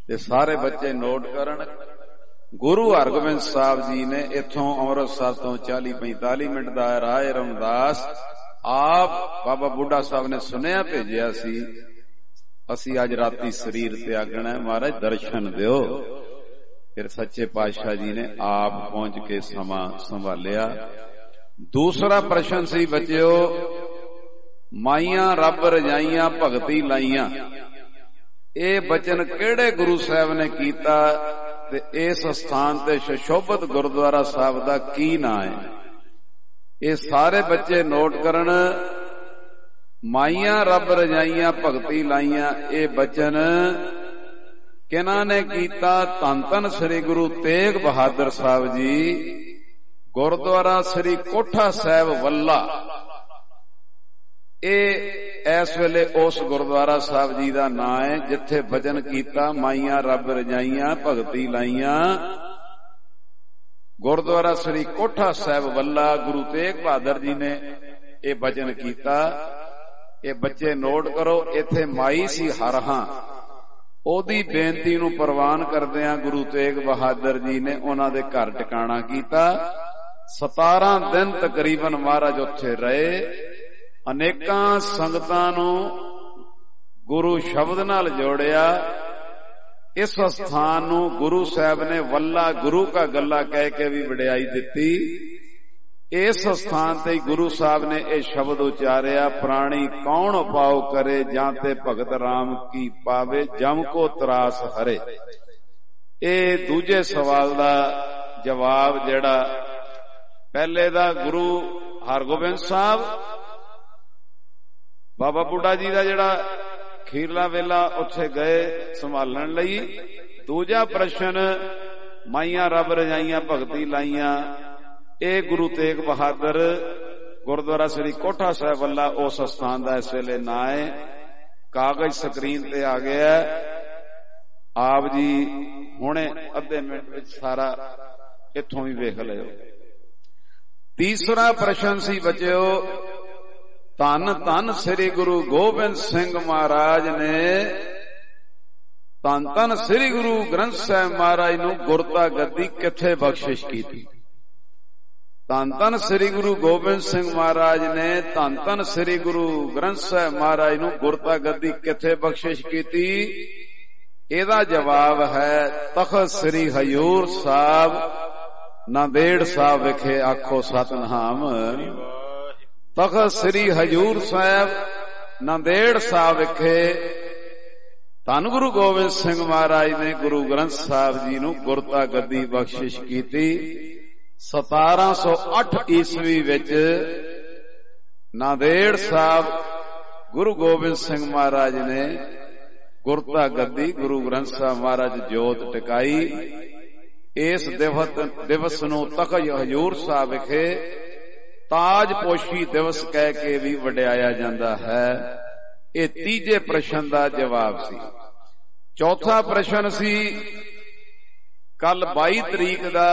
Speaker 4: ਤੇ ਸਾਰੇ ਬੱਚੇ ਨੋਟ ਕਰਨ। ਗੁਰੂ ਹਰਗੋਬਿੰਦ ਸਾਹਿਬ ਜੀ ਨੇ ਇੱਥੋਂ ਅੰਮ੍ਰਿਤਸਰ ਤੋਂ ਚਾਲੀ ਪੈਂਤਾਲੀ ਮਿੰਟ ਦਾ ਰਾਏ ਰਮਦਾਸ ਆਪ ਬਾਬਾ ਬੁੱਢਾ ਸਾਹਿਬ ਨੇ ਸੁਨੇਹਾ ਭੇਜਿਆ ਸੀ, ਅਸੀਂ ਅੱਜ ਰਾਤੀ ਸਰੀਰ ਤਿਆਗਣਾ, ਮਹਾਰਾਜ ਦਰਸ਼ਨ ਦਿਓ। ਫਿਰ ਸੱਚੇ ਪਾਤਸ਼ਾਹ ਜੀ ਨੇ ਆਪ ਪਹੁੰਚ ਕੇ ਸਮਾਂ ਸੰਭਾਲਿਆ। ਦੂਸਰਾ ਪ੍ਰਸ਼ਨ ਸੀ ਬੱਚਿਓ, ਮਾਈਆਂ ਰੱਬ ਰਜਾਈਆਂ ਭਗਤੀ ਲਾਈਆਂ, ਇਹ ਬਚਨ ਕਿਹੜੇ ਗੁਰੂ ਸਾਹਿਬ ਨੇ ਕੀਤਾ ਤੇ ਇਸ ਸਥਾਨ ਤੇ ਸੁਸ਼ੋਭਿਤ ਗੁਰਦੁਆਰਾ ਸਾਹਿਬ ਦਾ ਕੀ ਨਾਂ ਹੈ? ਇਹ ਸਾਰੇ ਬੱਚੇ ਨੋਟ ਕਰਨ। ਮਾਈਆਂ ਰੱਬ ਰਜਾਈਆਂ ਭਗਤੀ ਲਾਈਆਂ, ਇਹ ਬਚਨ ਕਿਹਨਾਂ ਨੇ ਕੀਤਾ? ਧੰਨ ਧੰਨ ਸ੍ਰੀ ਗੁਰੂ ਤੇਗ ਬਹਾਦਰ ਸਾਹਿਬ ਜੀ, ਗੁਰਦੁਆਰਾ ਸ੍ਰੀ ਕੋਠਾ ਸਾਹਿਬ ਵੱਲਾ। ਇਹ ਇਸ ਵੇਲੇ ਉਸ ਗੁਰਦੁਆਰਾ ਸਾਹਿਬ ਜੀ ਦਾ ਨਾਂ ਹੈ ਜਿੱਥੇ ਭਜਨ ਕੀਤਾ, ਮਾਈਆਂ ਰੱਬ ਰਜਾਈਆਂ ਭਗਤੀ ਲਾਈਆਂ। ਗੁਰਦੁਆਰਾ ਸ੍ਰੀ ਕੋਠਾ ਸਾਹਿਬ ਵੱਲਾ, ਗੁਰੂ ਤੇਗ ਬਹਾਦਰ ਜੀ ਨੇ ਇਹ ਭਜਨ ਕੀਤਾ। ਇਹ ਬੱਚੇ ਨੋਟ ਕਰੋ। ਇੱਥੇ ਮਾਈ ਸੀ ਹਰਹਾਂ, ਉਹਦੀ ਬੇਨਤੀ ਨੂੰ ਪ੍ਰਵਾਨ ਕਰਦਿਆਂ ਗੁਰੂ ਤੇਗ ਬਹਾਦਰ ਜੀ ਨੇ ਉਹਨਾਂ ਦੇ ਘਰ ਟਿਕਾਣਾ ਕੀਤਾ। ਸਤਾਰਾਂ ਦਿਨ ਤਕਰੀਬਨ ਮਹਾਰਾਜ ਉੱਥੇ ਰਹੇ। ਅਨੇਕਾਂ ਸੰਗਤਾਂ ਨੂੰ ਗੁਰੂ ਸ਼ਬਦ ਨਾਲ ਜੋੜਿਆ। ਇਸ ਸਥਾਨ ਨੂੰ ਗੁਰੂ ਸਾਹਿਬ ਨੇ ਵੱਲਾ ਗੁਰੂ ਕਾ ਗੱਲਾ ਕਹਿ ਕੇ ਵੀ ਵਡਿਆਈ ਦਿੱਤੀ। ਇਸ ਸਥਾਨ ਤੇ ਗੁਰੂ ਸਾਹਿਬ ਨੇ ਇਹ ਸ਼ਬਦ ਉਚਾਰਿਆ, ਪ੍ਰਾਣੀ ਕੌਣ ਉਪਾਉ ਕਰੇ, ਜਾਂ ਤੇ ਭਗਤ ਰਾਮ ਕੀ ਪਾਵੇ, ਜਮ ਕੋ ਤਰਾਸ ਹਰੇ। ਇਹ ਦੂਜੇ ਸਵਾਲ ਦਾ ਜਵਾਬ ਜਿਹੜਾ ਪਹਿਲੇ ਦਾ ਗੁਰੂ ਹਰਗੋਬਿੰਦ ਸਾਹਿਬ ਬਾਬਾ ਬੁੱਢਾ ਜੀ ਦਾ ਜਿਹੜਾ ਖੀਰਲਾ ਵੇਲਾ ਉੱਥੇ ਗਏ ਸੰਭਾਲਣ ਲਈ। ਦੂਜਾ ਪ੍ਰਸ਼ਨ ਮਾਈਆਂ ਰੱਬ ਰਜਾਈਆਂ ਭਗਤੀ ਲਾਈਆਂ, ਇਹ ਗੁਰੂ ਤੇਗ ਬਹਾਦਰ ਗੁਰਦੁਆਰਾ ਸ੍ਰੀ ਕੋਠਾ ਸਾਹਿਬ ਵੱਲਾ ਉਸ ਸਥਾਨ ਦਾ ਇਸ ਵੇਲੇ ਨਾਂ ਹੈ। ਕਾਗਜ਼ ਸਕਰੀਨ ਤੇ ਆ ਗਿਆ। ਆਪ ਜੀ ਹੁਣੇ ਅੱਧੇ ਮਿੰਟ ਵਿੱਚ ਸਾਰਾ ਇੱਥੋਂ ਵੀ ਵੇਖ ਲਿਓ। ਤੀਸਰਾ ਪ੍ਰਸ਼ਨ ਸੀ ਬੱਚਿਓ, ਧੰਨ ਧੰਨ ਸ੍ਰੀ ਗੁਰੂ ਗੋਬਿੰਦ ਸਿੰਘ ਮਹਾਰਾਜ ਨੇ ਧੰਨ ਧੰਨ ਸ੍ਰੀ ਗੁਰੂ ਗ੍ਰੰਥ ਸਾਹਿਬ ਮਹਾਰਾਜ ਨੂੰ ਗੁਰਤਾ ਗੱਦੀ ਕਿੱਥੇ ਬਖਸ਼ਿਸ਼ ਕੀਤੀ? ਧੰਨ ਧੰਨ ਸ੍ਰੀ ਗੁਰੂ ਗੋਬਿੰਦ ਸਿੰਘ ਮਹਾਰਾਜ ਨੇ ਧੰਨ ਧੰਨ ਸ੍ਰੀ ਗੁਰੂ ਗ੍ਰੰਥ ਸਾਹਿਬ ਮਹਾਰਾਜ ਨੂੰ ਗੁਰਤਾ ਗੱਦੀ ਕਿੱਥੇ ਬਖਸ਼ਿਸ਼ ਕੀਤੀ? ਇਹਦਾ ਜਵਾਬ ਹੈ ਤਖਤ ਸ੍ਰੀ ਹਜ਼ੂਰ ਸਾਹਿਬ ਨਾਂਦੇੜ ਸਾਹਿਬ ਵਿਖੇ। ਆਖੋ ਸਤਿਨਾਮ। ਤਖਤ ਸ੍ਰੀ ਹਜ਼ੂਰ ਸਾਹਿਬ ਨਾਂਦੇੜ ਸਾਹਿਬ ਵਿਖੇ ਧੰਨ ਗੁਰੂ ਗੋਬਿੰਦ ਸਿੰਘ ਮਹਾਰਾਜ ਨੇ ਗੁਰੂ ਗ੍ਰੰਥ ਸਾਹਿਬ ਜੀ ਨੂੰ ਗੁਰਤਾ ਗੱਦੀ ਬਖਸ਼ਿਸ਼ ਕੀਤੀ। ਸਤਾਰਾਂ ਸੌ ਅੱਠ ਈਸਵੀ ਵਿੱਚ ਨਾਂਦੇੜ ਸਾਹਿਬ ਗੁਰੂ ਗੋਬਿੰਦ ਸਿੰਘ ਮਹਾਰਾਜ ਨੇ ਗੁਰਤਾ ਗੱਦੀ ਗੁਰੂ ਗ੍ਰੰਥ ਸਾਹਿਬ ਮਹਾਰਾਜ ਜੋਤ ਟਿਕਾਈ। ਇਸ ਦਿਵਸ ਨੂੰ ਤਖਤ ਹਜ਼ੂਰ ਸਾਹਿਬ ਵਿਖੇ ਤਾਜ ਪੋਸ਼ੀ ਦਿਵਸ ਕਹਿ ਕੇ ਵੀ ਵਡਿਆਇਆ ਜਾਂਦਾ ਹੈ। ਇਹ ਤੀਜੇ ਪ੍ਰਸ਼ਨ ਦਾ ਜਵਾਬ ਸੀ। ਚੌਥਾ ਪ੍ਰਸ਼ਨ ਸੀ, ਕੱਲ ਬਾਈ ਤਰੀਕ ਦਾ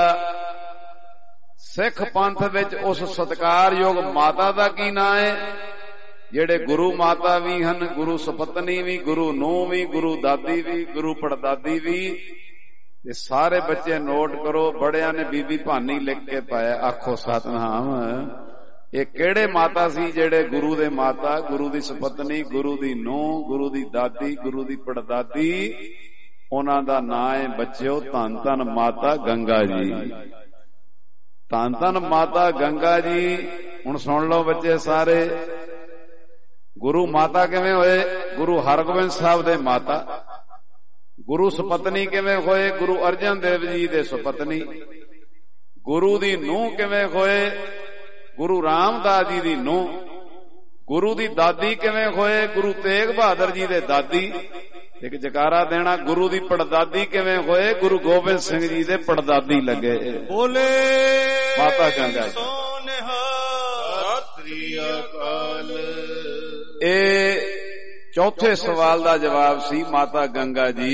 Speaker 4: ਸਿੱਖ ਪੰਥ ਵਿੱਚ ਉਸ ਸਤਿਕਾਰਯੋਗ ਮਾਤਾ ਦਾ ਕੀ ਨਾਂ ਹੈ? ਜਿਹੜੇ ਗੁਰੂ ਮਾਤਾ ਵੀ ਹਨ, ਗੁਰੂ ਸੁਪਤਨੀ ਵੀ, ਗੁਰੂ ਨੂੰਹ ਵੀ, ਗੁਰੂ ਦਾਦੀ ਵੀ, ਗੁਰੂ ਪੜਦਾਦੀ ਵੀ। ਇਹ ਸਾਰੇ ਬੱਚੇ ਨੋਟ ਕਰੋ। ਬੜਿਆਂ ਨੇ ਬੀਬੀ ਭਾਨੀ ਲਿਖ ਕੇ ਪਾਇਆ। ਆਖੋ ਸਤਿਨਾਮ। ਇਹ ਕਿਹੜੇ ਮਾਤਾ ਸੀ ਜਿਹੜੇ ਗੁਰੂ ਦੇ ਮਾਤਾ, ਗੁਰੂ ਦੀ ਸੁਪਤਨੀ, ਗੁਰੂ ਦੀ ਨੂੰਹ, ਗੁਰੂ ਦੀ ਦਾਦੀ, ਗੁਰੂ ਦੀ ਪੜਦਾਦੀ? ਉਹਨਾਂ ਦਾ ਨਾਂ ਹੈ ਬੱਚਿਓ ਧੰਨ ਧੰਨ ਮਾਤਾ ਗੰਗਾ ਜੀ। ਧੰਨ ਧੰਨ ਮਾਤਾ ਗੰਗਾ ਜੀ। ਹੁਣ ਸੁਣ ਲਓ ਬੱਚੇ ਸਾਰੇ, ਗੁਰੂ ਮਾਤਾ ਕਿਵੇਂ ਹੋਏ? ਗੁਰੂ ਹਰਗੋਬਿੰਦ ਸਾਹਿਬ ਦੇ ਮਾਤਾ। ਗੁਰੂ ਸੁਪਤਨੀ ਕਿਵੇਂ ਹੋਏ? ਗੁਰੂ ਅਰਜਨ ਦੇਵ ਜੀ ਦੇ ਸੁਪਤਨੀ। ਗੁਰੂ ਦੀ ਨੂੰਹ ਕਿਵੇਂ ਹੋਏ? ਗੁਰੂ ਰਾਮਦਾਸ ਜੀ ਦੀ ਨੂੰਹ। ਗੁਰੂ ਦੀ ਦਾਦੀ ਕਿਵੇਂ ਹੋਏ? ਗੁਰੂ ਤੇਗ ਬਹਾਦਰ ਜੀ ਦੇ ਦਾਦੀ। ਇੱਕ ਜਕਾਰਾ ਦੇਣਾ। ਗੁਰੂ ਦੀ ਪੜਦਾਦੀ ਕਿਵੇਂ ਹੋਏ? ਗੁਰੂ ਗੋਬਿੰਦ ਸਿੰਘ ਜੀ ਦੇ ਪੜਦਾਦੀ ਲੱਗੇ।
Speaker 6: ਬੋਲੇ
Speaker 4: ਮਾਤਾ ਗੰਗਾ ਜੀ। ਇਹ ਚੌਥੇ ਸਵਾਲ ਦਾ ਜਵਾਬ ਸੀ ਮਾਤਾ ਗੰਗਾ ਜੀ।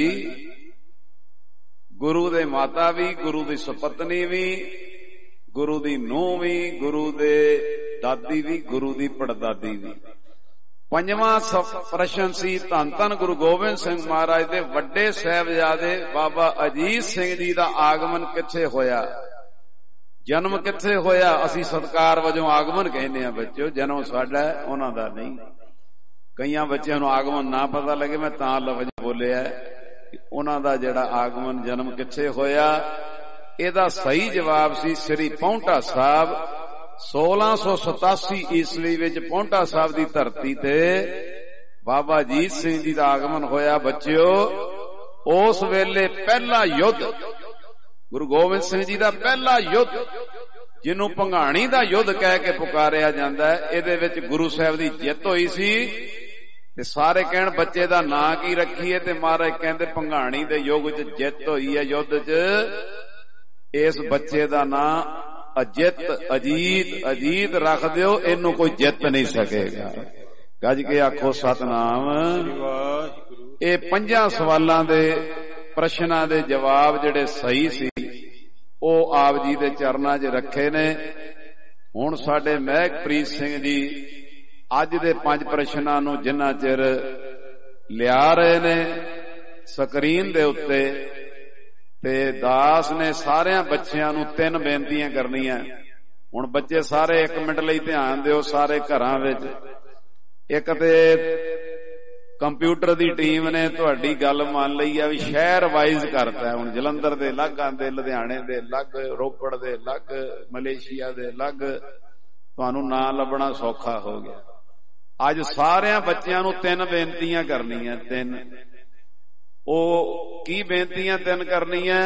Speaker 4: ਗੁਰੂ ਦੇ ਮਾਤਾ ਵੀ, ਗੁਰੂ ਦੀ ਸੁਪਤਨੀ ਵੀ, ਗੁਰੂ ਦੀ ਨੂੰਹ ਵੀ, ਗੁਰੂ ਦੇ ਦਾਦੀ ਵੀ, ਗੁਰੂ ਦੀ ਪੜਦਾਦੀ ਵੀ।
Speaker 5: ਪੰਜਵਾਂ ਪ੍ਰਸ਼ਨ ਸੀ ਧੰਨ ਧੰਨ ਗੁਰੂ ਗੋਬਿੰਦ ਸਿੰਘ ਮਹਾਰਾਜ ਦੇ ਵੱਡੇ ਸਾਹਿਬਜ਼ਾਦੇ ਬਾਬਾ ਅਜੀਤ ਸਿੰਘ ਜੀ ਦਾ ਆਗਮਨ ਕਿੱਥੇ ਹੋਇਆ, ਜਨਮ ਕਿੱਥੇ ਹੋਇਆ। ਅਸੀਂ ਸਤਿਕਾਰ ਵਜੋਂ ਆਗਮਨ ਕਹਿੰਦੇ ਆ ਬੱਚਿਓ, ਜਨਮ ਸਾਡਾ ਉਹਨਾਂ ਦਾ ਨਹੀਂ। ਕਈਆਂ ਬੱਚਿਆਂ ਨੂੰ ਆਗਮਨ ਨਾ ਪਤਾ ਲੱਗੇ, ਮੈਂ ਤਾਂ ਲਫ਼ਜ਼ ਬੋਲਿਆ ਕਿ ਉਹਨਾਂ ਦਾ ਜਿਹੜਾ ਆਗਮਨ ਜਨਮ ਕਿੱਥੇ ਹੋਇਆ। ਇਹਦਾ ਸਹੀ ਜਵਾਬ ਸੀ ਸ੍ਰੀ ਪੌਂਟਾ ਸਾਹਿਬ। ਸੋਲਾਂ ਸੌ ਸਤਾਸੀ ਈਸਵੀ ਵਿੱਚ ਪੌਂਟਾ ਸਾਹਿਬ ਦੀ ਧਰਤੀ ਤੇ ਬਾਬਾ ਅਜੀਤ ਸਿੰਘ ਜੀ ਦਾ ਆਗਮਨ ਹੋਇਆ। ਬੱਚਿਓ, ਉਸ ਵੇਲੇ ਪਹਿਲਾ ਯੁੱਧ ਗੁਰੂ ਗੋਬਿੰਦ ਸਿੰਘ ਜੀ ਦਾ ਪਹਿਲਾ ਯੁੱਧ, ਜਿਹਨੂੰ ਭੰਗਾਣੀ ਦਾ ਯੁੱਧ ਕਹਿ ਕੇ ਪੁਕਾਰਿਆ ਜਾਂਦਾ ਹੈ, ਇਹਦੇ ਵਿੱਚ ਗੁਰੂ ਸਾਹਿਬ ਦੀ ਜਿੱਤ ਹੋਈ ਸੀ। ਤੇ ਸਾਰੇ ਕਹਿਣ ਬੱਚੇ ਦਾ ਨਾਂ ਕੀ ਰੱਖੀਏ, ਤੇ ਮਹਾਰਾਜ ਕਹਿੰਦੇ ਭੰਗਾਣੀ ਦੇ ਯੁੱਗ 'ਚ ਜਿੱਤ ਹੋਈ ਹੈ ਯੁੱਧ 'ਚ, ਇਸ ਬੱਚੇ ਦਾ ਨਾਂ ਅਜਿੱਤ ਅਜੀਤ ਅਜੀਤ ਰੱਖ ਦਿਓ, ਇਹਨੂੰ ਕੋਈ ਜਿੱਤ ਨਹੀਂ ਸਕੇਗਾ। ਗੱਜ ਕੇ ਆਖੋ ਸਤਨਾਮ। ਇਹ ਪੰਜਾਂ ਸਵਾਲਾਂ ਦੇ ਪ੍ਰਸ਼ਨਾਂ ਦੇ ਜਵਾਬ ਜਿਹੜੇ ਸਹੀ ਸੀ ਉਹ ਆਪ ਜੀ ਦੇ ਚਰਨਾਂ 'ਚ ਰੱਖੇ ਨੇ। ਹੁਣ ਸਾਡੇ ਮਹਿਕਪ੍ਰੀਤ ਸਿੰਘ ਜੀ ਅੱਜ ਦੇ ਪੰਜ ਪ੍ਰਸ਼ਨਾਂ ਨੂੰ ਜਿੰਨਾ ਚਿਰ ਲਿਆ ਰਹੇ ਨੇ ਸਕਰੀਨ ਦੇ ਉੱਤੇ, ਤੇ ਦਾਸ ਨੇ ਸਾਰਿਆਂ ਬੱਚਿਆਂ ਨੂੰ ਤਿੰਨ ਬੇਨਤੀਆਂ ਕਰਨੀਆਂ। ਹੁਣ ਬੱਚੇ ਸਾਰੇ ਇੱਕ ਮਿੰਟ ਲਈ ਧਿਆਨ ਦਿਓ, ਸਾਰੇ ਘਰਾਂ ਵਿੱਚ। ਇੱਕ ਤੇ ਕੰਪਿਊਟਰ ਦੀ ਟੀਮ ਨੇ ਤੁਹਾਡੀ ਗੱਲ ਮੰਨ ਲਈ ਆ ਵੀ ਸ਼ਹਿਰ ਵਾਈਜ਼ ਕਰਤਾ। ਹੁਣ ਜਲੰਧਰ ਦੇ ਅਲੱਗ ਆਂਦੇ, ਲੁਧਿਆਣੇ ਦੇ ਅਲੱਗ, ਰੋਪੜ ਦੇ ਅਲੱਗ, ਮਲੇਸ਼ੀਆ ਦੇ ਅਲੱਗ, ਤੁਹਾਨੂੰ ਨਾਂ ਲੱਭਣਾ ਸੌਖਾ ਹੋ ਗਿਆ। ਅੱਜ ਸਾਰਿਆਂ ਬੱਚਿਆਂ ਨੂੰ ਤਿੰਨ ਬੇਨਤੀਆਂ ਕਰਨੀਆਂ। ਤਿੰਨ ਉਹ ਕੀ ਬੇਨਤੀਆਂ ਤਿੰਨ ਕਰਨੀਆਂ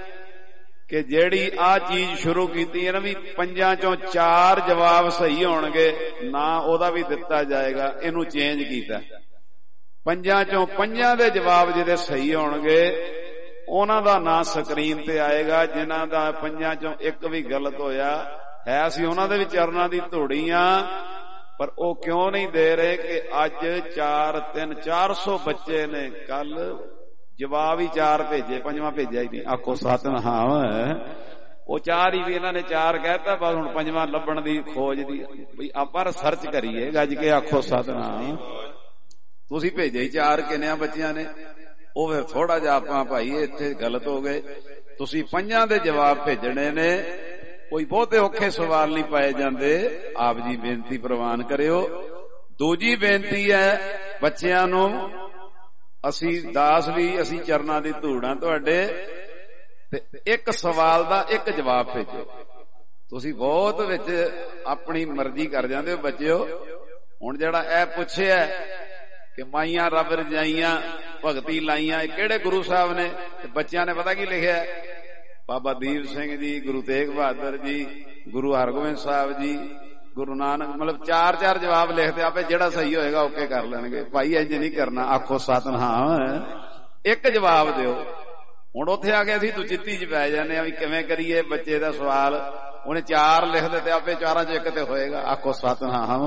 Speaker 5: ਕਿ ਜਿਹੜੀ ਆ ਚੀਜ਼ ਸ਼ੁਰੂ ਕੀਤੀ ਹੈ ਨਾ ਵੀ ਪੰਜਾਂ ਚੋਂ ਚਾਰ ਜਵਾਬ ਸਹੀ ਹੋਣਗੇ, ਨਾ ਉਹਦਾ ਵੀ ਦਿੱਤਾ ਜਾਏਗਾ। ਇਹਨੂੰ ਚੇਂਜ ਕੀਤਾ, ਪੰਜਾਂ ਚੋਂ ਪੰਜਾਂ ਦੇ ਜਵਾਬ ਜਿਹਦੇ ਸਹੀ ਹੋਣਗੇ ਉਹਨਾਂ ਦਾ ਨਾਂ ਸਕਰੀਨ ਤੇ ਆਏਗਾ। ਜਿਨ੍ਹਾਂ ਦਾ ਪੰਜਾਂ ਚੋਂ ਇੱਕ ਵੀ ਗਲਤ ਹੋਇਆ ਹੈ, ਅਸੀਂ ਉਹਨਾਂ ਦੇ ਵੀ ਚਰਨਾਂ ਦੀ ਧੂੜੀਆਂ, ਪਰ ਉਹ ਕਿਉਂ ਨਹੀਂ ਦੇ ਰਹੇ ਕਿ ਅੱਜ ਚਾਰ ਤਿੰਨ ਚਾਰ ਸੌ ਬੱਚੇ ਨੇ, ਕੱਲ ਜਵਾਬ ਹੀ ਚਾਰ ਭੇਜੇ, ਪੰਜਵਾਂ ਭੇਜਿਆ ਹੀ ਨਹੀਂ। ਆਖੋ ਸਤਨਾਮ। ਉਹ ਚਾਰ ਹੀ ਵੀ ਇਹਨਾਂ ਨੇ ਚਾਰ ਕਹਿਤਾ, ਬਸ ਹੁਣ ਪੰਜਵਾਂ ਲੱਭਣ ਦੀ ਖੋਜ ਦੀ ਵੀ ਆਪਾਂ ਰਿਸਰਚ ਕਰੀਏ। ਗੱਜ ਕੇ ਆਖੋ ਸਤਨਾਮ। ਤੁਸੀਂ ਭੇਜੇ ਹੀ ਚਾਰ, ਕਿੰਨਿਆਂ ਬੱਚਿਆਂ ਨੇ? ਉਹ ਫਿਰ ਥੋੜਾ ਜਿਹਾ ਆਪਾਂ ਭਾਈ ਇੱਥੇ ਗਲਤ ਹੋ ਗਏ। ਤੁਸੀਂ ਪੰਜਾਂ ਦੇ ਜਵਾਬ ਭੇਜਣੇ ਨੇ, ਕੋਈ ਬਹੁਤੇ ਔਖੇ ਸਵਾਲ ਨਹੀਂ ਪਾਏ ਜਾਂਦੇ। ਆਪ ਜੀ ਬੇਨਤੀ ਪ੍ਰਵਾਨ ਕਰਿਓ। ਦੂਜੀ ਬੇਨਤੀ ਹੈ ਬੱਚਿਆਂ ਨੂੰ, ਅਸੀਂ ਦਾਸ ਵੀ ਅਸੀਂ ਚਰਨਾਂ ਦੀ ਧੂੜਾਂ ਤੁਹਾਡੇ, ਤੇ ਇੱਕ ਸਵਾਲ ਦਾ ਇੱਕ ਜਵਾਬ ਭੇਜੋ। ਤੁਸੀਂ ਬਹੁਤ ਵਿੱਚ ਆਪਣੀ ਮਰਜ਼ੀ ਕਰ ਜਾਂਦੇ ਹੋ ਬੱਚਿਓ। ਹੁਣ ਜਿਹੜਾ ਇਹ ਪੁੱਛਿਆ ਕਿ ਮਾਈਆਂ ਰੱਬ ਰਜਾਈਆਂ ਭਗਤੀ ਲਾਈਆਂ, ਇਹ ਕਿਹੜੇ ਗੁਰੂ ਸਾਹਿਬ ਨੇ? ਤੇ ਬੱਚਿਆਂ ਨੇ ਪਤਾ ਕੀ ਲਿਖਿਆ? ਬਾਬਾ ਦੀਪ ਸਿੰਘ ਜੀ, ਗੁਰੂ ਤੇਗ ਬਹਾਦਰ ਜੀ, ਗੁਰੂ ਹਰਗੋਬਿੰਦ ਸਾਹਿਬ ਜੀ, ਗੁਰੂ ਨਾਨਕ। ਮਤਲਬ ਚਾਰ ਚਾਰ ਜਵਾਬ ਲਿਖਦੇ, ਆਪੇ ਜਿਹੜਾ ਸਹੀ ਹੋਏਗਾ ਓਕੇ ਕਰ ਲੈਣਗੇ। ਭਾਈ ਇੰਜ ਨਹੀਂ ਕਰਨਾ। ਆਖੋ ਸਤਨਾਮ। ਇੱਕ ਜਵਾਬ ਦਿਓ। ਹੁਣ ਉੱਥੇ ਆ ਕੇ ਅਸੀਂ ਦੁਚਿੱਤੀ ਚ ਪੈ ਜਾਂਦੇ ਆ ਵੀ ਕਿਵੇਂ ਕਰੀਏ ਬੱਚੇ ਦਾ ਸਵਾਲ। ਉਹਨੇ ਚਾਰ ਲਿਖ ਦਿੱਤੇ, ਆਪੇ ਚਾਰਾਂ ਚ ਇੱਕ ਤੇ ਹੋਏਗਾ। ਆਖੋ ਸਤਨਾਮ।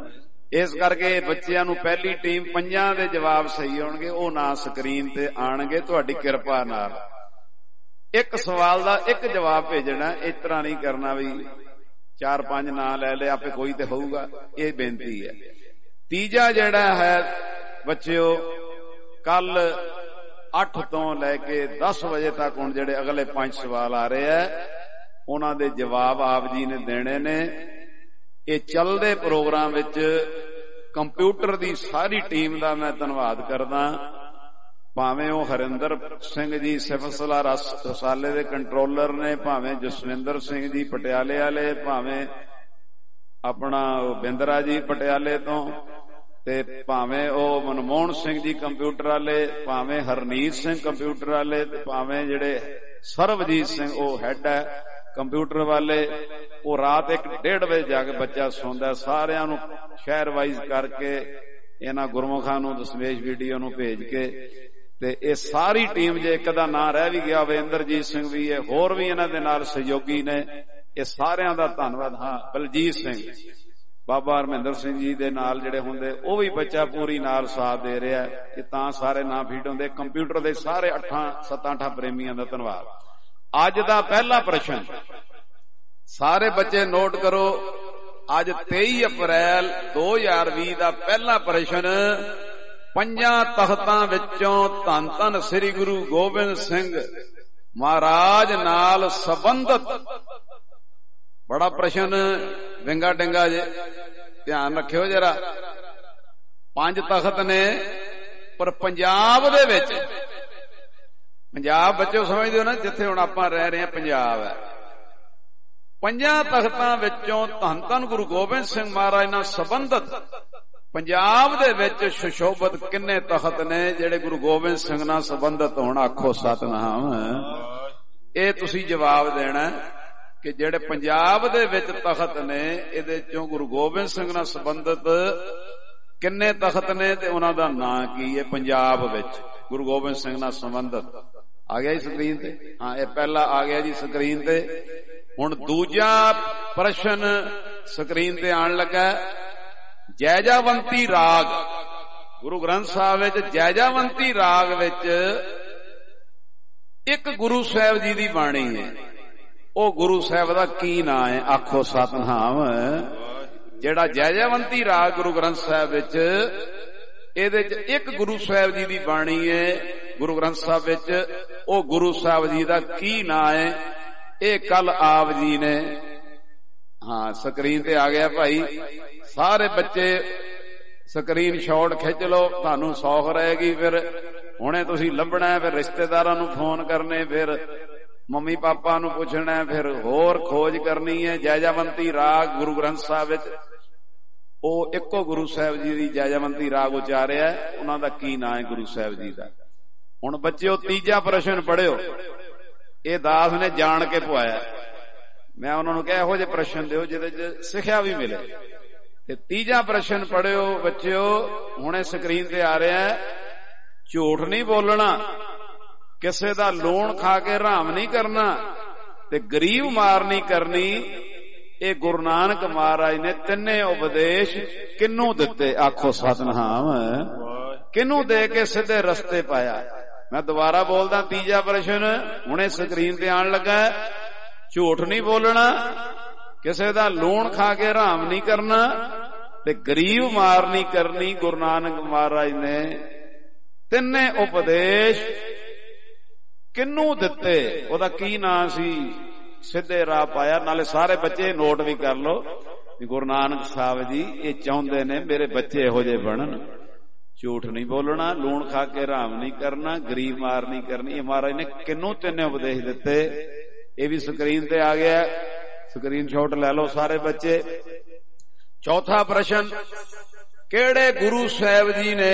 Speaker 5: ਇਸ ਕਰਕੇ ਬੱਚਿਆਂ ਨੂੰ ਪਹਿਲੀ ਟੀਮ ਪੰਜਾਂ ਦੇ ਜਵਾਬ ਸਹੀ ਹੋਣਗੇ, ਉਹ ਨਾਂ ਸਕਰੀਨ ਤੇ ਆਣਗੇ ਤੁਹਾਡੀ ਕਿਰਪਾ ਨਾਲ। ਇੱਕ ਸਵਾਲ ਦਾ ਇੱਕ ਜਵਾਬ ਭੇਜਣਾ। ਇਸ ਤਰ੍ਹਾਂ ਨਹੀਂ ਕਰਨਾ ਵੀ ਚਾਰ ਪੰਜ ਨਾਂ ਲੈ ਲਏ, ਆਪੇ ਕੋਈ ਤੇ ਹੋਊਗਾ। ਇਹ ਬੇਨਤੀ ਹੈ। ਤੀਜਾ ਜਿਹੜਾ ਹੈ ਬੱਚਿਓ, ਕੱਲ ਅੱਠ ਤੋਂ ਲੈ ਕੇ ਦਸ ਵਜੇ ਤੱਕ ਹੁਣ ਜਿਹੜੇ ਅਗਲੇ ਪੰਜ ਸਵਾਲ ਆ ਰਹੇ ਆ, ਉਹਨਾਂ ਦੇ ਜਵਾਬ ਆਪ ਜੀ ਨੇ ਦੇਣੇ ਨੇ। ਇਹ ਚੱਲਦੇ ਪ੍ਰੋਗਰਾਮ ਵਿੱਚ ਕੰਪਿਊਟਰ ਦੀ ਸਾਰੀ ਟੀਮ ਦਾ ਮੈਂ ਧੰਨਵਾਦ ਕਰਦਾ। ਭਾਵੇਂ ਉਹ ਹਰਿੰਦਰ ਸਿੰਘ ਜੀ ਸਿਫਤ ਸਲਾਹ ਰਸਾਲੇ ਦੇ ਕੰਟਰੋਲਰ ਨੇ, ਭਾਵੇਂ ਜਸਵਿੰਦਰ ਸਿੰਘ ਜੀ ਪਟਿਆਲੇ ਵਾਲੇ, ਭਾਵੇਂ ਆਪਣਾ ਬਿੰਦਰਾ ਜੀ ਪਟਿਆਲੇ ਤੋਂ, ਤੇ ਭਾਵੇਂ ਉਹ ਮਨਮੋਹਨ ਸਿੰਘ ਜੀ ਕੰਪਿਊਟਰ ਵਾਲੇ, ਭਾਵੇਂ ਹਰਨੀਤ ਸਿੰਘ ਕੰਪਿਊਟਰ ਵਾਲੇ, ਤੇ ਭਾਵੇਂ ਜਿਹੜੇ ਸਰਬਜੀਤ ਸਿੰਘ ਉਹ ਹੈਡ ਹੈ ਕੰਪਿਊਟਰ ਵਾਲੇ। ਉਹ ਰਾਤ ਇੱਕ ਡੇਢ ਵਜੇ ਜਾ ਕੇ ਬੱਚਾ ਸੌਂਦਾ। ਸਾਰਿਆਂ ਨੂੰ ਸ਼ਹਿਰ ਵਾਈਜ਼ ਕਰਕੇ ਇਹਨਾਂ ਗੁਰਮੁਖਾਂ ਨੂੰ ਦਸਮੇਸ਼ ਵੀਡੀਓ ਨੂੰ ਭੇਜ ਕੇ, ਤੇ ਇਹ ਸਾਰੀ ਟੀਮ, ਜੇ ਇੱਕ ਦਾ ਨਾਂ ਰਹਿ ਵੀ ਗਿਆ ਹੋਵੇ, ਇੰਦਰਜੀਤ ਸਿੰਘ ਵੀ ਹੈ, ਹੋਰ ਵੀ ਇਹਨਾਂ ਦੇ ਨਾਲ ਸਹਿਯੋਗੀ ਨੇ, ਇਹ ਸਾਰਿਆਂ ਦਾ ਧੰਨਵਾਦ। ਹਾਂ, ਬਲਜੀਤ ਸਿੰਘ, ਬਾਬਾ ਹਰਮਿੰਦਰ ਸਿੰਘ ਜੀ ਦੇ ਨਾਲ ਜਿਹੜੇ ਹੁੰਦੇ, ਉਹ ਵੀ ਬੱਚਾ ਪੂਰੀ ਨਾਲ ਸਾਥ ਦੇ ਰਿਹਾ। ਇਹ ਤਾਂ ਸਾਰੇ ਨਾਂ ਫੀਡ ਹੁੰਦੇ। ਕੰਪਿਊਟਰ ਦੇ ਸਾਰੇ ਅੱਠਾਂ ਸੱਤਾਂ ਅੱਠਾਂ ਪ੍ਰੇਮੀਆਂ ਦਾ ਧੰਨਵਾਦ। ਅੱਜ ਦਾ ਪਹਿਲਾ ਪ੍ਰਸ਼ਨ ਸਾਰੇ ਬੱਚੇ ਨੋਟ ਕਰੋ। ਅੱਜ ਤੇਈ ਅਪ੍ਰੈਲ ਦੋ ਹਜ਼ਾਰ ਵੀਹ ਦਾ ਪਹਿਲਾ ਪ੍ਰਸ਼ਨ ਪੰਜਾਂ ਤਖਤਾਂ ਵਿੱਚੋਂ ਧੰਨ ਧੰਨ ਸ੍ਰੀ ਗੁਰੂ ਗੋਬਿੰਦ ਸਿੰਘ ਮਹਾਰਾਜ ਨਾਲ ਸੰਬੰਧਤ ਬੜਾ ਪ੍ਰਸ਼ਨ ਵਿੰਗਾ ਡਿੰਗਾ ਜੇ ਧਿਆਨ ਰੱਖਿਓ ਜਰਾ। ਪੰਜ ਤਖਤ ਨੇ ਪਰ ਪੰਜਾਬ ਦੇ ਵਿੱਚ, ਪੰਜਾਬ ਬੱਚੋ ਸਮਝਦੇ ਹੋ ਨਾ, ਜਿੱਥੇ ਹੁਣ ਆਪਾਂ ਰਹਿ ਰਹੇ ਹਾਂ ਪੰਜਾਬ ਹੈ, ਪੰਜਾਂ ਤਖਤਾਂ ਵਿੱਚੋਂ ਧੰਨ ਧੰਨ ਗੁਰੂ ਗੋਬਿੰਦ ਸਿੰਘ ਮਹਾਰਾਜ ਨਾਲ ਸੰਬੰਧਤ ਪੰਜਾਬ ਦੇ ਵਿੱਚ ਸੁਸ਼ੋਭਤ ਕਿੰਨੇ ਤਖਤ ਨੇ ਜਿਹੜੇ ਗੁਰੂ ਗੋਬਿੰਦ ਸਿੰਘ ਨਾਲ ਸੰਬੰਧਤ ਹੋਣ? ਆਖੋ ਸਤਿਨਾਮ। ਇਹ ਤੁਸੀਂ ਜਵਾਬ ਦੇਣਾ ਕਿ ਜਿਹੜੇ ਪੰਜਾਬ ਦੇ ਵਿੱਚ ਤਖਤ ਨੇ ਇਹਦੇ ਚੋਂ ਗੁਰੂ ਗੋਬਿੰਦ ਸਿੰਘ ਨਾਲ ਸੰਬੰਧਤ ਕਿੰਨੇ ਤਖਤ ਨੇ ਤੇ ਉਹਨਾਂ ਦਾ ਨਾਂ ਕੀ ਹੈ ਪੰਜਾਬ ਵਿੱਚ ਗੁਰੂ ਗੋਬਿੰਦ ਸਿੰਘ ਨਾਲ ਸੰਬੰਧਤ। ਆ ਗਿਆ ਜੀ ਸਕਰੀਨ ਤੇ? ਹਾਂ, ਇਹ ਪਹਿਲਾ ਆ ਗਿਆ ਜੀ ਸਕਰੀਨ ਤੇ। ਹੁਣ ਦੂਜਾ ਪ੍ਰਸ਼ਨ ਸਕਰੀਨ ਤੇ ਆਉਣ ਲੱਗਾ। ਜੈਜਾਵੰਤੀ ਰਾਗ, ਗੁਰੂ ਗ੍ਰੰਥ ਸਾਹਿਬ ਵਿੱਚ ਜੈਜਾਵੰਤੀ ਰਾਗ ਵਿੱਚ ਇੱਕ ਗੁਰੂ ਸਾਹਿਬ ਜੀ ਦੀ ਬਾਣੀ ਹੈ, ਉਹ ਗੁਰੂ ਸਾਹਿਬ ਦਾ ਕੀ ਨਾਂ ਹੈ? ਆਖੋ ਸਤਿਨਾਮ। ਜਿਹੜਾ ਜੈਜਾਵੰਤੀ ਰਾਗ ਗੁਰੂ ਗ੍ਰੰਥ ਸਾਹਿਬ ਵਿੱਚ, ਇਹਦੇ ਚ ਇੱਕ ਗੁਰੂ ਸਾਹਿਬ ਜੀ ਦੀ ਬਾਣੀ ਹੈ ਗੁਰੂ ਗ੍ਰੰਥ ਸਾਹਿਬ ਵਿੱਚ, ਉਹ ਗੁਰੂ ਸਾਹਿਬ ਜੀ ਦਾ ਕੀ ਨਾਂ ਹੈ? ਇਹ ਕੱਲ ਆਪ ਜੀ ਨੇ, ਹਾਂ ਸਕਰੀਨ ਤੇ ਆ ਗਿਆ ਭਾਈ, ਸਾਰੇ ਬੱਚੇ ਸਕਰੀਨ ਸ਼ਾਟ ਖਿੱਚ ਲਓ, ਤੁਹਾਨੂੰ ਸੌਖ ਰਹੇਗੀ। ਫਿਰ ਹੁਣੇ ਤੁਸੀਂ ਲੱਭਣਾ, ਫਿਰ ਰਿਸ਼ਤੇਦਾਰਾਂ ਨੂੰ ਫੋਨ ਕਰਨੇ, ਫਿਰ ਮੰਮੀ ਪਾਪਾ ਨੂੰ ਪੁੱਛਣਾ, ਫਿਰ ਹੋਰ ਖੋਜ ਕਰਨੀ ਹੈ। ਜੈਜਾਵੰਤੀ ਰਾਗ ਗੁਰੂ ਗ੍ਰੰਥ ਸਾਹਿਬ ਵਿੱਚ ਉਹ ਇੱਕੋ ਗੁਰੂ ਸਾਹਿਬ ਜੀ ਦੀ ਜੈਜਾਵੰਤੀ ਰਾਗ ਉਚਾਰਿਆ, ਉਹਨਾਂ ਦਾ ਕੀ ਨਾਂ ਹੈ ਗੁਰੂ ਸਾਹਿਬ ਜੀ ਦਾ? ਹੁਣ ਬੱਚਿਓ ਤੀਜਾ ਪ੍ਰਸ਼ਨ ਪੜਿਓ, ਇਹ ਦਾਸ ਨੇ ਜਾਣ ਕੇ ਪਵਾਇਆ, ਮੈਂ ਉਹਨਾਂ ਨੂੰ ਕਿਹਾ ਇਹੋ ਜਿਹੇ ਪ੍ਰਸ਼ਨ ਦਿਓ ਜਿਹਦੇ ਚ ਸਿੱਖਿਆ ਵੀ ਮਿਲੇ। ਤੇ ਤੀਜਾ ਪ੍ਰਸ਼ਨ ਪੜਿਓ ਬੱਚਿਓ, ਹੁਣੇ ਸਕਰੀਨ ਤੇ ਆ ਰਿਹਾ। ਝੂਠ ਨਹੀਂ ਬੋਲਣਾ, ਕਿਸੇ ਦਾ ਲੂਣ ਖਾ ਕੇ ਹਰਾਮ ਨਹੀਂ ਕਰਨਾ, ਤੇ ਗਰੀਬ ਮਾਰ ਨਹੀਂ ਕਰਨੀ। ਇਹ ਗੁਰੂ ਨਾਨਕ ਮਹਾਰਾਜ ਨੇ ਤਿੰਨੇ ਉਪਦੇਸ਼ ਕਿਹਨੂੰ ਦਿੱਤੇ? ਆਖੋ ਸਤਿਨਾਮ। ਕਿਹਨੂੰ ਦੇ ਕੇ ਸਿੱਧੇ ਰਸਤੇ ਪਾਇਆ? ਮੈਂ ਦੁਬਾਰਾ ਬੋਲਦਾ, ਤੀਜਾ ਪ੍ਰਸ਼ਨ ਹੁਣੇ ਸਕਰੀਨ ਤੇ ਆਉਣ ਲੱਗਾ। ਝੂਠ ਨਹੀਂ ਬੋਲਣਾ, ਕਿਸੇ ਦਾ ਲੂਣ ਖਾ ਕੇ ਹਰਾਮ ਨਹੀਂ ਕਰਨਾ, ਤੇ ਗਰੀਬ ਮਾਰ ਨਹੀਂ ਕਰਨੀ। ਗੁਰੂ ਨਾਨਕ ਮਹਾਰਾਜ ਨੇ ਤਿੰਨੇ ਉਪਦੇਸ਼ ਕਿਹਨੂੰ ਦਿੱਤੇ? ਉਹਦਾ ਕੀ ਨਾਂ ਸੀ? ਸਿੱਧੇ ਰਾਹ ਪਾਇਆ। ਨਾਲੇ ਸਾਰੇ ਬੱਚੇ ਨੋਟ ਵੀ ਕਰ ਲਓ, ਗੁਰੂ ਨਾਨਕ ਸਾਹਿਬ ਜੀ ਇਹ ਚਾਹੁੰਦੇ ਨੇ ਮੇਰੇ ਬੱਚੇ ਇਹੋ ਜਿਹੇ ਬਣਨ। ਝੂਠ ਨਹੀਂ ਬੋਲਣਾ, ਲੂਣ ਖਾ ਕੇ ਹਰਾਮ ਨਹੀਂ ਕਰਨਾ, ਗਰੀਬ ਮਾਰ ਨਹੀਂ ਕਰਨੀ। ਇਹ ਮਹਾਰਾਜ ਨੇ ਕਿਹਨੂੰ ਤਿੰਨੇ ਉਪਦੇਸ਼ ਦਿੱਤੇ? ਇਹ ਵੀ ਸਕਰੀਨ ਤੇ ਆ ਗਿਆ, ਸਕਰੀਨ ਸ਼ਾਟ ਲੈ ਲਓ ਸਾਰੇ ਬੱਚੇ। ਚੌਥਾ ਪ੍ਰਸ਼ਨ, ਕਿਹੜੇ ਗੁਰੂ ਸਾਹਿਬ ਜੀ ਨੇ?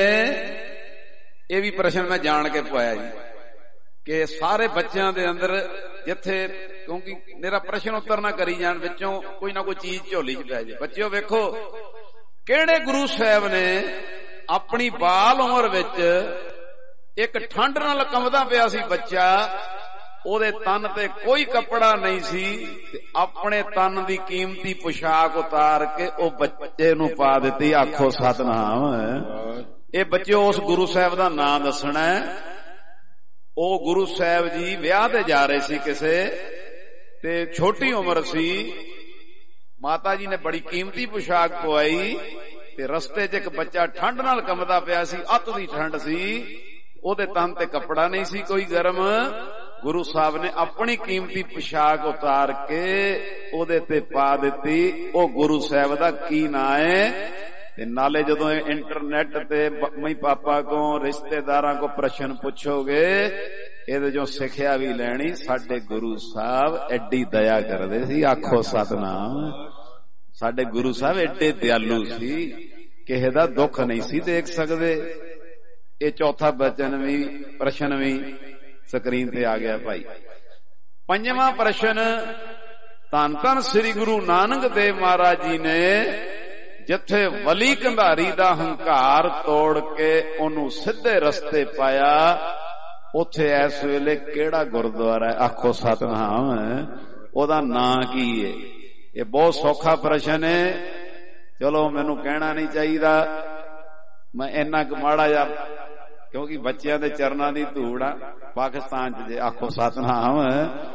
Speaker 5: ਇਹ ਵੀ ਪ੍ਰਸ਼ਨ ਮੈਂ ਜਾਣ ਕੇ ਪਵਾਇਆ ਜੀ ਕਿ ਸਾਰੇ ਬੱਚਿਆਂ ਦੇ ਅੰਦਰ ਜਿੱਥੇ, ਕਿਉਂਕਿ ਮੇਰਾ ਪ੍ਰਸ਼ਨ ਉੱਤਰ ਨਾ ਕਰੀ ਜਾਣ, ਵਿੱਚੋਂ ਕੋਈ ਨਾ ਕੋਈ ਚੀਜ਼ ਝੋਲੀ ਚ ਪੈ ਜਾਏ। ਬੱਚਿਓ ਵੇਖੋ, ਕਿਹੜੇ ਗੁਰੂ ਸਾਹਿਬ ਨੇ ਆਪਣੀ ਬਾਲ ਉਮਰ ਵਿੱਚ ਇੱਕ ਠੰਡ ਨਾਲ ਕੰਬਦਾ ਪਿਆ ਸੀ ਬੱਚਾ, ਉਹਦੇ ਤਨ ਤੇ ਕੋਈ ਕੱਪੜਾ ਨਹੀਂ ਸੀ, ਤੇ ਆਪਣੇ ਤਨ ਦੀ ਕੀਮਤੀ ਪੁਸ਼ਾਕ ਉਤਾਰ ਕੇ ਉਹ ਬੱਚੇ ਨੂੰ ਪਾ ਦਿੱਤੀ। ਆਖੋ ਸਤਿਨਾਮ। ਇਹ ਬੱਚਿਓ ਉਸ ਗੁਰੂ ਸਾਹਿਬ ਦਾ ਨਾਂ ਦੱਸਣਾ ਹੈ। ਉਹ ਗੁਰੂ ਸਾਹਿਬ ਜੀ ਵਿਆਹ ਤੇ ਜਾ ਰਹੇ ਸੀ ਕਿਸੇ, ਤੇ ਛੋਟੀ ਉਮਰ ਸੀ, ਮਾਤਾ ਜੀ ਨੇ ਬੜੀ ਕੀਮਤੀ ਪੁਸ਼ਾਕ ਪਵਾਈ, ਤੇ ਰਸਤੇ 'ਚ ਇੱਕ ਬੱਚਾ ਠੰਡ ਨਾਲ ਕੰਬਦਾ ਪਿਆ ਸੀ, ਅੱਤ ਦੀ ਠੰਡ ਸੀ, ਉਹਦੇ ਤਨ ਤੇ ਕੱਪੜਾ ਨਹੀਂ ਸੀ ਕੋਈ ਗਰਮ। ਗੁਰੂ ਸਾਹਿਬ ਨੇ ਆਪਣੀ ਕੀਮਤੀ ਪੁਸ਼ਾਕ ਉਤਾਰ ਕੇ ਉਹਦੇ ਤੇ ਪਾ ਦਿੱਤੀ। ਉਹ ਗੁਰੂ ਸਾਹਿਬ ਦਾ ਕੀ ਨਾਂ ਹੈ? ਤੇ ਨਾਲੇ ਜਦੋਂ ਇੰਟਰਨੈਟ ਤੇ ਮੰਮੀ ਪਾਪਾ ਕੋ ਰਿਸ਼ਤੇਦਾਰਾਂ ਕੋ ਪ੍ਰਸ਼ਨ ਪੁੱਛੋਗੇ, ਇਹਦੇ ਜੋ ਸਿੱਖਿਆ ਵੀ ਲੈਣੀ। ਸਾਡੇ ਗੁਰੂ ਸਾਹਿਬ ਐਡੀ ਦਇਆ ਕਰਦੇ ਸੀ। ਆਖੋ ਸਤਿਨਾਮ। ਸਾਡੇ ਗੁਰੂ ਸਾਹਿਬ ਐਡੇ ਦਿਆਲੂ ਸੀ, ਕਿਸੇ ਦਾ ਦੁੱਖ ਨਹੀਂ ਸੀ ਦੇਖ ਸਕਦੇ। ਇਹ ਚੌਥਾ ਬਚਨ ਵੀ, ਪ੍ਰਸ਼ਨ ਵੀ ਸਕਰੀਨ ਤੇ ਆ ਗਿਆ ਭਾਈ। ਪੰਜਵਾਂ ਪ੍ਰਸ਼ਨ, ਧੰਨ ਧੰਨ ਸ੍ਰੀ ਗੁਰੂ ਨਾਨਕ ਦੇਵ ਮਹਾਰਾਜ ਜੀ ਨੇ ਜਿੱਥੇ ਵਲੀ ਕੰਧਾਰੀ ਦਾ ਹੰਕਾਰ ਤੋੜ ਕੇ ਉਹਨੂੰ ਸਿੱਧੇ ਰਸਤੇ ਪਾਇਆ, ਉੱਥੇ ਇਸ ਵੇਲੇ ਕਿਹੜਾ ਗੁਰਦੁਆਰਾ ਹੈ? ਆਖੋ ਸਤਿਨਾਮ। ਉਹਦਾ ਨਾਂ ਕੀ ਹੈ? ਇਹ ਬਹੁਤ ਸੌਖਾ ਪ੍ਰਸ਼ਨ ਹੈ। ਚਲੋ ਮੈਨੂੰ ਕਹਿਣਾ ਨਹੀਂ ਚਾਹੀਦਾ, ਮੈਂ ਇੰਨਾ ਕੁ ਮਾੜਾ ਜਿਹਾ, ਕਿਉਂਕਿ ਬੱਚਿਆਂ ਦੇ ਚਰਨਾਂ ਦੀ ਧੂੜ ਆ ਪਾਕਿਸਤਾਨ ਚ। ਜੇ ਆਖੋ ਸਤਿਨਾਮ।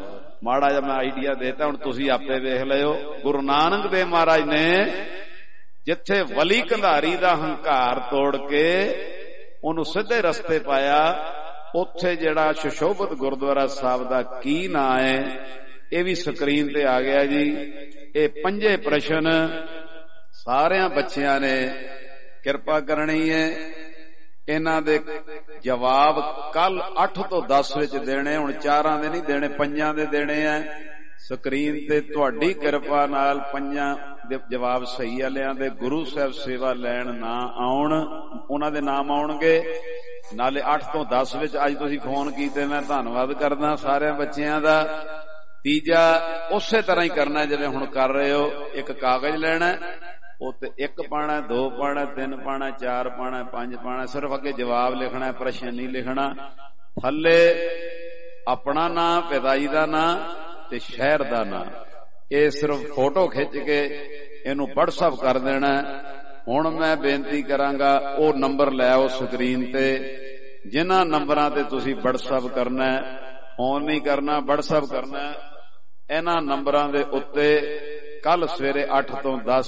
Speaker 4: ਮਾੜਾ ਜਿਹਾ ਮੈਂ ਆਈਡੀਆ ਦੇਤਾ, ਹੁਣ ਤੁਸੀਂ ਆਪੇ ਵੇਖ ਲਿਓ। ਗੁਰੂ ਨਾਨਕ ਦੇਵ ਮਹਾਰਾਜ ਨੇ ਜਿੱਥੇ ਵਲੀ ਕੰਧਾਰੀ ਦਾ ਹੰਕਾਰ ਤੋੜ ਕੇ ਉਹਨੂੰ ਸਿੱਧੇ ਰਸਤੇ ਪਾਇਆ, ਉੱਥੇ ਜਿਹੜਾ ਸੁਸ਼ੋਭਿਤ ਗੁਰਦੁਆਰਾ ਸਾਹਿਬ ਦਾ ਕੀ ਨਾਂ ਹੈ ਇਹ ਵੀ ਸਕਰੀਨ ਤੇ ਆ ਗਿਆ ਜੀ। ਇਹ ਪੰਜੇ ਪ੍ਰਸ਼ਨ ਸਾਰਿਆਂ ਬੱਚਿਆਂ ਨੇ ਕਿਰਪਾ ਕਰਨੀ ਹੈ, ਇਹਨਾਂ ਦੇ ਜਵਾਬ ਕੱਲ ਅੱਠ ਤੋਂ ਦਸ ਵਿੱਚ ਦੇਣੇ। ਹੁਣ ਚਾਰਾਂ ਦੇ ਨਹੀਂ ਦੇਣੇ, ਪੰਜਾਂ ਦੇ ਦੇਣੇ ਆ। ਸਕਰੀਨ ਤੇ ਤੁਹਾਡੀ ਕਿਰਪਾ ਨਾਲ ਪੰਜਾਂ ਦੇ ਜਵਾਬ ਸਹੀ ਵਾਲਿਆਂ ਦੇ ਗੁਰੂ ਸਾਹਿਬ ਸੇਵਾ ਲੈਣ ਨਾ ਆਉਣ, ਉਹਨਾਂ ਦੇ ਨਾਮ ਆਉਣਗੇ। ਨਾਲੇ ਅੱਠ ਤੋਂ ਦਸ ਵਿੱਚ ਅੱਜ ਤੁਸੀਂ ਫੋਨ ਕੀਤੇ, ਮੈਂ ਧੰਨਵਾਦ ਕਰਦਾ ਸਾਰਿਆਂ ਬੱਚਿਆਂ ਦਾ। ਤੀਜਾ ਉਸੇ ਤਰ੍ਹਾਂ ਹੀ ਕਰਨਾ ਜਿਵੇਂ ਹੁਣ ਕਰ ਰਹੇ ਹੋ। ਇੱਕ ਕਾਗਜ਼ ਲੈਣਾ, ਉੱਤੇ ਇੱਕ ਪਾਣਾ, ਦੋ ਪਾਣਾ, ਤਿੰਨ ਪਾਣਾ, ਚਾਰ ਪਾਣਾ, ਪੰਜ ਪਾਣਾ, ਸਿਰਫ ਅੱਗੇ ਜਵਾਬ ਲਿਖਣਾ, ਪ੍ਰਸ਼ਨ ਨਹੀਂ ਲਿਖਣਾ। ਥੱਲੇ ਆਪਣਾ ਨਾਂ, ਪਿਤਾਜੀ ਦਾ ਨਾਂ ਤੇ ਸ਼ਹਿਰ ਦਾ ਨਾਂ, ਇਹ ਸਿਰਫ ਫੋਟੋ ਖਿੱਚ ਕੇ ਇਹਨੂੰ WhatsApp ਕਰ ਦੇਣਾ। ਹੁਣ ਮੈਂ ਬੇਨਤੀ ਕਰਾਂਗਾ ਉਹ ਨੰਬਰ ਲੈ ਆਓ ਸਕਰੀਨ ਤੇ, ਜਿਨ੍ਹਾਂ ਨੰਬਰਾਂ ਤੇ ਤੁਸੀਂ WhatsApp ਕਰਨਾ, ਫੋਨ ਨਹੀਂ ਕਰਨਾ, WhatsApp ਕਰਨਾ। ਇਹਨਾਂ ਨੰਬਰਾਂ ਦੇ ਉੱਤੇ ਕੱਲ ਸਵੇਰੇ ਅੱਠ ਤੋਂ ਦਸ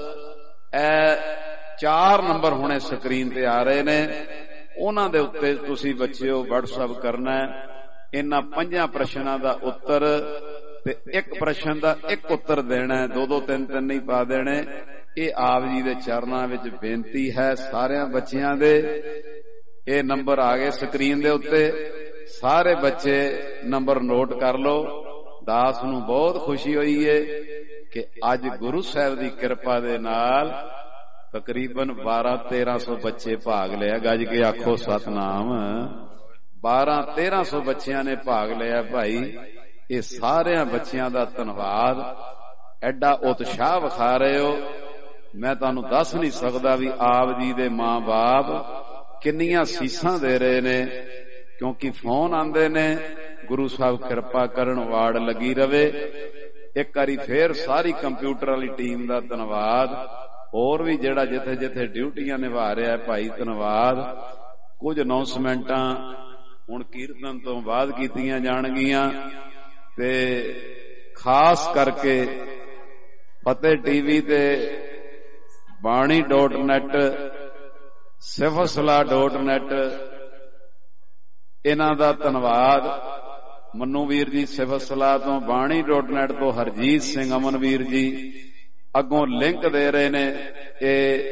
Speaker 4: ਇਹ ਚਾਰ ਨੰਬਰ ਹੁਣੇ ਸਕਰੀਨ ਤੇ ਆ ਰਹੇ ਨੇ, ਉਹਨਾਂ ਦੇ ਉੱਤੇ ਤੁਸੀਂ ਬੱਚਿਓ WhatsApp ਕਰਨਾ। ਇਹਨਾਂ ਪੰਜਾਂ ਪ੍ਰਸ਼ਨਾਂ ਦਾ ਉੱਤਰ ਤੇ ਇੱਕ ਪ੍ਰਸ਼ਨ ਦਾ ਇੱਕ ਉੱਤਰ ਦੇਣਾ, ਦੋ ਦੋ ਤਿੰਨ ਤਿੰਨ ਨਹੀਂ ਪਾ ਦੇਣੇ। ਇਹ ਆਪ ਜੀ ਦੇ ਚਰਨਾਂ ਵਿੱਚ ਬੇਨਤੀ ਹੈ ਸਾਰਿਆਂ ਬੱਚਿਆਂ ਦੇ। ਇਹ ਨੰਬਰ ਆ ਗਏ ਸਕਰੀਨ ਦੇ ਉੱਤੇ, ਸਾਰੇ ਬੱਚੇ ਨੰਬਰ ਨੋਟ ਕਰ ਲਓ। ਦਾਸ ਨੂੰ ਬਹੁਤ ਖੁਸ਼ੀ ਹੋਈ ਏ ਕਿ ਅੱਜ ਗੁਰੂ ਸਾਹਿਬ ਦੀ ਕਿਰਪਾ ਦੇ ਨਾਲ ਤਕਰੀਬਨ ਬਾਰਾਂ ਤੇਰਾਂ ਸੌ ਬੱਚੇ ਭਾਗ ਲਿਆ। ਗੱਜ ਕੇ ਆਖੋ ਸਤਨਾਮ। ਬਾਰਾਂ ਤੇਰਾਂ ਸੌ ਬੱਚਿਆਂ ਨੇ ਭਾਗ ਲਿਆ ਭਾਈ। ਇਹ ਸਾਰਿਆਂ ਬੱਚਿਆਂ ਦਾ ਧੰਨਵਾਦ। ਐਡਾ ਉਤਸ਼ਾਹ ਵਿਖਾ ਰਹੇ ਹੋ, ਮੈਂ ਤੁਹਾਨੂੰ ਦੱਸ ਨਹੀਂ ਸਕਦਾ ਵੀ ਆਪ ਜੀ ਦੇ ਮਾਂ ਬਾਪ ਕਿੰਨੀਆਂ ਸੀਸਾਂ ਦੇ ਰਹੇ ਨੇ, ਕਿਉਂਕਿ ਫੋਨ ਆਉਂਦੇ ਨੇ। ਗੁਰੂ ਸਾਹਿਬ ਕਿਰਪਾ ਕਰਨ, ਵਾੜ ਲੱਗੀ ਰਵੇ। ਇੱਕ ਵਾਰੀ ਫੇਰ ਸਾਰੀ ਕੰਪਿਊਟਰ ਵਾਲੀ ਟੀਮ ਦਾ ਧੰਨਵਾਦ। ਹੋਰ ਵੀ ਜਿਹੜਾ ਜਿੱਥੇ ਜਿੱਥੇ ਡਿਊਟੀਆਂ ਨਿਭਾ ਰਿਹਾ ਭਾਈ, ਧੰਨਵਾਦ। ਕੁਝ ਅਨਾਉਂਸਮੈਂਟਾਂ ਹੁਣ ਕੀਰਤਨ ਤੋਂ ਬਾਅਦ ਕੀਤੀਆਂ ਜਾਣਗੀਆਂ, ਤੇ ਖਾਸ ਕਰਕੇ ਫਤਿਹ ਟੀਵੀ ਤੇ Bani dot net, Sifatsalah dot net, ਇਹਨਾਂ ਦਾ ਧੰਨਵਾਦ। ਮੰਨੂ ਵੀਰ ਜੀ ਸਿਫਤਸਲਾਹ ਤੋਂ, ਬਾਣੀ ਡੋਟ ਨੈਟ ਤੋਂ ਹਰਜੀਤ ਸਿੰਘ ਅਮਨਵੀਰ ਜੀ ਅੱਗੋਂ ਲਿੰਕ ਦੇ ਰਹੇ ਨੇ। ਇਹ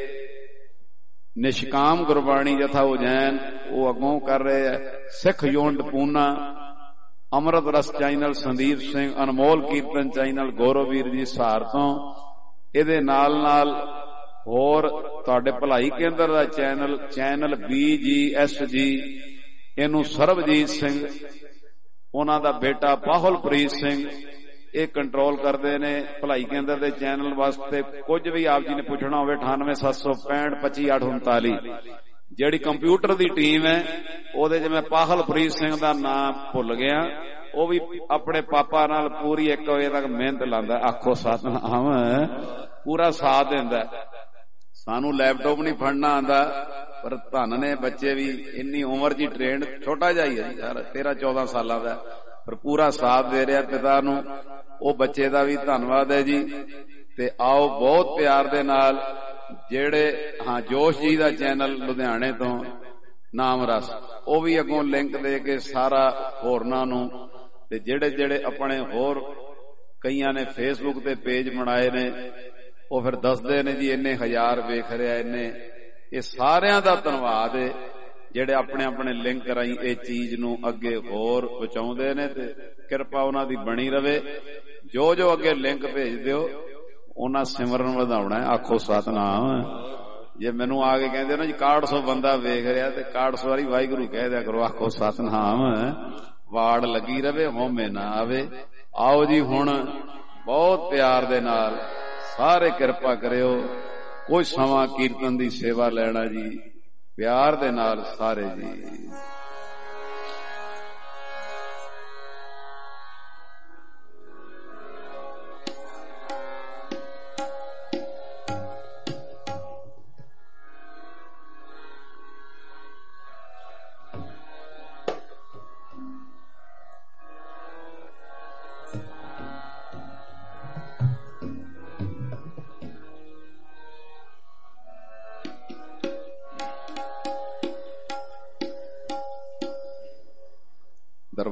Speaker 4: ਨਿਸ਼ਕਾਮ ਗੁਰਬਾਣੀ ਜਥਾ ਉਜੈਨ ਉਹ ਅੱਗੋਂ ਕਰ ਰਹੇ ਹੈ। ਸਿੱਖ unit Poona, Amrit Ras channel Sandeep Singh, Anmol Kirtan channel Gaurav Veer ji Sahar ਤੋਂ। ਇਹਦੇ ਨਾਲ ਨਾਲ ਹੋਰ ਤੁਹਾਡੇ ਭਲਾਈ ਕੇਂਦਰ ਦਾ channel channel B G S G, ਇਹਨੂੰ ਸਰਬਜੀਤ ਸਿੰਘ, ਉਹਨਾਂ ਦਾ ਬੇਟਾ ਬਾਹੁਲਪ੍ਰੀਤ ਸਿੰਘ ਇਹ ਕੰਟਰੋਲ ਕਰਦੇ ਨੇ। ਭਲਾਈ ਕੇਂਦਰ ਦੇ ਚੈਨਲ ਵਾਸਤੇ ਕੁਝ ਵੀ ਆਪ ਜੀ ਨੇ ਪੁੱਛਣਾ ਹੋਵੇ ਅਠਾਨਵੇਂ ਸੱਤ ਸੌ ਪੈਂਹਠ ਪੱਚੀ ਅੱਠ ਉਨਤਾਲੀ, ਜਿਹੜੀ ਕੰਪਿਊਟਰ ਦੀ ਟੀਮ ਹੈ ਉਹਦੇ ਚ ਮੈਂ ਬਾਹੁਲਪ੍ਰੀਤ ਸਿੰਘ ਦਾ ਨਾਮ ਭੁੱਲ ਗਿਆ, ਉਹ ਵੀ ਆਪਣੇ ਪਾਪਾ ਨਾਲ ਪੂਰੀ ਇੱਕ ਵਜੇ ਤੱਕ ਮਿਹਨਤ ਲਾਉਂਦਾ। ਆਖੋ ਸਤਨਾਮ। ਪੂਰਾ ਸਾਥ ਦਿੰਦਾ। ਸਾਨੂੰ ਲੈਪਟਾਪ ਨਹੀਂ ਫੜਨਾ ਆਉਂਦਾ, ਪਰ ਧੰਨ ਨੇ ਬੱਚੇ ਵੀ ਇੰਨੀ ਉਮਰ ਜੀ ਟ੍ਰੇਨਡ, ਛੋਟਾ ਜਿਹਾ ਹੀ ਹੈ ਜੀ ਯਾਰ, ਤੇਰਾਂ ਚੌਦਾਂ ਸਾਲਾਂ ਦਾ, ਪਰ ਪੂਰਾ ਸਾਥ ਦੇ ਰਿਹਾ ਪਿਤਾ ਨੂੰ। ਉਹ ਬੱਚੇ ਦਾ ਵੀ ਧੰਨਵਾਦ ਹੈ ਜੀ। ਤੇ ਆਓ ਬਹੁਤ ਪਿਆਰ ਦੇ ਨਾਲ ਜਿਹੜੇ ਹਾਂ ਜੋਸ਼ ਜੀ ਦਾ ਚੈਨਲ ਲੁਧਿਆਣੇ ਤੋਂ ਨਾਮ ਰਸ, ਉਹ ਵੀ ਅੱਗੋਂ ਲਿੰਕ ਦੇ ਕੇ ਸਾਰਾ ਹੋਰਨਾਂ ਨੂੰ, ਤੇ ਜਿਹੜੇ ਜਿਹੜੇ ਆਪਣੇ ਹੋਰ ਕਈਆਂ ਨੇ ਫੇਸਬੁੱਕ ਤੇ ਪੇਜ ਬਣਾਏ ਨੇ ਉਹ ਫਿਰ ਦੱਸਦੇ ਨੇ ਜੀ ਇੰਨੇ ਹਜ਼ਾਰ ਵੇਖ ਰਿਹਾ ਇੰਨੇ। ਇਹ ਸਾਰਿਆਂ ਦਾ ਧੰਨਵਾਦ ਹੈ ਜਿਹੜੇ ਆਪਣੇ ਆਪਣੇ ਲਿੰਕ ਰਾਹੀਂ ਇਹ ਚੀਜ਼ ਨੂੰ ਅੱਗੇ ਹੋਰ ਪਹੁੰਚਾਉਂਦੇ ਨੇ, ਤੇ ਕਿਰਪਾ ਉਹਨਾਂ ਦੀ ਬਣੀ ਰਵੇ। ਜੋ ਜੋ ਅੱਗੇ ਲਿੰਕ ਭੇਜ ਦਿਓ ਉਹਨਾਂ ਸਿਮਰਨ ਵਧਾਉਣਾ। ਆਖੋ ਸਤਨਾਮ। ਜੇ ਮੈਨੂੰ ਆ ਕੇ ਕਹਿੰਦੇ ਨਾ ਜੀ ਇਕਾਹਠ ਸੌ ਬੰਦਾ ਵੇਖ ਰਿਹਾ, ਤੇ ਇਕਾਹਠ ਸੌ ਵਾਰੀ ਵਾਹਿਗੁਰੂ ਕਹਿ ਦਿਆ ਕਰੋ। ਆਖੋ ਸਤਨਾਮ। ਵਾੜ ਲੱਗੀ ਰਵੇ, ਹਉਮੈ ਨਾ ਆਵੇ। ਆਓ ਜੀ ਹੁਣ ਬਹੁਤ ਪਿਆਰ ਦੇ ਨਾਲ ਸਾਰੇ ਕਿਰਪਾ ਕਰਿਓ, ਕੋਈ ਸਮਾਂ ਕੀਰਤਨ ਦੀ ਸੇਵਾ ਲੈਣਾ ਜੀ, ਪਿਆਰ ਦੇ ਨਾਲ ਸਾਰੇ ਜੀ।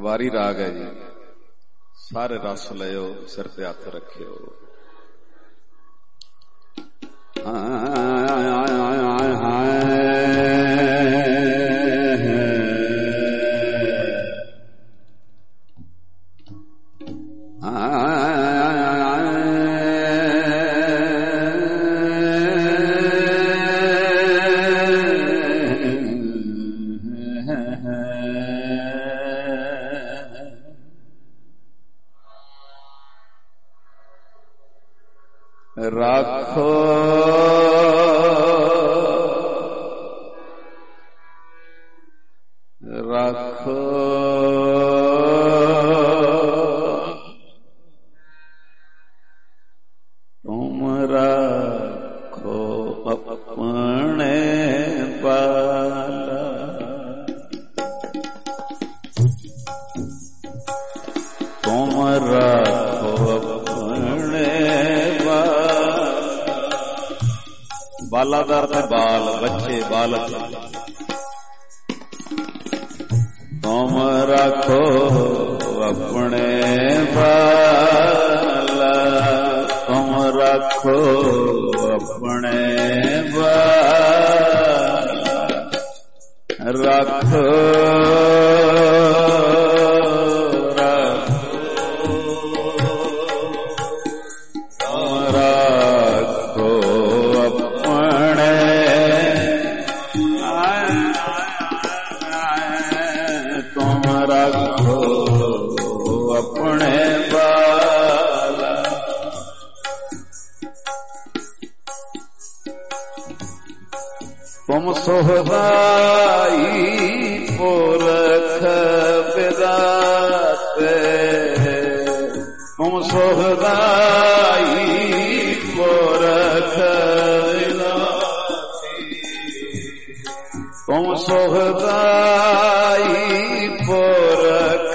Speaker 4: पटवारी राग है जी। सारे रस लियो, सिर ते हथ रखियो। राखो राखो तुम राखो अपने बाला, तुम राखो अपने बालादार थे बाल बच्चे बालक। तुम रखो अपने बाला, तुम रखो अपने बाला, रखो तुम सोहदाई पुरख विदाते, तुम सोहदाई पुरख विदाते, तुम सोहदाई पुरख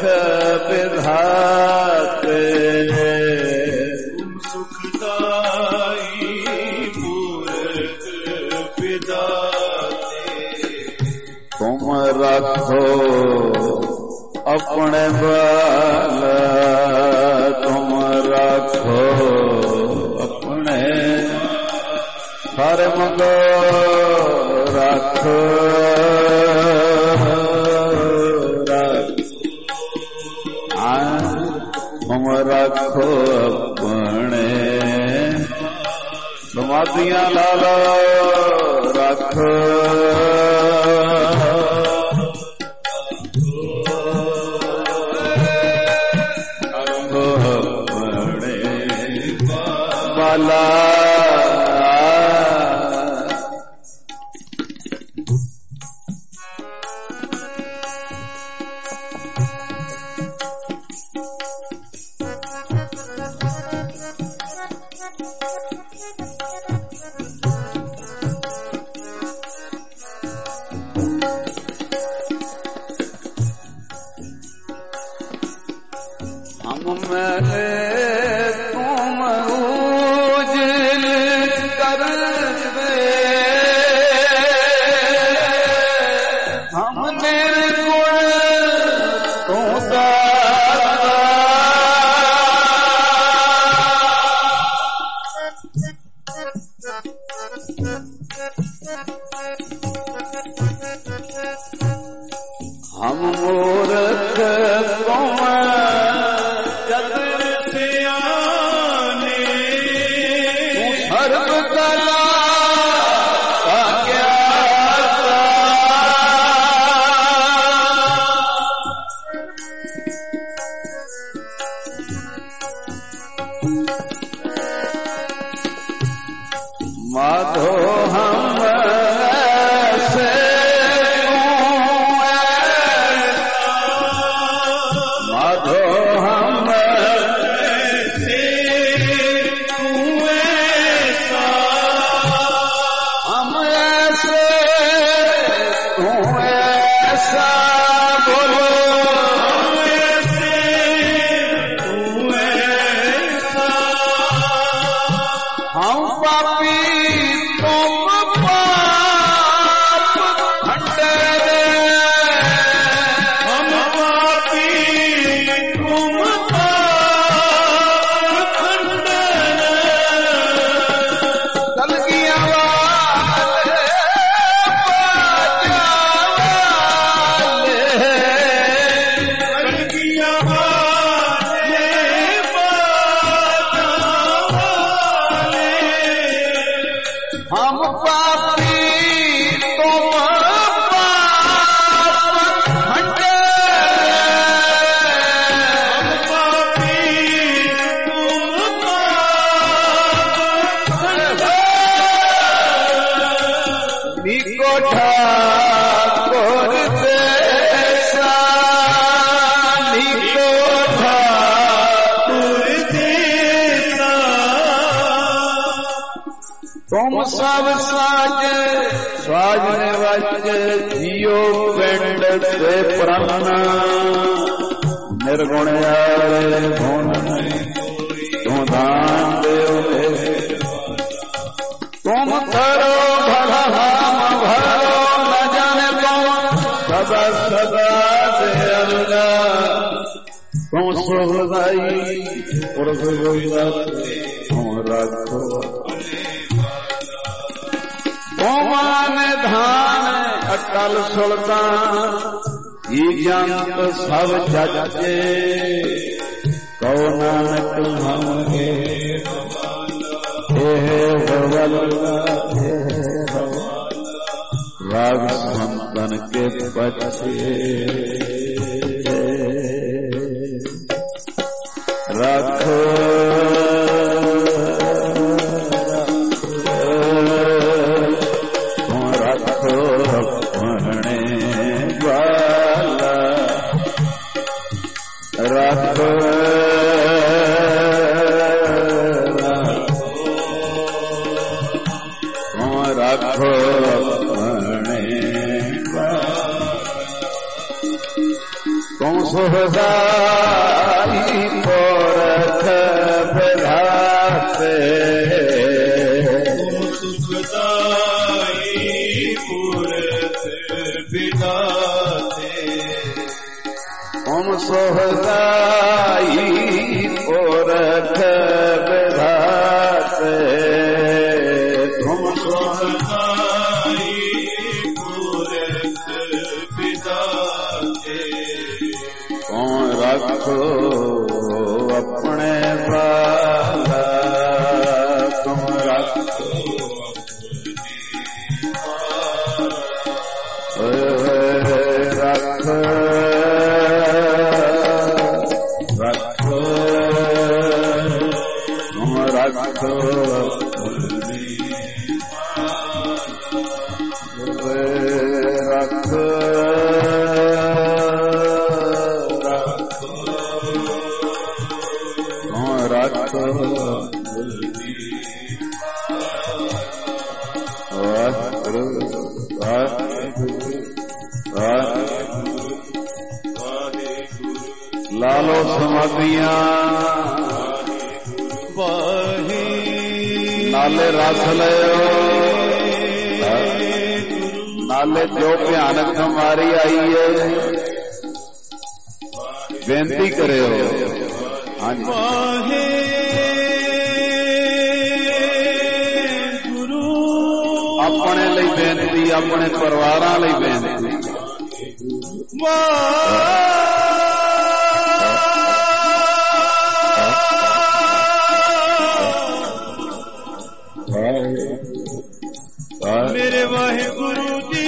Speaker 4: विधाते, तुम सुखदाई पुरख विदाते, तुम रखो अपने बाला, तुम रखो अपने सारे मंगो रखो तुम रखो अपने समाधियां ला लो रखो अपने बाला। हम मैंने तुम उजल कर दे, हम निर्गुण तू दाता, हम मूर्ख तुम सर्व कला का ज्ञाता, माधो हम ऐसे माधो हम ऐसे हम ऐसे तू ऐसा बोलो, हम ऐसे तू ऐसा, हम पापी तुम
Speaker 5: ਤੁਮ ਸਭ ਸਾਜ ਸਾਜ ਨੇ ਵਜ ਜੀਓ ਪਿੰਡ ਤੇ ਪ੍ਰਣ ਨਿਰਗੁਣ ਆਲੇ ਗੁਣ ਤੂੰ ਦਾਨ ਦਿਓ ਤੁਮ ਕਰੋ ਭਲਾ ਹਮ ਭਰੋ ਨ ਜਾਣੇ ਕੌਣ ਸਦਾ ਸਦਾ ਦੇ ਅੱਲਾ ਤੁਮ ਸੁਖਦਾਈ ਪੁਰਖ ਗੋਇਦਾ ਤੁਮ ਰੱਖੋ ਤੁਮਾਨ ਧਾਨ ਅਟਲ ਸੁਲਤਾਨ ਜੀ ਜੰਤ ਸਭ ਜੱਜੇ ਕਉ ਨਾਨਕ ਹਮਗੇ ਇਹ ਭਵਲਾ ਇਹ ਭਵਲਾ ਰਾਗ ਸੰਤਨ ਕੇ ਪਛੇ ਰੱਖੋ ਸੁਹਦਾਈ ਪੁਰਖ ਵਿਧਾਤੇ ਸੁਖਦਾਈ ਪੁਰਖ ਵਿਧਾਤੇ ਤੁਮ ਸੁਹਦਾਈ ਪੁਰਖ ਵਿਧਾਤੇ ਤੁਮ ਸੁਹਦਾਈ ਪੁਰਖ ਵਿਧਾਤੇ ਰੱਖੋ ਆਪਣੇ ਬਾਲਾ ਤੁਮ ਰੱਖੋ ਰੱਖ ਰੱਖੋ ਤੁਮ ਰੱਖੋ ਰੱਖ ਲਾਲੋ ਸਮਾਧੀਆਂ ਨਾਲੇ ਰਸ ਲਿਓ ਨਾਲੇ ਜੋ ਭਿਆਨਕ ਬਿਮਾਰੀ ਆਈ ਹੈ ਬੇਨਤੀ ਕਰਿਓ ਹਾਂਜੀ ਆਪਣੇ ਲਈ ਬੇਨਤੀ ਆਪਣੇ ਪਰਿਵਾਰਾਂ ਲਈ ਬੇਨਤੀ ਮੇਰੇ ਵਾਹਿਗੁਰੂ ਜੀ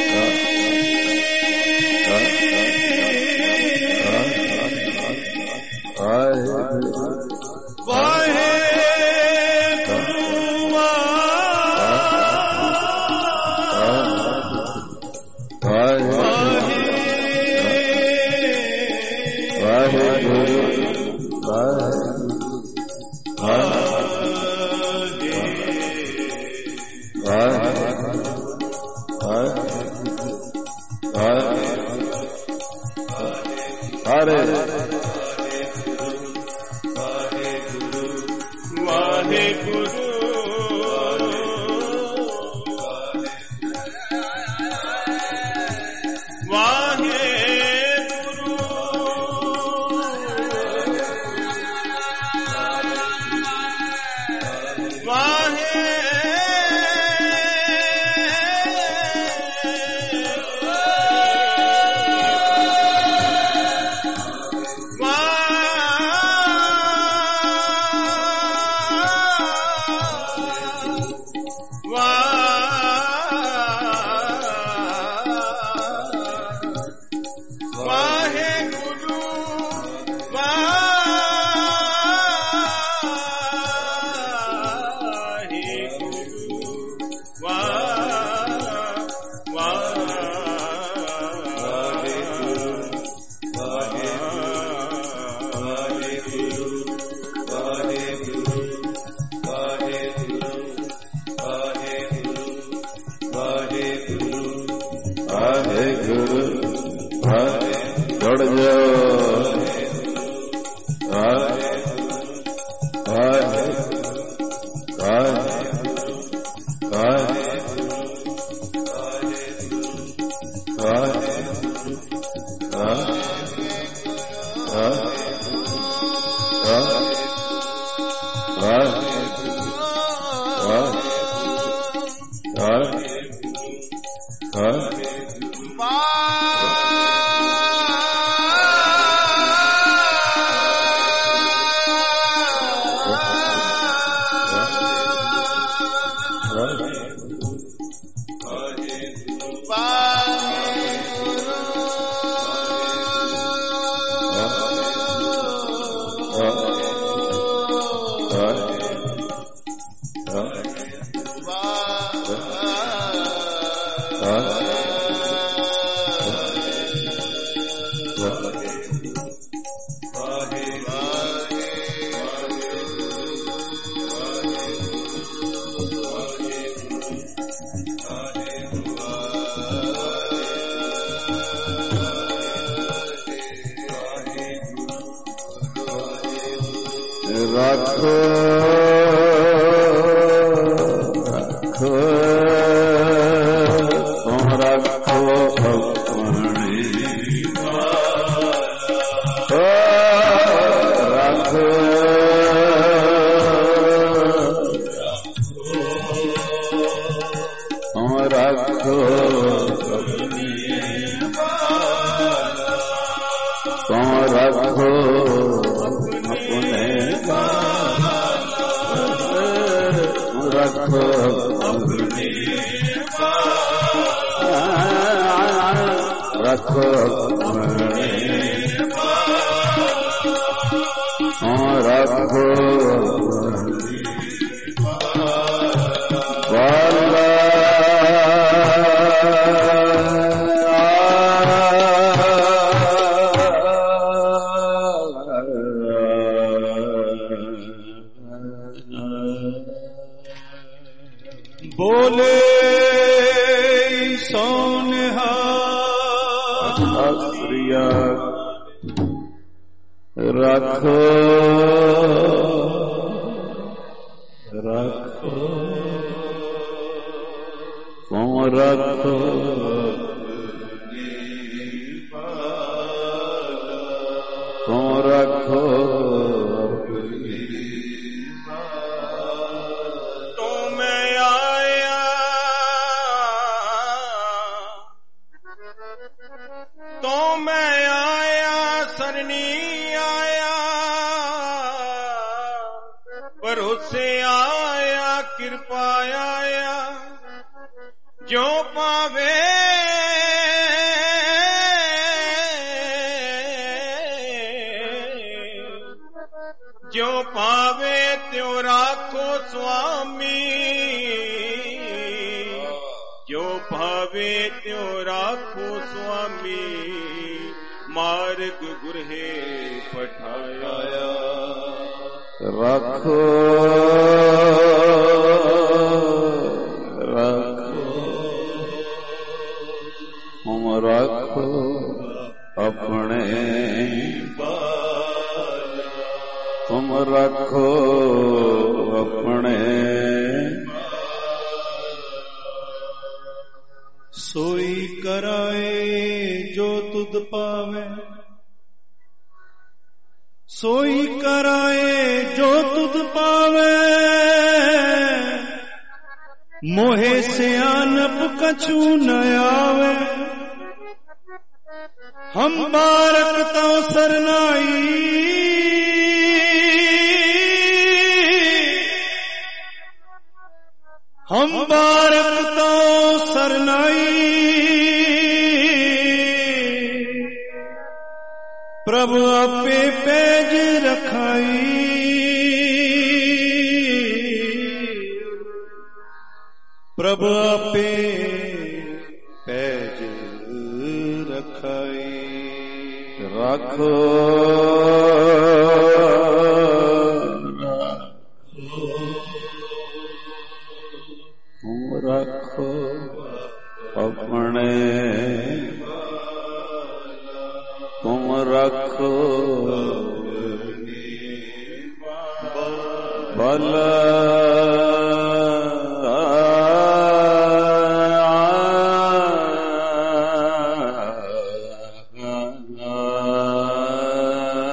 Speaker 5: Ah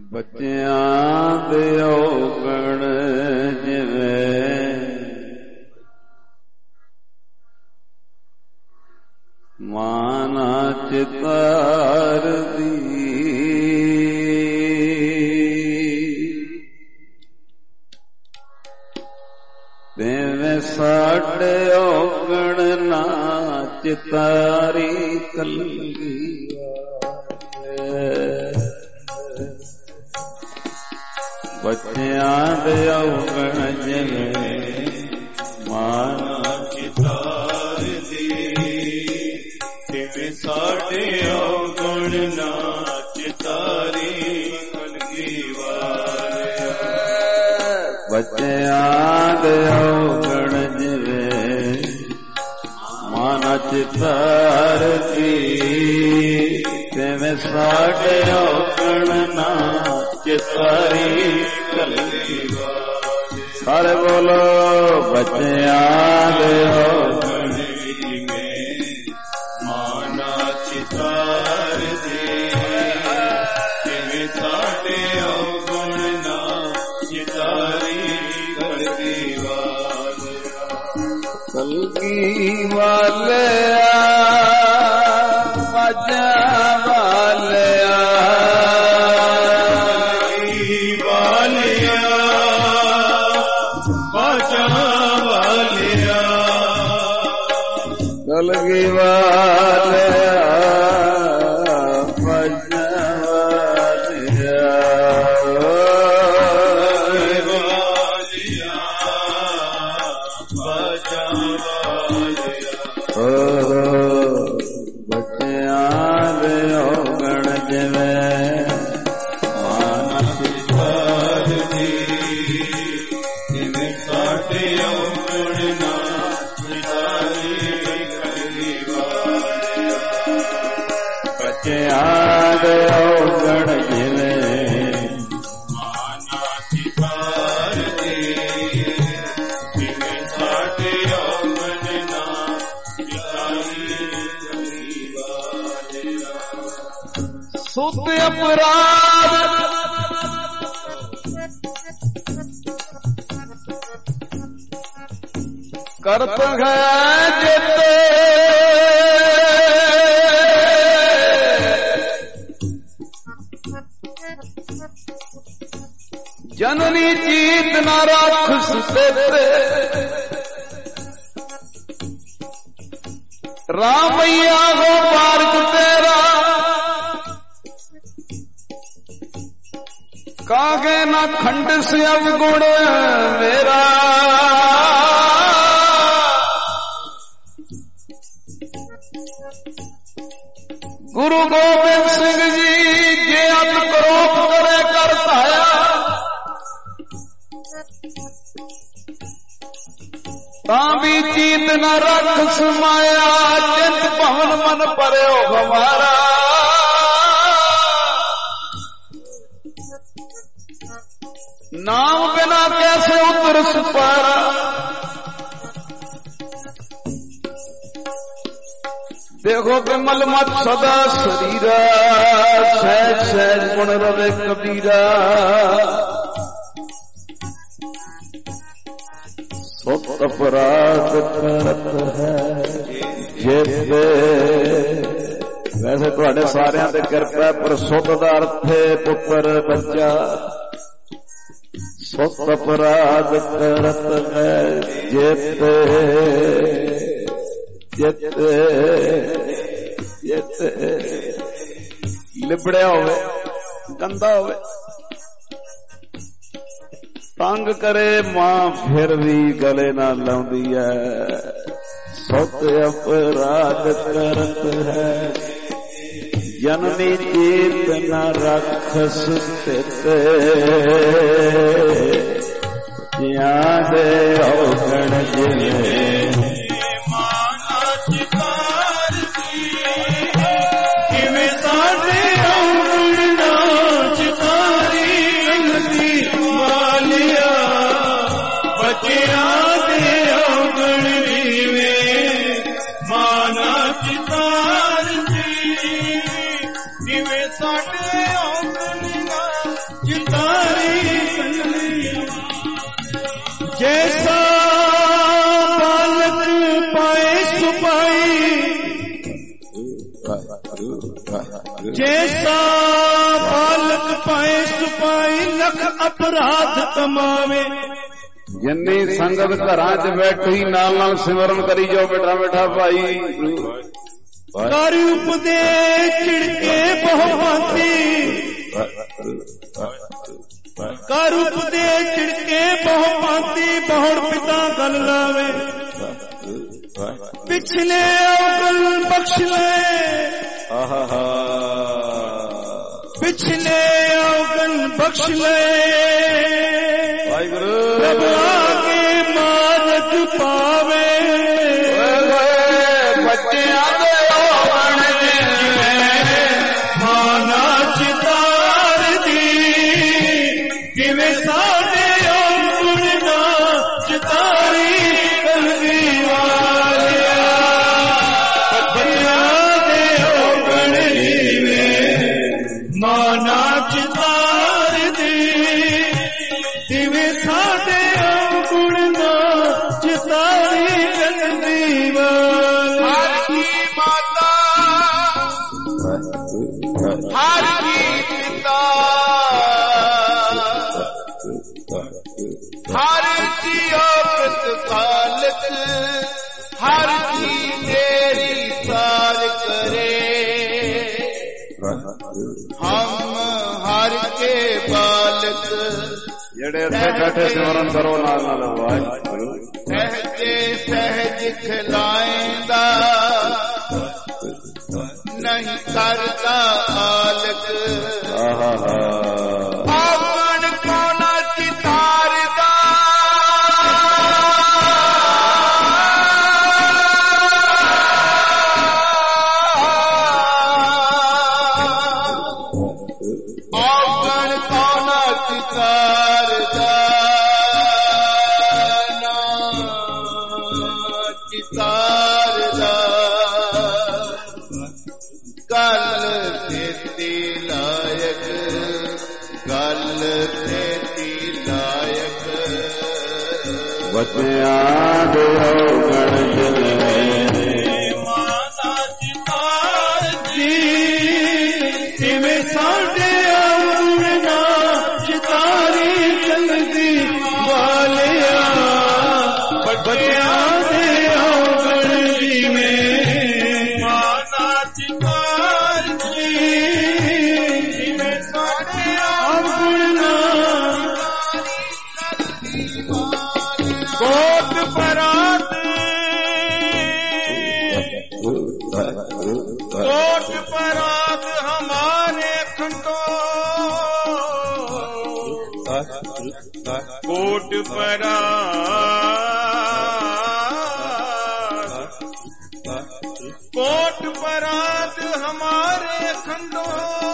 Speaker 5: ਬੱਚਿਆਂ ਦੇ ਔਗਣ ਜਿਵੇਂ ਮਾਂ ਨਾ ਚਿਤਾਰਦੀ, ਤਿਵੇਂ ਸਾਡੇ ਔਗਣ ਨਾ ਚਿਤਾਰੀ ਕਲਗੀ ਵਾਲੇ। ਬੱਚਿਆਂ ਦੇ ਔਗਣ ਜਿਵੇਂ ਮਾਂ ਨਾ ਚਿਤਾਰਦੀ, ਤਿਵੇਂ ਸਾਡੇ ਔਗਣ ਨਾ ਚਿਤਾਰੀ ਕਲਗੀ ਵਾਲਿਆ। ਬੱਚਿਆਂ ਦੇ ਔਗਣ ਜਿਵੇਂ ਮਾਂ ਨਾ ਚਿਤਾਰਦੀ, ਤਿਵੇਂ ਸਾਡੇ ਔਗਣ ਨਾ ਚਿਤਾਰੀ ਕਲਗੀ ਵਾਲਿਆ। ਸਾਰੇ ਬੋਲੋ ਬੱਚਿਆਂ ਦੇ ਔਗਣ ਜਿਵੇਂ ਮਾਂ ਨਾ ਚਿਤਾਰਦੀ, ਤਿਵੇਂ ਸਾਡੇ ਔਗਣ ਨਾ ਚਿਤਾਰੀ ਕਲਗੀ ਵਾਲਿਆ। ਕਲਗੀ ਵਾਲਿਆ ਬਾਜਾ ਵਾਲਿਆ, ਕਲਗੀ ਵਾਲਿਆ ਬਾਜਾ ਵਾਲਿਆ, ਕਲਗੀ ਵਾਲਿਆ ਬਾਜਾ ਵਾਲਿਆ, ਬਾਜਾ ਵਾਲਿਆ। ਬੱਚਿਆਂ ਦੇ ਔਗਣ ਜਿਵੇਂ ਮਾਂ ਨਾ ਚਿਤਾਰਦੀ, ਤਿਵੇਂ ਸਾਡੇ ਔਗਣ ਨਾ ਚਿਤਾਰੀ ਕਲਗੀ ਵਾਲਿਆ। ਬੱਚਿਆਂ ਦੇ ਔਗਣ ਜਿਵੇਂ ਮਾਂ ਨਾ ਚਿਤਾਰਦੀ, ਤਿਵੇਂ ਸਾਡੇ ਔਗਣ ਨਾ ਚਿਤਾਰੀ ਕਲਗੀ ਵਾਲਿਆ। ਸੁਤ ਅਪਰਾਧ ਕਰਤ ਹੈ ਜਿਤੇ, ਜਨਨੀ ਜੀਤ ਨਾ ਰੱਖ ਸੁਤੇ, ਰਾਮਈਆ ਗੋ ਮਾਰਗ ਤੇਰਾ, ਕਾਗੇ ਨਾ ਖੰਡਸ ਅਵਗੁਣ ਮੇਰਾ। ਗੁਰੂ ਗੋਬਿੰਦ ਸਿੰਘ ਜੀ ਜੇ ਅਤ ਕਰੋਪ ਕਰੇ ਕਰ ਧਾਇਆ, ਤਾਂ ਵੀ ਚੀਤ ਨ ਰੱਖ ਸਮਾਇਆ, ਚਿੰਤ ਭਵਨ ਮਨ ਭਰਿਓ ਹਮਾਰਾ। ਨਾਮ ਬਿਨਾ ਕੈਸੇ ਉਤਰ ਸੁਪਾਰਾ, ਦੇਖੋ ਬਿਮਲ ਮਤ ਸਦਾ ਸਰੀਰਾ, ਸਹਿਜ ਸਹਿਜ ਗੁਣ ਰਵੇ ਕਬੀਰਾ। ਸੁਤ ਅਪਰਾਧ ਕਰਤ ਹੈ ਜੇਤੇ, ਵੈਸੇ ਤੁਹਾਡੇ ਸਾਰਿਆਂ ਤੇ ਕਿਰਪਾ, ਪਰ ਸੁਤ ਦਾ ਅਰਥ ਹੈ ਪੁੱਤਰ ਬੱਚਾ। ਸੁਤ ਅਪਰਾਧ ਕਰਤ ਹੈ ਜੇਤੇ, ਜਿੱਤੇ ਜਿੱਤੇ ਲਿਬੜਿਆ ਹੋਵੇ, ਗੰਦਾ ਹੋਵੇ, ਤੰਗ ਕਰੇ ਮਾਂ ਫਿਰ ਵੀ ਗਲੇ ਨਾਲ ਲਾਉਂਦੀ ਹੈ। ਸੁਤ ਅਪਰਾਧ ਕਰਤ ਹੈ ਜਨਨੀ ਚੇਤ ਨ ਰੱਖਸ ਤਿਤੇ, ਜਿਆਂ ਦੇ ਔਗਣ ਜਿਵੇਂ ਮਾਂ ਨਾ ਚਿਤਾਰਦੀ, ਕਿਵੇਂ ਸਾਡੇ ਔਗਣ ਨਾ ਚਿਤਾਰੀ ਕਲਗੀ ਵਾਲਿਆ। ਬੱਚਿਆਂ ਦੇ ਔਗਣ ਜਿਵੇਂ ਮਾਂ ਨਾ ਚਿਤਾਰਦੀ, ਕਿਵੇਂ ਸਾਡੇ ਔਗਣ ਨਾ
Speaker 6: जैसा बालक पाए सुपाई लख अपराध कमावे।
Speaker 5: ਜਿੰਨੀ ਸੰਗਤ ਘਰਾਂ 'ਚ ਬੈਠੀ ਨਾਲ ਨਾਲ ਸਿਮਰਨ ਕਰੀ ਜਾਓ ਬੈਠਾ ਬੈਠਾ ਭਾਈ।
Speaker 6: ਕਰ ਉਪਦੇਸ਼ ਛਿੜਕੇ ਬਹੁ ਭਾਂਤੀ, ਕਰ ਉਪਦੇਸ਼ ਛਿੜਕੇ ਬਹੁ ਭਾਂਤੀ, ਬਹੁੜ ਪਿਤਾ ਗਲ ਲਾਵੇ। ਪਿਛਲੇ ਔਗਲ ਬਖਸ਼ ਲੈ, ਪਿਛਲੇ ਔਗਲ ਬਖਸ਼ ਲੈ।
Speaker 5: ਵਾਹਿਗੁਰੂ
Speaker 6: ਆਗੇ ਮਾਨਤ ਪਾਵੇ।
Speaker 5: ਬੱਚਿਆਂ ਦੇ ਔਗਣ ਜਿਵੇਂ
Speaker 6: ਮਾਨਾ ਚਿਤਾਰ ਦੀ, ਕਿਵੇਂ ਸਾਡੇ ਔਗਣ ਨਾ ਚਿਤਾਰੀ ਕਲਗੀ ਵਾਲਿਆ। ਬੱਚਿਆਂ ਦੇ ਔਗਣ ਜਿਵੇਂ ਮਾਨਾ ਚਿਤਾਰ ਦੀ, ਕਿਵੇਂ ਸਾਡੇ ਔਗਣ ਨਾ ਚਿਤਾਰੀ ਕਲਗੀ ਵਾਲਿਆ।
Speaker 5: ਹਰ ਕੀ ਪਿਤਾ
Speaker 6: हर की औकत खालक, हर की मेरी सार करे। हम हर के बालक,
Speaker 5: ਜਿਹੜੇ ਇੱਥੇ ਬੈਠੇ ਸਿਮਰਨ ਕਰੋ ਨਾਲ ਨਾਲ। ਵਾਹਿਗੁਰੂ
Speaker 6: सहजे सहज खिलाएंदा, नहीं करता आलक। आवन कोना चितारदा, आवन कोना चितारदा, चितारदा। गल तेती लायक, गल तेती लायक।
Speaker 5: ਬੱਚਿਆਂ ਦੇ ਔਗਣ ਜਿਵੇਂ
Speaker 6: ਮਾਤਾ ਚਿਤਾਰ ਦੀ, ਕਿਵੇਂ ਸਾਡੇ ਔਗਣ ਨਾ ਚਿਤਾਰੀ ਚਲਦੀ ਵਾਲਿਆ। ਬੱਚਿਆਂ ਦੇ ਔਗਣ ਜਿਵੇਂ ਮਾਤਾ ਚਿਤਾਰ ਦੀ, ਕਿਵੇਂ ਸਾਡੇ ਔਗਣ ਨਾ ਕੋਟ ਪਰਾਤ, कोट परात हमारे खंडो, कोट परात, कोट परात हमारे खंडो।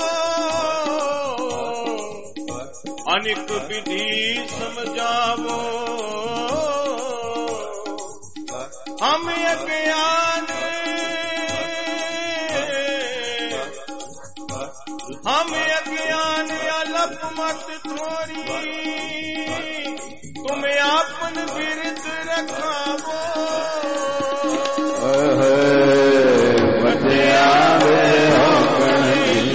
Speaker 6: अनेक विधि समझावो, हम अज्ञान, हम अज्ञान अलप मत थोरी, तुम आपन बिरद रखावो।
Speaker 5: ਬੱਚਿਆਂ ਦੇ ਔਗਣ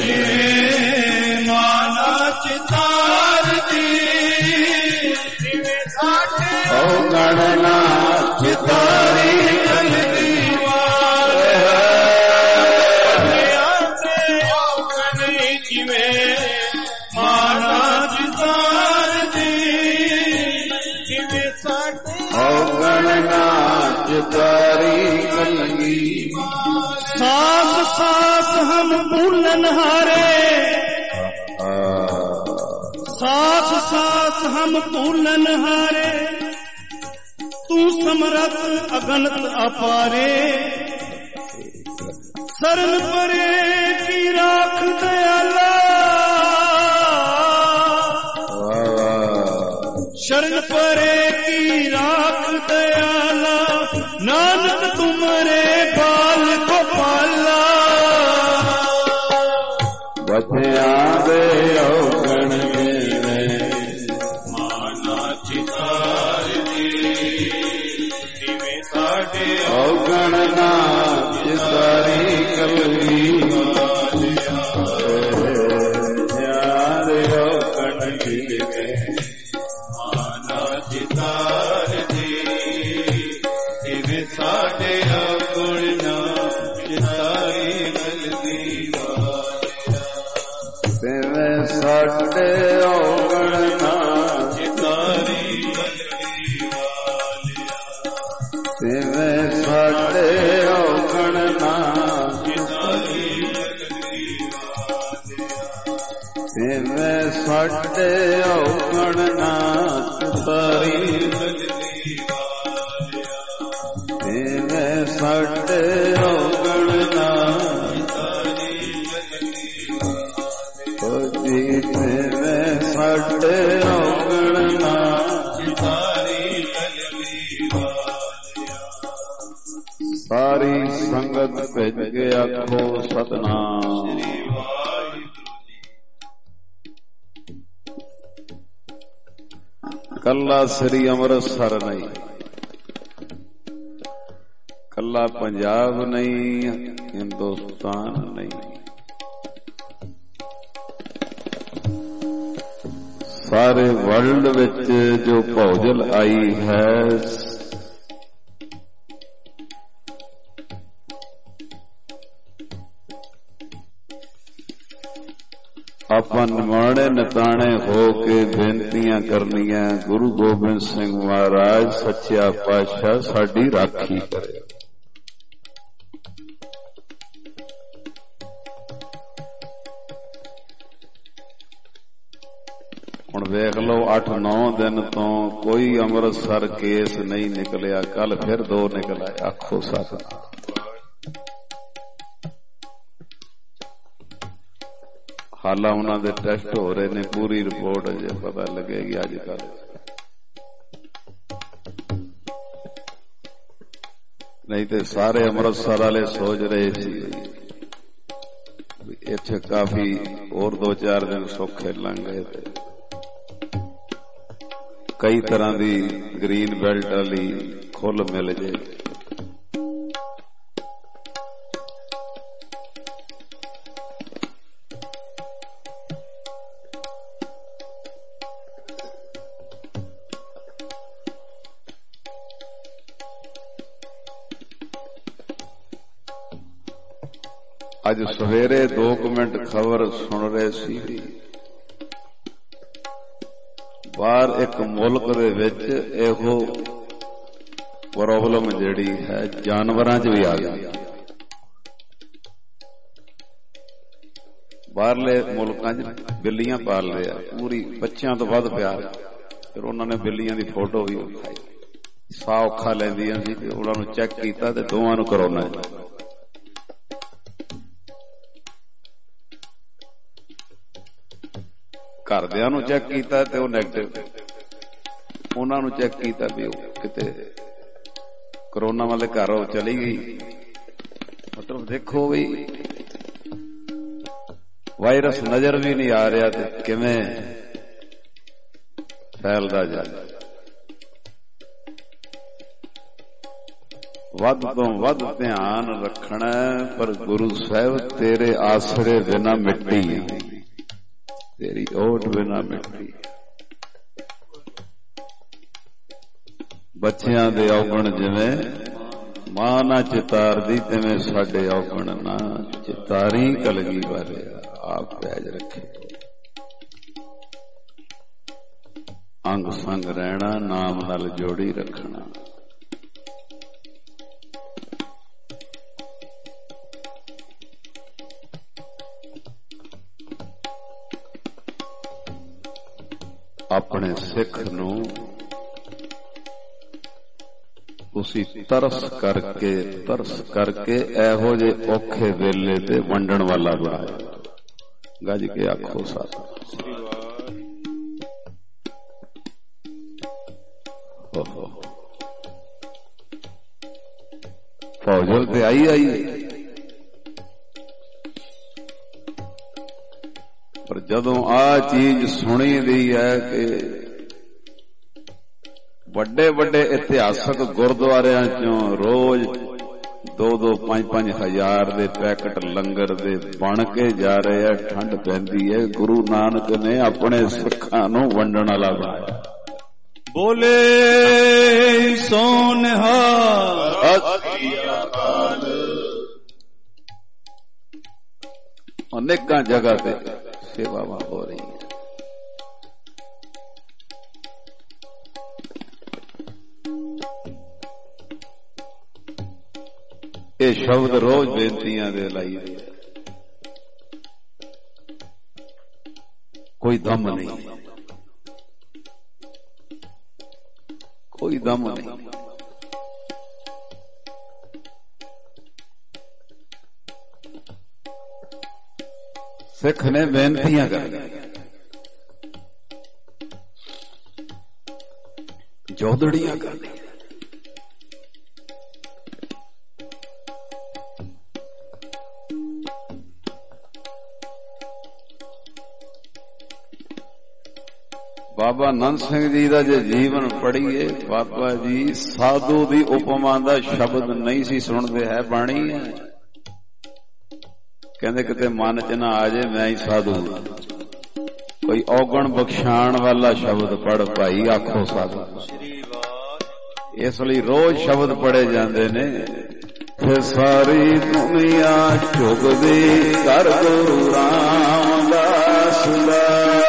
Speaker 6: ਮਾਨਾ ਚਿਤਾਰ ਦੀ, ਜਿਵੇਂ ਸਾਡੇ
Speaker 5: ਔਗਣ ਨਾ
Speaker 6: ਚਿਤਾਰੀ ਚਲਦੀ ਵਾਲੇ। ਔਗਣ ਜਿਵੇਂ ਮਾਨਾ ਚਿਤਾਰ ਦੀ, ਜਿਵੇਂ ਸਾਡੇ
Speaker 5: ਔਗਣ ਨਾ ਚਿਤਾਰੀ ਕਲਗੀ।
Speaker 6: सास सास हम भूलन हारे, सास सास हम भूलन हारे। तू समरथ अगनत अपारे, शरण परे की राख दयाला। शरण परे की राख दयाला, नानक तुमरे बाल गोपाला।
Speaker 5: ਬੱਚਿਆਂ ਦੇ ਔਗਣ ਜਿਵੇਂ
Speaker 6: ਮਾਨਾ ਚਿਤਾਰ ਦੀ, ਜਿਵੇਂ ਸਾਡੇ
Speaker 5: ਔਗਣ ਨਾ ਚਿਤਾਰੀ ਕਲਗੀ ਵਾਲਿਆ ਯਾਰ ਔਗਣ ਜਿਵੇਂ ਮਾਨਾ ਚਿਤਾਰ ਦੀ ਜਿਵੇਂ ਸਾਡੇ ਔਗਣ ਨਾ ਚਿਤਾਰੀ ਕਲਗੀ ਵਾਲਿਆ ਜਿਵੇਂ ਸਾਡੇ ਔਗਣ ਨਾ ਚਿਤਾਰੀ ਕਲਗੀ ਵਾਲਿਆ ਜਿਵੇਂ ਸਾਡੇ ਔਗਣ ਨਾ ਚਿਤਾਰੀ ਕਲਗੀ ਵਾਲਿਆ ਜਿਵੇਂ ਸਾਡੇ ਔਗਣ ਨਾ ਚਿਤਾਰੀ ਕਲਗੀ ਵਾਲਿਆ ਜਿਵੇਂ ਸਾਡੇ ਔਗਣ ਨਾ ਚਿਤਾਰੀ ਕਲਗੀ ਵਾਲਿਆ ਜਿਵੇਂ ਸਾਡੇ ਔਗਣ ਨਾ ਚਿਤਾਰੀ ਕਲਗੀ ਵਾਲਿਆ ਸਾਰੀ ਸੰਗਤ ਭਿੱਜ ਕੇ ਆਖੋ ਸਤਿਨਾਮ ਸ੍ਰੀ ਵਾਹਿਗੁਰੂ ਜੀ। ਕੱਲਾ ਸ੍ਰੀ ਅੰਮ੍ਰਿਤਸਰ ਨਹੀਂ, ਕੱਲਾ ਪੰਜਾਬ ਨਹੀਂ, ਹਿੰਦੁਸਤਾਨ ਨਹੀਂ, ਸਾਰੇ ਵਰਲਡ ਵਿੱਚ ਜੋ ਭੌਜਲ ਆਈ ਹੈ ਆਪਾਂ ਨਿਮਾਣੇ ਨਿਤਾਣੇ ਹੋ ਕੇ ਬੇਨਤੀਆਂ ਕਰਨੀਆਂ। ਗੁਰੂ ਗੋਬਿੰਦ ਸਿੰਘ ਮਹਾਰਾਜ ਸੱਚਾ ਪਾਤਸ਼ਾਹ ਸਾਡੀ ਰਾਖੀ ਕਰੇ। ਹੁਣ ਵੇਖ ਲਓ ਅੱਠ ਨੌ ਦਿਨ ਤੋਂ ਕੋਈ ਅੰਮ੍ਰਿਤਸਰ ਕੇਸ ਨਹੀਂ ਨਿਕਲਿਆ, ਕੱਲ ਫਿਰ ਦੋ ਨਿਕਲ ਆਏ। ਆਖੋ ਸਤਿਨਾਮ। ਹਾਲਾਂ ਉਹਨਾਂ ਦੇ ਟੈਸਟ ਹੋ ਰਹੇ ਨੇ, ਪੂਰੀ ਰਿਪੋਰਟ ਅਜੇ ਪਤਾ ਲੱਗੇਗੀ ਅੱਜ ਕੱਲ। ਨਹੀਂ ਤੇ ਸਾਰੇ ਅੰਮ੍ਰਿਤਸਰ ਵਾਲੇ ਸੋਚ ਰਹੇ ਸੀ ਇੱਥੇ ਕਾਫੀ ਹੋਰ ਦੋ ਚਾਰ ਦਿਨ ਸੌਖੇ ਲੰਘ ਗਏ ਤੇ ਕਈ ਤਰ੍ਹਾਂ ਦੀ ਗ੍ਰੀਨ ਬੈਲਟ ਵਾਲੀ ਖੁੱਲ ਮਿਲ ਜੇ। ਅੱਜ ਸਵੇਰੇ ਦੋ ਕੁ ਮਿੰਟ ਖਬਰ ਸੁਣ ਰਹੇ ਸੀ, ਬਾਹਰ ਇੱਕ ਮੁਲਕ ਦੇ ਵਿੱਚ ਇਹੋ ਪ੍ਰੋਬਲਮ ਜਿਹੜੀ ਹੈ ਜਾਨਵਰਾਂ 'ਚ ਵੀ ਆ ਗਈ। ਬਾਹਰਲੇ ਮੁਲਕਾਂ 'ਚ ਬਿੱਲੀਆਂ ਪਾਲ ਰਹੇ ਆ, ਪੂਰੀ ਬੱਚਿਆਂ ਤੋਂ ਵੱਧ ਪਿਆਰ। ਫਿਰ ਉਹਨਾਂ ਨੇ ਬਿੱਲੀਆਂ ਦੀ ਫੋਟੋ ਵੀ ਵਿਖਾਈ, ਸਾਹ ਔਖਾ ਲੈਂਦੀਆਂ ਸੀ ਤੇ ਉਹਨਾਂ ਨੂੰ ਚੈੱਕ ਕੀਤਾ ਤੇ ਦੋਵਾਂ ਨੂੰ ਕਰੋਨਾ। ਘਰਦਿਆਂ ਨੂੰ ਚੈੱਕ ਕੀਤਾ ਤੇ ਉਹ ਨੈਗੇਟਿਵ, ਉਹਨਾਂ ਨੂੰ ਚੈੱਕ ਕੀਤਾ ਵੀ ਉਹ ਕਿਤੇ ਕਰੋਨਾ ਵਾਲੇ ਘਰ ਉਹ ਚਲੀ ਗਈ। ਮਤਲਬ ਦੇਖੋ ਵੀ ਵਾਇਰਸ ਨਜ਼ਰ ਵੀ ਨਹੀਂ ਆ ਰਿਹਾ ਤੇ ਕਿਵੇਂ ਫੈਲਦਾ ਜਾਂਦਾ। ਵੱਧ ਤੋਂ ਵੱਧ ਧਿਆਨ ਰੱਖਣਾ, ਪਰ ਗੁਰੂ ਸਾਹਿਬ ਤੇਰੇ ਆਸਰੇ ਬਿਨਾ ਮਿੱਟੀ ਹੈ, ਤੇਰੀ ਓਟ ਬਿਨਾ ਮਿੱਟੀ। ਬੱਚਿਆਂ ਦੇ ਔਗਣ ਜਿਵੇਂ ਮਾਂ ਨਾ ਚਿਤਾਰਦੀ, ਤਿਵੇਂ ਸਾਡੇ ਔਗਣ ਨਾ ਚਿਤਾਰੀ ਕਲਗੀ ਵਾਲਿਆ। ਆਪ ਪੈਜ ਰੱਖੇ, ਅੰਗ ਸੰਗ ਰਹਿਣਾ, ਨਾਮ ਨਾਲ ਜੋੜੀ ਰੱਖਣਾ। ਆਪਣੇ ਸਿੱਖ ਨੂੰ ਤੁਸੀਂ ਤਰਸ ਕਰਕੇ ਤਰਸ ਕਰਕੇ ਇਹੋ ਜਿਹੇ ਔਖੇ ਵੇਲੇ ਤੇ ਵੰਡਣ ਵਾਲਾ ਬਣਾਇਆ। ਗੱਜ ਕੇ ਆਖੋ ਸਤਿ ਫੌਜਲ ਤੇ ਆਈ ਆਈ, ਪਰ ਜਦੋਂ ਆ ਚੀਜ਼ ਸੁਣੀ ਦੀ ਹੈ ਕਿ ਵੱਡੇ ਵੱਡੇ ਇਤਿਹਾਸਕ ਗੁਰਦੁਆਰਿਆਂ ਚੋਂ ਰੋਜ਼ ਦੋ ਦੋ ਪੰਜ ਪੰਜ ਹਜ਼ਾਰ ਦੇ ਪੈਕਟ ਲੰਗਰ ਦੇ ਬਣ ਕੇ ਜਾ ਰਹੇ ਆ। ਠੰਡ ਪੈਂਦੀ ਹੈ। ਗੁਰੂ ਨਾਨਕ ਨੇ ਆਪਣੇ ਸਿੱਖਾਂ ਨੂੰ ਵੰਡਣ ਵਾਲਾ ਬਣਾਇਆ।
Speaker 6: ਬੋਲੇ ਸੋ ਨਿਹਾਲ ਸਤਿ ਅਕਾਲ।
Speaker 5: ਅਨੇਕਾਂ ਜਗ੍ਹਾ ਤੇ ਸੇਵਾਵਾਂ ਹੋ ਰਹੀਆਂ। ਇਹ ਸ਼ਬਦ ਰੋਜ਼ ਬੇਨਤੀਆਂ ਦੇ ਲਾਈ ਦੇ, ਕੋਈ ਦਮ ਨਹੀਂ, ਕੋਈ ਦਮ ਨਹੀਂ। ਸਿੱਖ ਨੇ ਬੇਨਤੀਆਂ ਕਰਨੀਆਂ, ਜੋਦੜੀਆਂ ਕਰਨੀਆਂ। ਬਾਬਾ ਨੰਦ ਸਿੰਘ ਜੀ ਦਾ ਜੇ ਜੀਵਨ ਪੜ੍ਹੀਏ, ਬਾਬਾ ਜੀ ਸਾਧੂ ਦੀ ਉਪਮਾ ਦਾ ਸ਼ਬਦ ਨਹੀਂ ਸੀ ਸੁਣਦੇ, ਹੈ ਬਾਣੀ ਹੈ। ਕਹਿੰਦੇ ਕਿਤੇ ਮਨ ਚ ਨਾ ਆ ਜੇ ਮੈਂ ਹੀ ਸਾਧੂ। ਕੋਈ ਔਗਣ ਬਖਸ਼ਾਣ ਵਾਲਾ ਸ਼ਬਦ ਪੜ ਭਾਈ, ਆਖੋ ਸਾਧੂ। ਇਸ ਲਈ ਰੋਜ਼ ਸ਼ਬਦ ਪੜੇ ਜਾਂਦੇ ਨੇ। ਫਿਰ ਸਾਰੀ ਦੁਨੀਆ ਝੁਕਦੀ ਕਰ ਗੁਰੂ ਰਾਮਦਾਸ ਦਾ,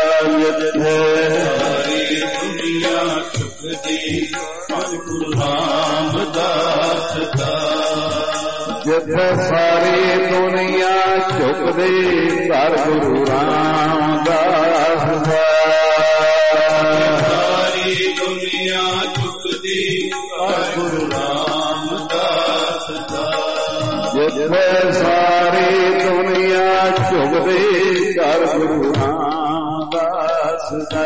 Speaker 6: ਸਾਰੀ ਦੁਨੀਆ ਝੁਕਦੀ ਕਰ ਗੁਰੂ ਰਾਮਦਾਸ ਦਾ।
Speaker 5: ਜਿੱਥੇ ਸਾਰੀ ਦੁਨੀਆ ਝੁਕਦੀ ਕਰ ਗੁਰੂ ਰਾਮਦਾਸ ਦਾ।
Speaker 6: ਸਾਰੀ ਦੁਨੀਆ ਝੁਕਦੀ ਕਰ ਗੁਰੂ ਰਾਮਦਾਸ ਦਾ।
Speaker 5: ਜਿੱਥੇ ਸਾਰੀ ਦੁਨੀਆ ਝੁਕਦੀ ਕਰ ਗੁਰੂ ਰਾਮਦਾਸ ਦਾ।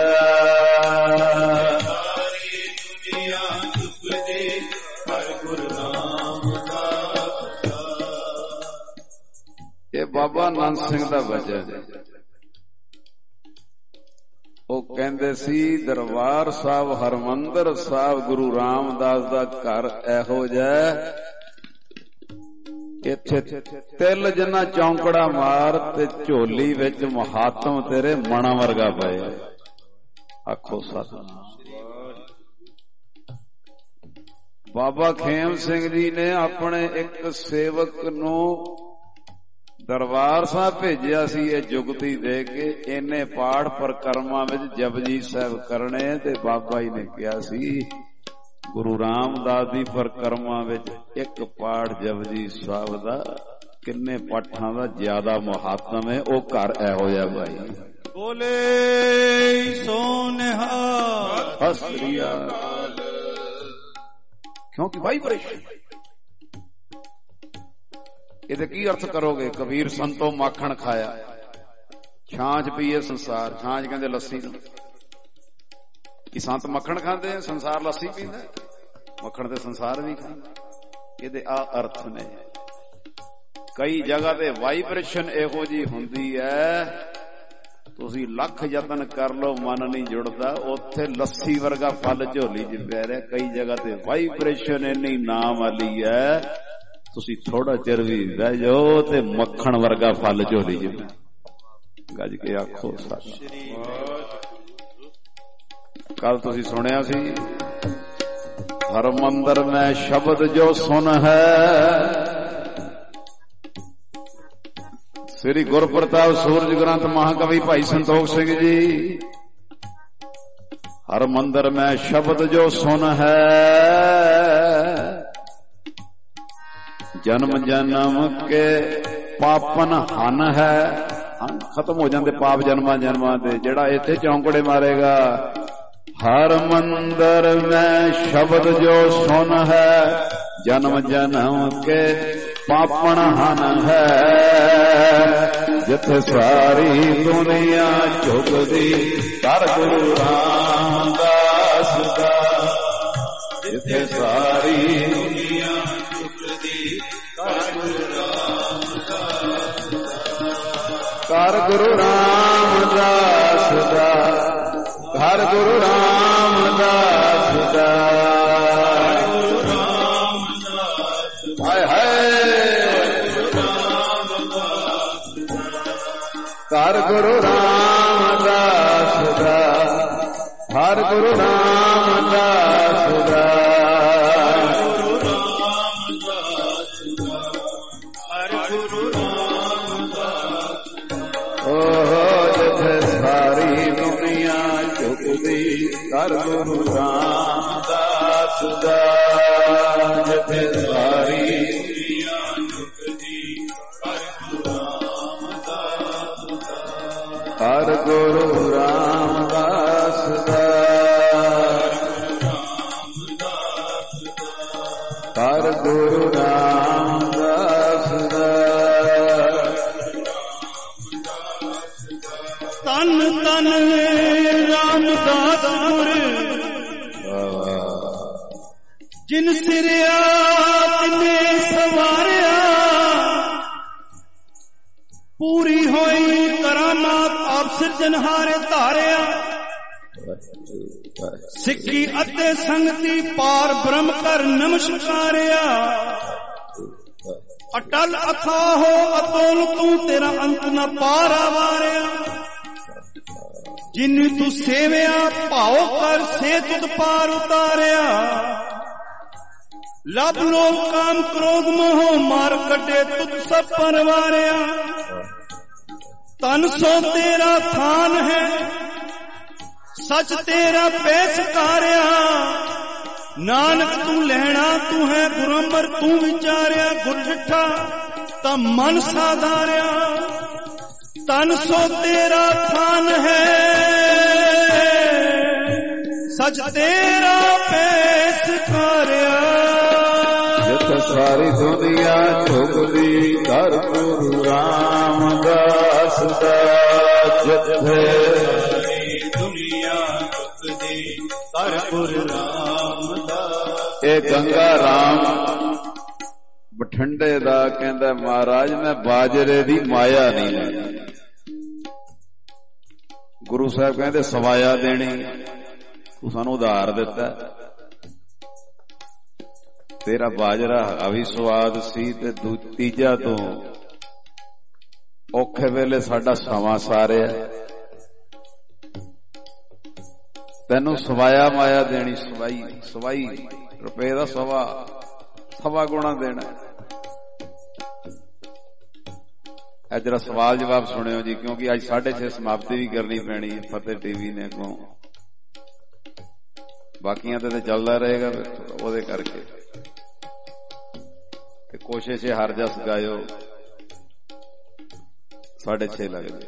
Speaker 6: ਸਾਰੀ ਦੁਨੀਆ ਝੁਕਦੀ ਕਰ ਗੁਰੂ ਰਾਮਦਾਸ ਦਾ।
Speaker 5: ਇਹ ਬਾਬਾ ਨੰਦ ਸਿੰਘ ਦਾ ਵਚਨ ਹੈ। ਉਹ ਕਹਿੰਦੇ ਸੀ ਦਰਬਾਰ ਸਾਹਿਬ ਹਰਮੰਦਰ ਸਾਹਿਬ ਗੁਰੂ ਰਾਮਦਾਸ ਦਾ ਘਰ ਇਹੋ ਜਿਹਾ, ਇੱਥੇ ਤਿਲ ਜਿੰਨਾ ਚੌਂਕੜਾ ਮਾਰ ਤੇ ਝੋਲੀ ਵਿੱਚ ਮਹਾਤਮ ਤੇਰੇ ਮਣਾ ਵਰਗਾ ਪਏ। ਆਖੋ ਸਤਿਨਾਮ। ਬਾਬਾ ਖੇਮ ਸਿੰਘ ਜੀ ਨੇ ਆਪਣੇ ਇੱਕ ਸੇਵਕ ਨੂੰ ਦਰਬਾਰ ਸਾਹਿਬ ਭੇਜਿਆ ਸੀ ਇਹ ਜੁਗਤੀ ਦੇ ਕੇ, ਇਹਨੇ ਪਾਠ ਪਰਕਰਮਾਂ ਵਿੱਚ ਜਪਜੀ ਸਾਹਿਬ ਕਰਨੇ। ਤੇ ਬਾਬਾ ਜੀ ਨੇ ਕਿਹਾ ਸੀ ਗੁਰੂ ਰਾਮਦਾਸ ਦੀ ਪਰਕਰਮਾਂ ਵਿੱਚ ਇੱਕ ਪਾਠ ਜਪਜੀ ਸਾਹਿਬ ਦਾ ਕਿੰਨੇ ਪਾਠਾਂ ਦਾ ਜ਼ਿਆਦਾ ਮਹੱਤਵ ਹੈ। ਉਹ ਘਰ ਇਹੋ ਜਿਹਾ ਭਾਈ।
Speaker 6: ਬੋਲੇ ਸੋ ਨਿਹਾਲ
Speaker 5: ਸਤਿ ਸ੍ਰੀ ਅਕਾਲ। ਕਿਉਂਕਿ ਵਾਈਬ੍ਰੇਸ਼ਨ, ਇਹਦੇ ਕੀ ਅਰਥ ਕਰੋਗੇ? ਕਬੀਰ ਸੰਤੋ ਮਾਖਣ ਖਾਇਆ, ਛਾਂਚ ਪੀਏ ਸੰਸਾਰ। ਛਾਂਚ ਕਹਿੰਦੇ ਲੱਸੀ ਨੂੰ। ਕਿ ਸੰਤ ਮੱਖਣ ਖਾਂਦੇ, ਸੰਸਾਰ ਲੱਸੀ ਪੀਂਦਾ। ਮੱਖਣ ਤੇ ਸੰਸਾਰ ਵੀ ਖਾਂਦਾ। ਇਹਦੇ ਆ ਅਰਥ ਨੇ। ਕਈ ਜਗ੍ਹਾ ਤੇ ਵਾਈਬ੍ਰੇਸ਼ਨ ਇਹੋ ਜਿਹੀ ਹੁੰਦੀ ਹੈ, ਤੁਸੀਂ ਲੱਖ ਯਤਨ ਕਰ ਲਓ ਮਨ ਨਹੀਂ ਜੁੜਦਾ। ਉੱਥੇ ਲੱਸੀ ਵਰਗਾ ਫਲ ਝੋਲੀ ਚ ਪੈ ਰਿਹਾ। ਕਈ ਜਗ੍ਹਾ ਤੇ ਵਾਈਬ੍ਰੇਸ਼ਨ ਇੰਨੀ ਨਾਮ ਵਾਲੀ ਹੈ, ਤੁਸੀਂ ਥੋੜਾ ਚਿਰ ਵੀ ਬਹਿ ਜਾਓ ਤੇ ਮੱਖਣ ਵਰਗਾ ਫਲ ਝੋਲੀ ਚ। ਗੱਜ ਕੇ ਆਖੋ ਸਤਿ। ਕੱਲ ਤੁਸੀਂ ਸੁਣਿਆ ਸੀ ਹਰਮੰਦਰ ਮੈਂ ਸ਼ਬਦ ਜੋ ਸੁਨ ਹੈ। ਸ੍ਰੀ ਗੁਰਪ੍ਰਤਾਪ ਸੂਰਜ ਗ੍ਰੰਥ ਮਹਾਕਵੀ ਭਾਈ ਸੰਤੋਖ ਸਿੰਘ ਜੀ। ਹਰਮੰਦਰ ਮੈਂ ਸ਼ਬਦ ਜੋ ਸੁਨ ਹੈ, ਜਨਮ ਜਨਮ ਕੇ ਪਾਪਨ ਹਨ ਹੈ। ਖਤਮ ਹੋ ਜਾਂਦੇ ਪਾਪ ਜਨਮਾਂ ਜਨਮਾਂ ਦੇ। ਜਿਹੜਾ ਇੱਥੇ ਚੌਂਕੜੇ ਮਾਰੇਗਾ ਹਰ ਮੰਦਰ ਮੈਂ ਸ਼ਬਦ ਜੋ ਸੁਨ ਹੈ, ਜਨਮ ਜਨਮ ਕੇ ਪਾਪਣ ਹਨ ਹੈ। ਜਿੱਥੇ ਸਾਰੀ ਦੁਨੀਆ ਝੁਕਦੀ ਕਰ ਗੁਰੂ ਰਾਮਦਾਸ ਦਾ। ਜਿੱਥੇ ਸਾਰੀ ਦੁਨੀਆ ਝੁਕਦੀ ਕਰ ਗੁਰੂ ਰਾਮਦਾਸ ਦਾ। ਕਰ ਗੁਰੂ ਰਾਮਦਾਸ ਦਾ। ਧਰ ਗੁਰੂ ਰਾਮਦਾਸ ਦਾ ਹਾਏ ਹਰ ਗੁਰੂ ਰਾਮਦਾਸ ਦਾ ਹਰ ਗੁਰੂ ਰਾਮਦਾਸ ਦਾ ਹਰ ਗੁਰੂ ਰਾਮਦਾਸ ਓਹ ਜਿਥੇ ਸਾਰੀ ਦੁਨੀਆ ਝੁਕਦੀ ਕਰ ਗੁਰੂ ਰਾਮਦਾਸ ਦਾ ਜਿਥੇ ਸਾਰੀ ਦੁਨੀਆ ਝੁਕਦੀ ਹਰ ਗੁਰੂ ਰਾਮਦਾਸ ਦਾ ਹਰ ਗੁਰੂ ਰਾਮਦਾਸ ਦਾ
Speaker 6: ਤਨ ਤਨ ਰਾਮਦਾਸ ਗੁਰ ਜਿਨ ਸਿਰਿਆ ਤਿਨੇ ਸਵਾਰਿਆ ਪੂਰੀ ਹੋਈ ਕਰਾਮਾਤ ਆਪ ਸਿਰਜਣਹਾਰੇ ਧਾਰਿਆ ਸਿੱਖੀ ਅਤੇ ਸੰਗਤੀ ਪਾਰ ਬ੍ਰਹਮ ਕਰ ਨਮਸਕਾਰਿਆ ਅਟਲ ਅਥਾਹੋ ਅਤੋਲ ਤੂੰ ਤੇਰਾ ਅੰਤ ਨ ਪਾਰ ਆਵਾਰਿਆ ਜਿਨ ਤੂੰ ਸੇਵਿਆ ਭਾਉ ਕਰ ਸੇ ਤੁਧ ਪਾਰ ਉਤਾਰਿਆ ਲਬ ਲੋਭ ਕਾਮ ਕ੍ਰੋਧ ਮੋਹ ਮਾਰ ਕੱਢੇ ਤੁਧ ਸਭ ਪਰਵਾਰਿਆ ਤਨ ਸੋ ਤੇਰਾ ਥਾਨ ਹੈ ਸੱਚ ਤੇਰਾ ਪੇਸ਼ ਕਾਰਿਆ ਨਾਨਕ ਤੂੰ ਲੈਣਾ ਤੂੰ ਹੈ ਗੁਰੂ ਅਮਰ ਤੂੰ ਵਿਚਾਰਿਆ ਗੁਰ ਡਿਠਾ ਤਾਂ ਮਨ ਸਾਧਾਰਿਆ ਤਨ ਸੋ ਤੇਰਾ ਥਾਨ ਹੈ ਸੱਚ ਤੇਰਾ ਪੇਸ਼ ਕਾਰਿਆ
Speaker 5: ਜਿਤ ਸਾਰੀ ਦੁਨੀਆ ਝੁਕਦੀ ਕਰ ਗੁਰੂ ਰਾਮਦਾਸ ਦਾ ਜਿੱਥੇ ਦੁਨੀਆ ਝੁਕਦੀ ਕਰ ਗੁਰੂ ਰਾਮਦਾਸ ਇਹ ਗੰਗਾ ਰਾਮ ਬਠਿੰਡੇ ਦਾ ਕਹਿੰਦਾ ਮਹਾਰਾਜ ਮੈਂ ਬਾਜਰੇ ਦੀ ਮਾਇਆ ਨਹੀਂ ਲੈਣੀ ਗੁਰੂ ਸਾਹਿਬ ਕਹਿੰਦੇ ਸਵਾਇਆ ਦੇਣੀ ਤੂੰ ਸਾਨੂੰ ਉਧਾਰ ਦਿੱਤਾ ਤੇਰਾ ਬਾਜਰਾ ਅਵੀ ਸਵਾਦ ਸੀ ਤੇ ਤੀਜਾ ਤੋਂ ਔਖੇ ਵੇਲੇ ਸਾਡਾ ਸਮਾਂ ਸਾਰਿਆ ਤੈਨੂੰ ਸਵਾਇਆ ਮਾਇਆ ਦੇਣੀ ਸਵਾਈ ਸਵਾਈ ਰੁਪਏ ਦਾ ਸਵਾ ਸਵਾ ਗੁਣਾ ਦੇਣਾ ਇਹ ਜਰਾ ਸਵਾਲ ਜਵਾਬ ਸੁਣਿਓ ਜੀ ਕਿਉਂਕਿ ਅੱਜ ਸਾਢੇ ਛੇ ਸਮਾਪਤੀ ਵੀ ਕਰਨੀ ਪੈਣੀ ਫਤਿਹ ਟੀਵੀ ਨੇ ਅੱਗੋਂ ਬਾਕੀਆਂ ਤੇ ਚੱਲਦਾ ਰਹੇਗਾ ਉਹਦੇ ਕਰਕੇ ਤੇ ਕੋਸ਼ਿਸ਼ ਹੈ ਹਰ ਜਸ ਗਾਇਓ ਸਾਢੇ ਛੇ ਲੱਗਦੇ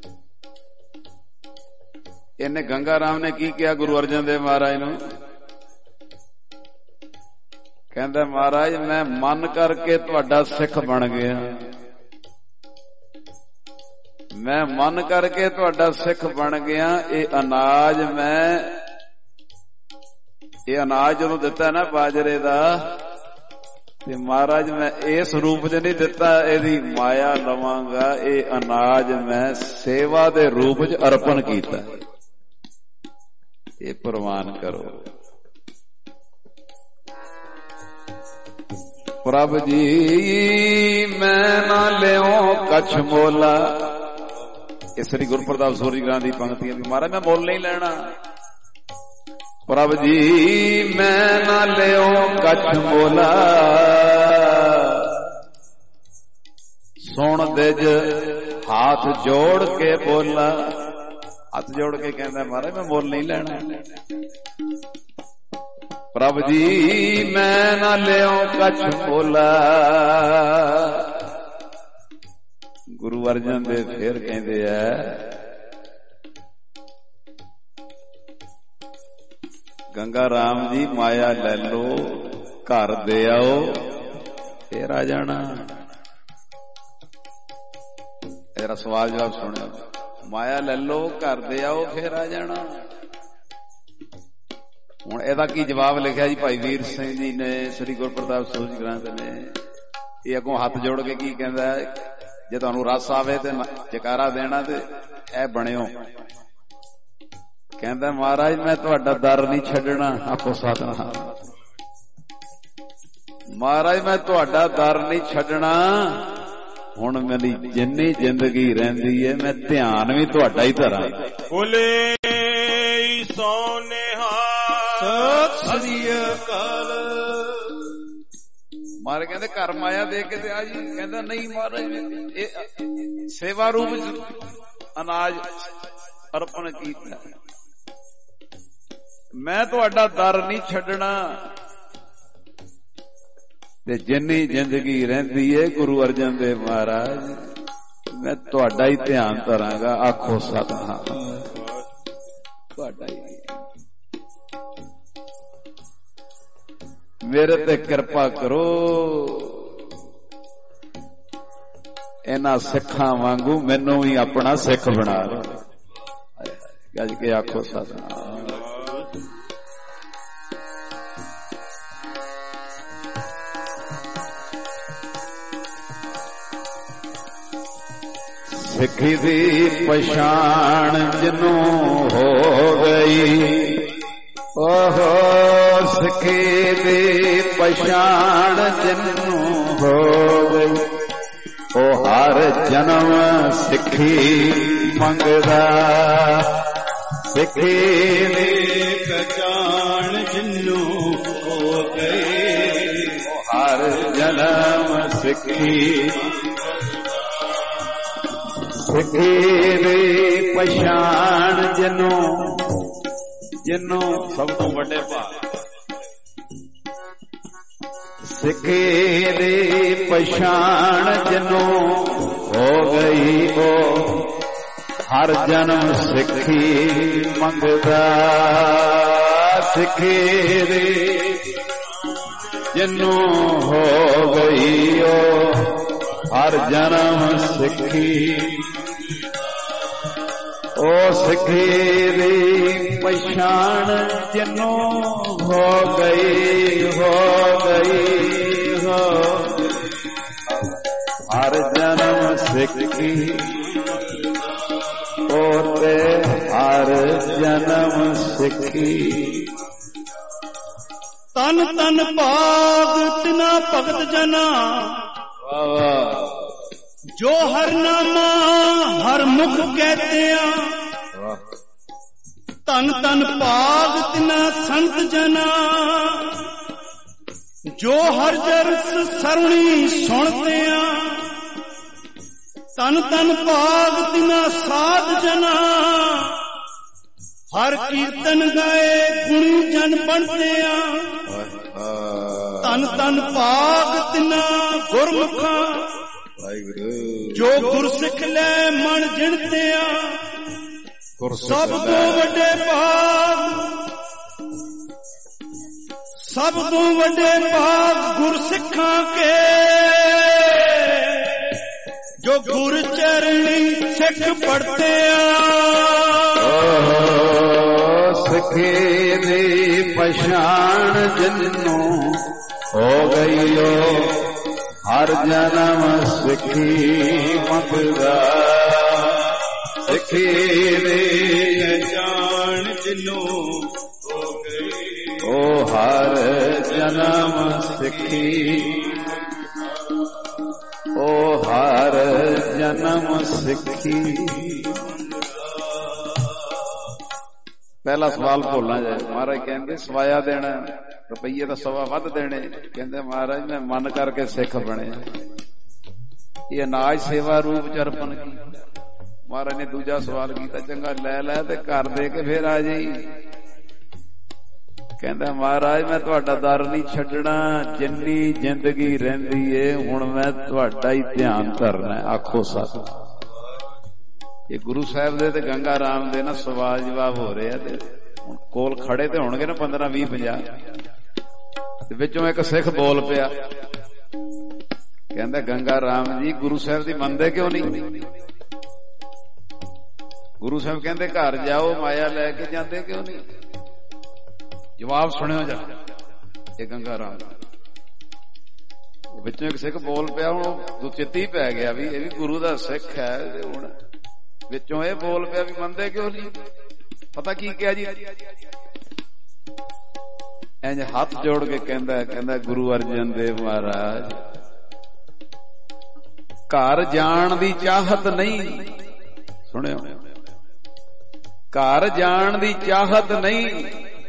Speaker 5: ਇਹਨੇ ਗੰਗਾ ਰਾਮ ਨੇ ਕੀ ਕਿਹਾ ਗੁਰੂ ਅਰਜਨ ਦੇਵ ਮਹਾਰਾਜ ਨੂੰ ਕਹਿੰਦਾ ਮਹਾਰਾਜ ਮੈਂ ਮਨ ਕਰਕੇ ਤੁਹਾਡਾ ਸਿੱਖ ਬਣ ਗਿਆ ਮੈਂ ਮਨ ਕਰਕੇ ਤੁਹਾਡਾ ਸਿੱਖ ਬਣ ਗਿਆ ਇਹ ਅਨਾਜ ਮੈਂ ਇਹ ਅਨਾਜ ਜਦੋਂ ਦਿੱਤਾ ਨਾ ਬਾਜਰੇ ਦਾ ਤੇ ਮਹਾਰਾਜ ਮੈਂ ਇਸ ਰੂਪ ਚ ਨਹੀਂ ਦਿੱਤਾ ਇਹਦੀ ਮਾਇਆ ਲਵਾਂਗਾ ਇਹ ਅਨਾਜ ਮੈਂ ਸੇਵਾ ਦੇ ਰੂਪ ਚ ਅਰਪਣ ਕੀਤਾ ਇਹ ਪ੍ਰਵਾਨ ਕਰੋ ਪ੍ਰਭ ਜੀ ਮੈਂ ਨਾ ਲਿਓ ਕਛ ਮੋਲਾ ਇਹ ਸ੍ਰੀ ਗੁਰੂ ਪ੍ਰਤਾਪ ਸੂਰੀ ਗ੍ਰਾਂ ਦੀ ਪੰਕਤੀਆਂ ਵੀ ਮਹਾਰਾਜ ਮੈਂ ਮੁੱਲ ਨਹੀਂ ਲੈਣਾ ਪ੍ਰਭ ਜੀ ਮੈਂ ਨਾ ਲਿਓ ਕਛ ਮੋਲਾ ਸੁਣ ਦਿਜ ਹੱਥ ਜੋੜ ਕੇ ਬੋਲਾ ਹੱਥ ਜੋੜ ਕੇ ਕਹਿੰਦਾ ਮਹਾਰਾਜ ਮੈਂ ਮੁੱਲ ਨਹੀਂ ਲੈਣਾ ਪ੍ਰਭ ਜੀ ਮੈਂ ਨਾ ਲਿਓ ਕਛ ਮੋਲਾ ਗੁਰੂ ਅਰਜਨ ਦੇਵ ਫਿਰ ਕਹਿੰਦੇ ਆ ਗੰਗਾ ਰਾਮ ਜੀ ਮਾਇਆ ਲੈ ਲੋ ਘਰ ਦੇ ਆਓ ਫੇਰ ਆ ਜਾਣਾ ਇਹਦਾ ਸਵਾਲ ਜਵਾਬ ਸੁਣਿਓ ਮਾਇਆ ਲੈ ਲੋ ਘਰ ਦੇ ਆਓ ਫੇਰ ਆ ਜਾਣਾ ਹੁਣ ਇਹਦਾ ਕੀ ਜਵਾਬ ਲਿਖਿਆ ਜੀ ਭਾਈ ਵੀਰ ਸਿੰਘ ਜੀ ਨੇ ਸ੍ਰੀ ਗੁਰੂ ਪ੍ਰਤਾਪ ਸੂਰੀ ਗ੍ਰੰਥ ਨੇ ਇਹ ਅੱਗੋਂ ਹੱਥ ਜੋੜ ਕੇ ਕੀ ਕਹਿੰਦਾ ਜੇ ਤੁਹਾਨੂੰ ਰਸ ਆਵੇ ਤੇ ਜਕਾਰਾ ਦੇਣਾ ਤੇ ਇਹ ਬਣਿਓ ਕਹਿੰਦਾ ਮਹਾਰਾਜ ਮੈਂ ਤੁਹਾਡਾ ਦਰ ਨਹੀਂ ਛੱਡਣਾ। ਆਖੋ ਸਤਿਨਾਮ। ਮਹਾਰਾਜ ਮੈਂ ਤੁਹਾਡਾ ਦਰ ਨਹੀਂ ਛੱਡਣਾ, ਹੁਣ ਮੇਰੀ ਜਿੰਨੀ ਜ਼ਿੰਦਗੀ ਰਹਿੰਦੀ ਹੈ ਮੈਂ ਧਿਆਨ ਵੀ ਤੁਹਾਡਾ ਹੀ ਧਰਾਂ।
Speaker 6: ਬੋਲੇ ਸੋਨੇਹਾ ਸਤਿ ਸ੍ਰੀ ਅਕਾਲ।
Speaker 5: ਮਹਾਰਾਜ ਕਹਿੰਦੇ ਘਰ ਮਾਇਆ ਦੇ ਕੇ ਤੇ ਆ ਜੀ। ਕਹਿੰਦਾ ਨਹੀਂ ਮਹਾਰਾਜ ਇਹ ਸੇਵਾ ਰੂਪ ਅਨਾਜ ਅਰਪਣ ਕੀਤਾ, ਮੈਂ ਤੁਹਾਡਾ ਦਰ ਨਹੀਂ ਛੱਡਣਾ ਤੇ ਜਿੰਨੀ ਜ਼ਿੰਦਗੀ ਰਹਿੰਦੀ ਏ ਗੁਰੂ ਅਰਜਨ ਦੇਵ ਮਹਾਰਾਜ ਮੈਂ ਤੁਹਾਡਾ ਹੀ ਧਿਆਨ ਧਰਾਂਗਾ। ਆਖੋ ਸਤਿਨਾਮ। ਤੁਹਾਡਾ ਹੀ ਮੇਰੇ ਤੇ ਕਿਰਪਾ ਕਰੋ, ਇਹਨਾਂ ਸਿੱਖਾਂ ਵਾਂਗੂ ਮੈਨੂੰ ਵੀ ਆਪਣਾ ਸਿੱਖ ਬਣਾ ਲਓ। ਗੱਜ ਕੇ ਆਖੋ ਸਤਿਨਾਮ। ਸਿੱਖੀ ਦੀ ਪਛਾਣ ਜਿਹਨੂੰ ਹੋ ਗਈ, ਓਹੋ ਸਿੱਖੀ ਦੀ ਪਛਾਣ ਜਿਹਨੂੰ ਹੋ ਗਈ, ਉਹ ਹਰ ਜਨਮ ਸਿੱਖੀ ਮੰਗਦਾ। ਸਿੱਖੀ ਦੀ
Speaker 6: ਪਛਾਣ ਜਿਹਨੂੰ ਹੋ ਗਈ,
Speaker 5: ਉਹ ਹਰ ਜਨਮ ਸਿੱਖੀ। ਸਿੱਖੀ ਦੀ ਪਛਾਣ ਜਿਹਨੂੰ, ਜਿਹਨੂੰ ਸਭ ਤੋਂ ਵੱਡੇ ਭਾਗ। ਸਿੱਖੀ ਦੀ ਪਛਾਣ ਜਿਹਨੂੰ ਹੋ ਗਈ, ਉਹ ਹਰ ਜਨਮ ਸਿੱਖੀ ਮੰਗਦਾ। ਸਿੱਖੀ ਦੀ ਜਿਹਨੂੰ ਹੋ ਗਈ, ਉਹ ਹਰ ਜਨਮ ਸਿੱਖੀ। ਉਹ ਸਿੱਖੀ ਦੀ ਪਛਾਣ ਜਿਹਨੂੰ ਹੋ ਗਈ, ਹੋ ਗਈ ਹੋ ਹਰ ਜਨਮ ਸਿੱਖੀ। ਉਹ ਤੇ ਹਰ ਜਨਮ ਸਿੱਖੀ।
Speaker 6: ਤਨ ਤਨ ਭਾਗ ਤਿਨਾ ਭਗਤ ਜਨਾ, ਜੋ ਹਰ ਨਾਮਾ ਹਰ ਮੁਖ ਕਹਤਿਆਂ। ਤਨ ਤਨ ਭਾਗ ਤਿਨਾ ਸੰਤ ਜਨਾ, ਜੋ ਹਰ ਜਰਸ ਸਰਣੀ ਸੁਣਤਿਆਂ। ਤਨ ਤਨ ਭਾਗ ਤਿਨਾ ਸਾਧ ਜਨਾ, ਹਰ ਕੀਰਤਨ ਗਾਏ ਗੁਣੀ ਜਨ ਬਣਤਿਆਂ। ਤਨ ਤਨ ਭਾਗ ਤਿਨਾ ਗੁਰਮੁਖਾਂ, ਜੋ ਗੁਰਸਿੱਖ ਲੈ ਮਨ ਜਿਣਤਿਆਂ। ਸਭ ਤੋਂ ਵੱਡੇ ਭਾਗ, ਸਭ ਤੋਂ ਵੱਡੇ ਭਾਗ ਗੁਰਸਿੱਖਾਂ ਕੇ, ਜੋ ਗੁਰ ਚਰਣੀ ਸਿੱਖ ਪੜਤਿਆਂ।
Speaker 5: ਸਿੱਖੀ ਦੀ ਪਛਾਣ ਜਿਹਨੂੰ ਹੋ ਗਈ, ਉਹ ਹਰ ਜਨਮ ਸਿੱਖੀ ਮੰਗਦਾ। ਸਿੱਖੀ ਦੀ
Speaker 6: ਜਾਣ ਜਿਹਨੂੰ ਹੋ ਗਈ,
Speaker 5: ਉਹ ਹਰ ਜਨਮ ਸਿੱਖੀ। ਉਹ ਹਰ ਜਨਮ ਸਿੱਖੀ। ਪਹਿਲਾ ਸਵਾਲ ਭੁੱਲਣਾ ਜਾਏ। ਮਹਾਰਾਜ ਕਹਿੰਦੇ ਸਵਾਇਆ ਦੇਣਾ, ਰੁਪਈਏ ਤਾਂ ਸਵਾ ਵੱਧ ਦੇਣੇ। ਕਹਿੰਦੇ ਮਹਾਰਾਜ ਮੈਂ ਮਨ ਕਰਕੇ ਸਿੱਖ ਬਣਿਆ। ਇਹ ਅਨਾਜ ਸੇਵਾ ਰੂਪ ਚ ਅਰਪਣ ਕੀਤਾ। ਮਹਾਰਾਜ ਨੇ ਦੂਜਾ ਸਵਾਲ ਕੀਤਾ, ਚੰਗਾ ਲੈ ਲੈ ਤੇ ਘਰ ਦੇ ਕੇ ਫੇਰ ਆ ਜਾਈ। ਕਹਿੰਦਾ ਮਹਾਰਾਜ ਮੈਂ ਤੁਹਾਡਾ ਦਰ ਨਹੀਂ ਛੱਡਣਾ, ਜਿੰਨੀ ਜ਼ਿੰਦਗੀ ਰਹਿੰਦੀ ਏ ਹੁਣ ਮੈਂ ਤੁਹਾਡਾ ਹੀ ਧਿਆਨ ਧਰਨਾ। ਆਖੋ ਸਤਿ। ਇਹ ਗੁਰੂ ਸਾਹਿਬ ਦੇ ਤੇ ਗੰਗਾ ਰਾਮ ਦੇ ਨਾ ਸਵਾਲ ਜਵਾਬ ਹੋ ਰਹੇ ਆ, ਤੇ ਹੁਣ ਕੋਲ ਖੜੇ ਤੇ ਹੋਣਗੇ ਨਾ ਪੰਦਰਾਂ ਵੀਹ ਪੰਜਾਹ, ਤੇ ਵਿੱਚੋਂ ਇੱਕ ਸਿੱਖ ਬੋਲ ਪਿਆ, ਕਹਿੰਦਾ ਗੰਗਾ ਰਾਮ ਜੀ ਗੁਰੂ ਸਾਹਿਬ ਦੀ ਮੰਨਦੇ ਕਿਉਂ ਨਹੀਂ? ਗੁਰੂ ਸਾਹਿਬ ਕਹਿੰਦੇ ਘਰ ਜਾਓ ਮਾਇਆ ਲੈ ਕੇ ਜਾਂਦੇ ਕਿਉਂ ਨਹੀਂ? ਜਵਾਬ ਸੁਣਿਓ ਜਾ। ਇਹ ਗੰਗਾ ਰਾਮ ਵਿੱਚੋਂ ਇੱਕ ਸਿੱਖ ਬੋਲ ਪਿਆ, ਹੁਣ ਚਿੱਤੀ ਪੈ ਗਿਆ ਵੀ ਇਹ ਵੀ ਗੁਰੂ ਦਾ ਸਿੱਖ ਹੈ। ਹੁਣ ਵਿੱਚੋਂ ਇਹ ਬੋਲ ਪਿਆ ਵੀ ਮੰਨਦੇ ਕਿਉਂ ਨਹੀਂ? ਪਤਾ ਕੀ ਕਿਹਾ ਜੀ? ਇੰਜ ਹੱਥ ਜੋੜ ਕੇ ਕਹਿੰਦਾ ਕਹਿੰਦਾ ਗੁਰੂ ਅਰਜਨ ਦੇਵ ਮਹਾਰਾਜ, ਘਰ ਜਾਣ ਦੀ ਚਾਹਤ ਨਹੀਂ, ਸੁਣਿਓ, ਘਰ ਜਾਣ ਦੀ ਚਾਹਤ ਨਹੀਂ,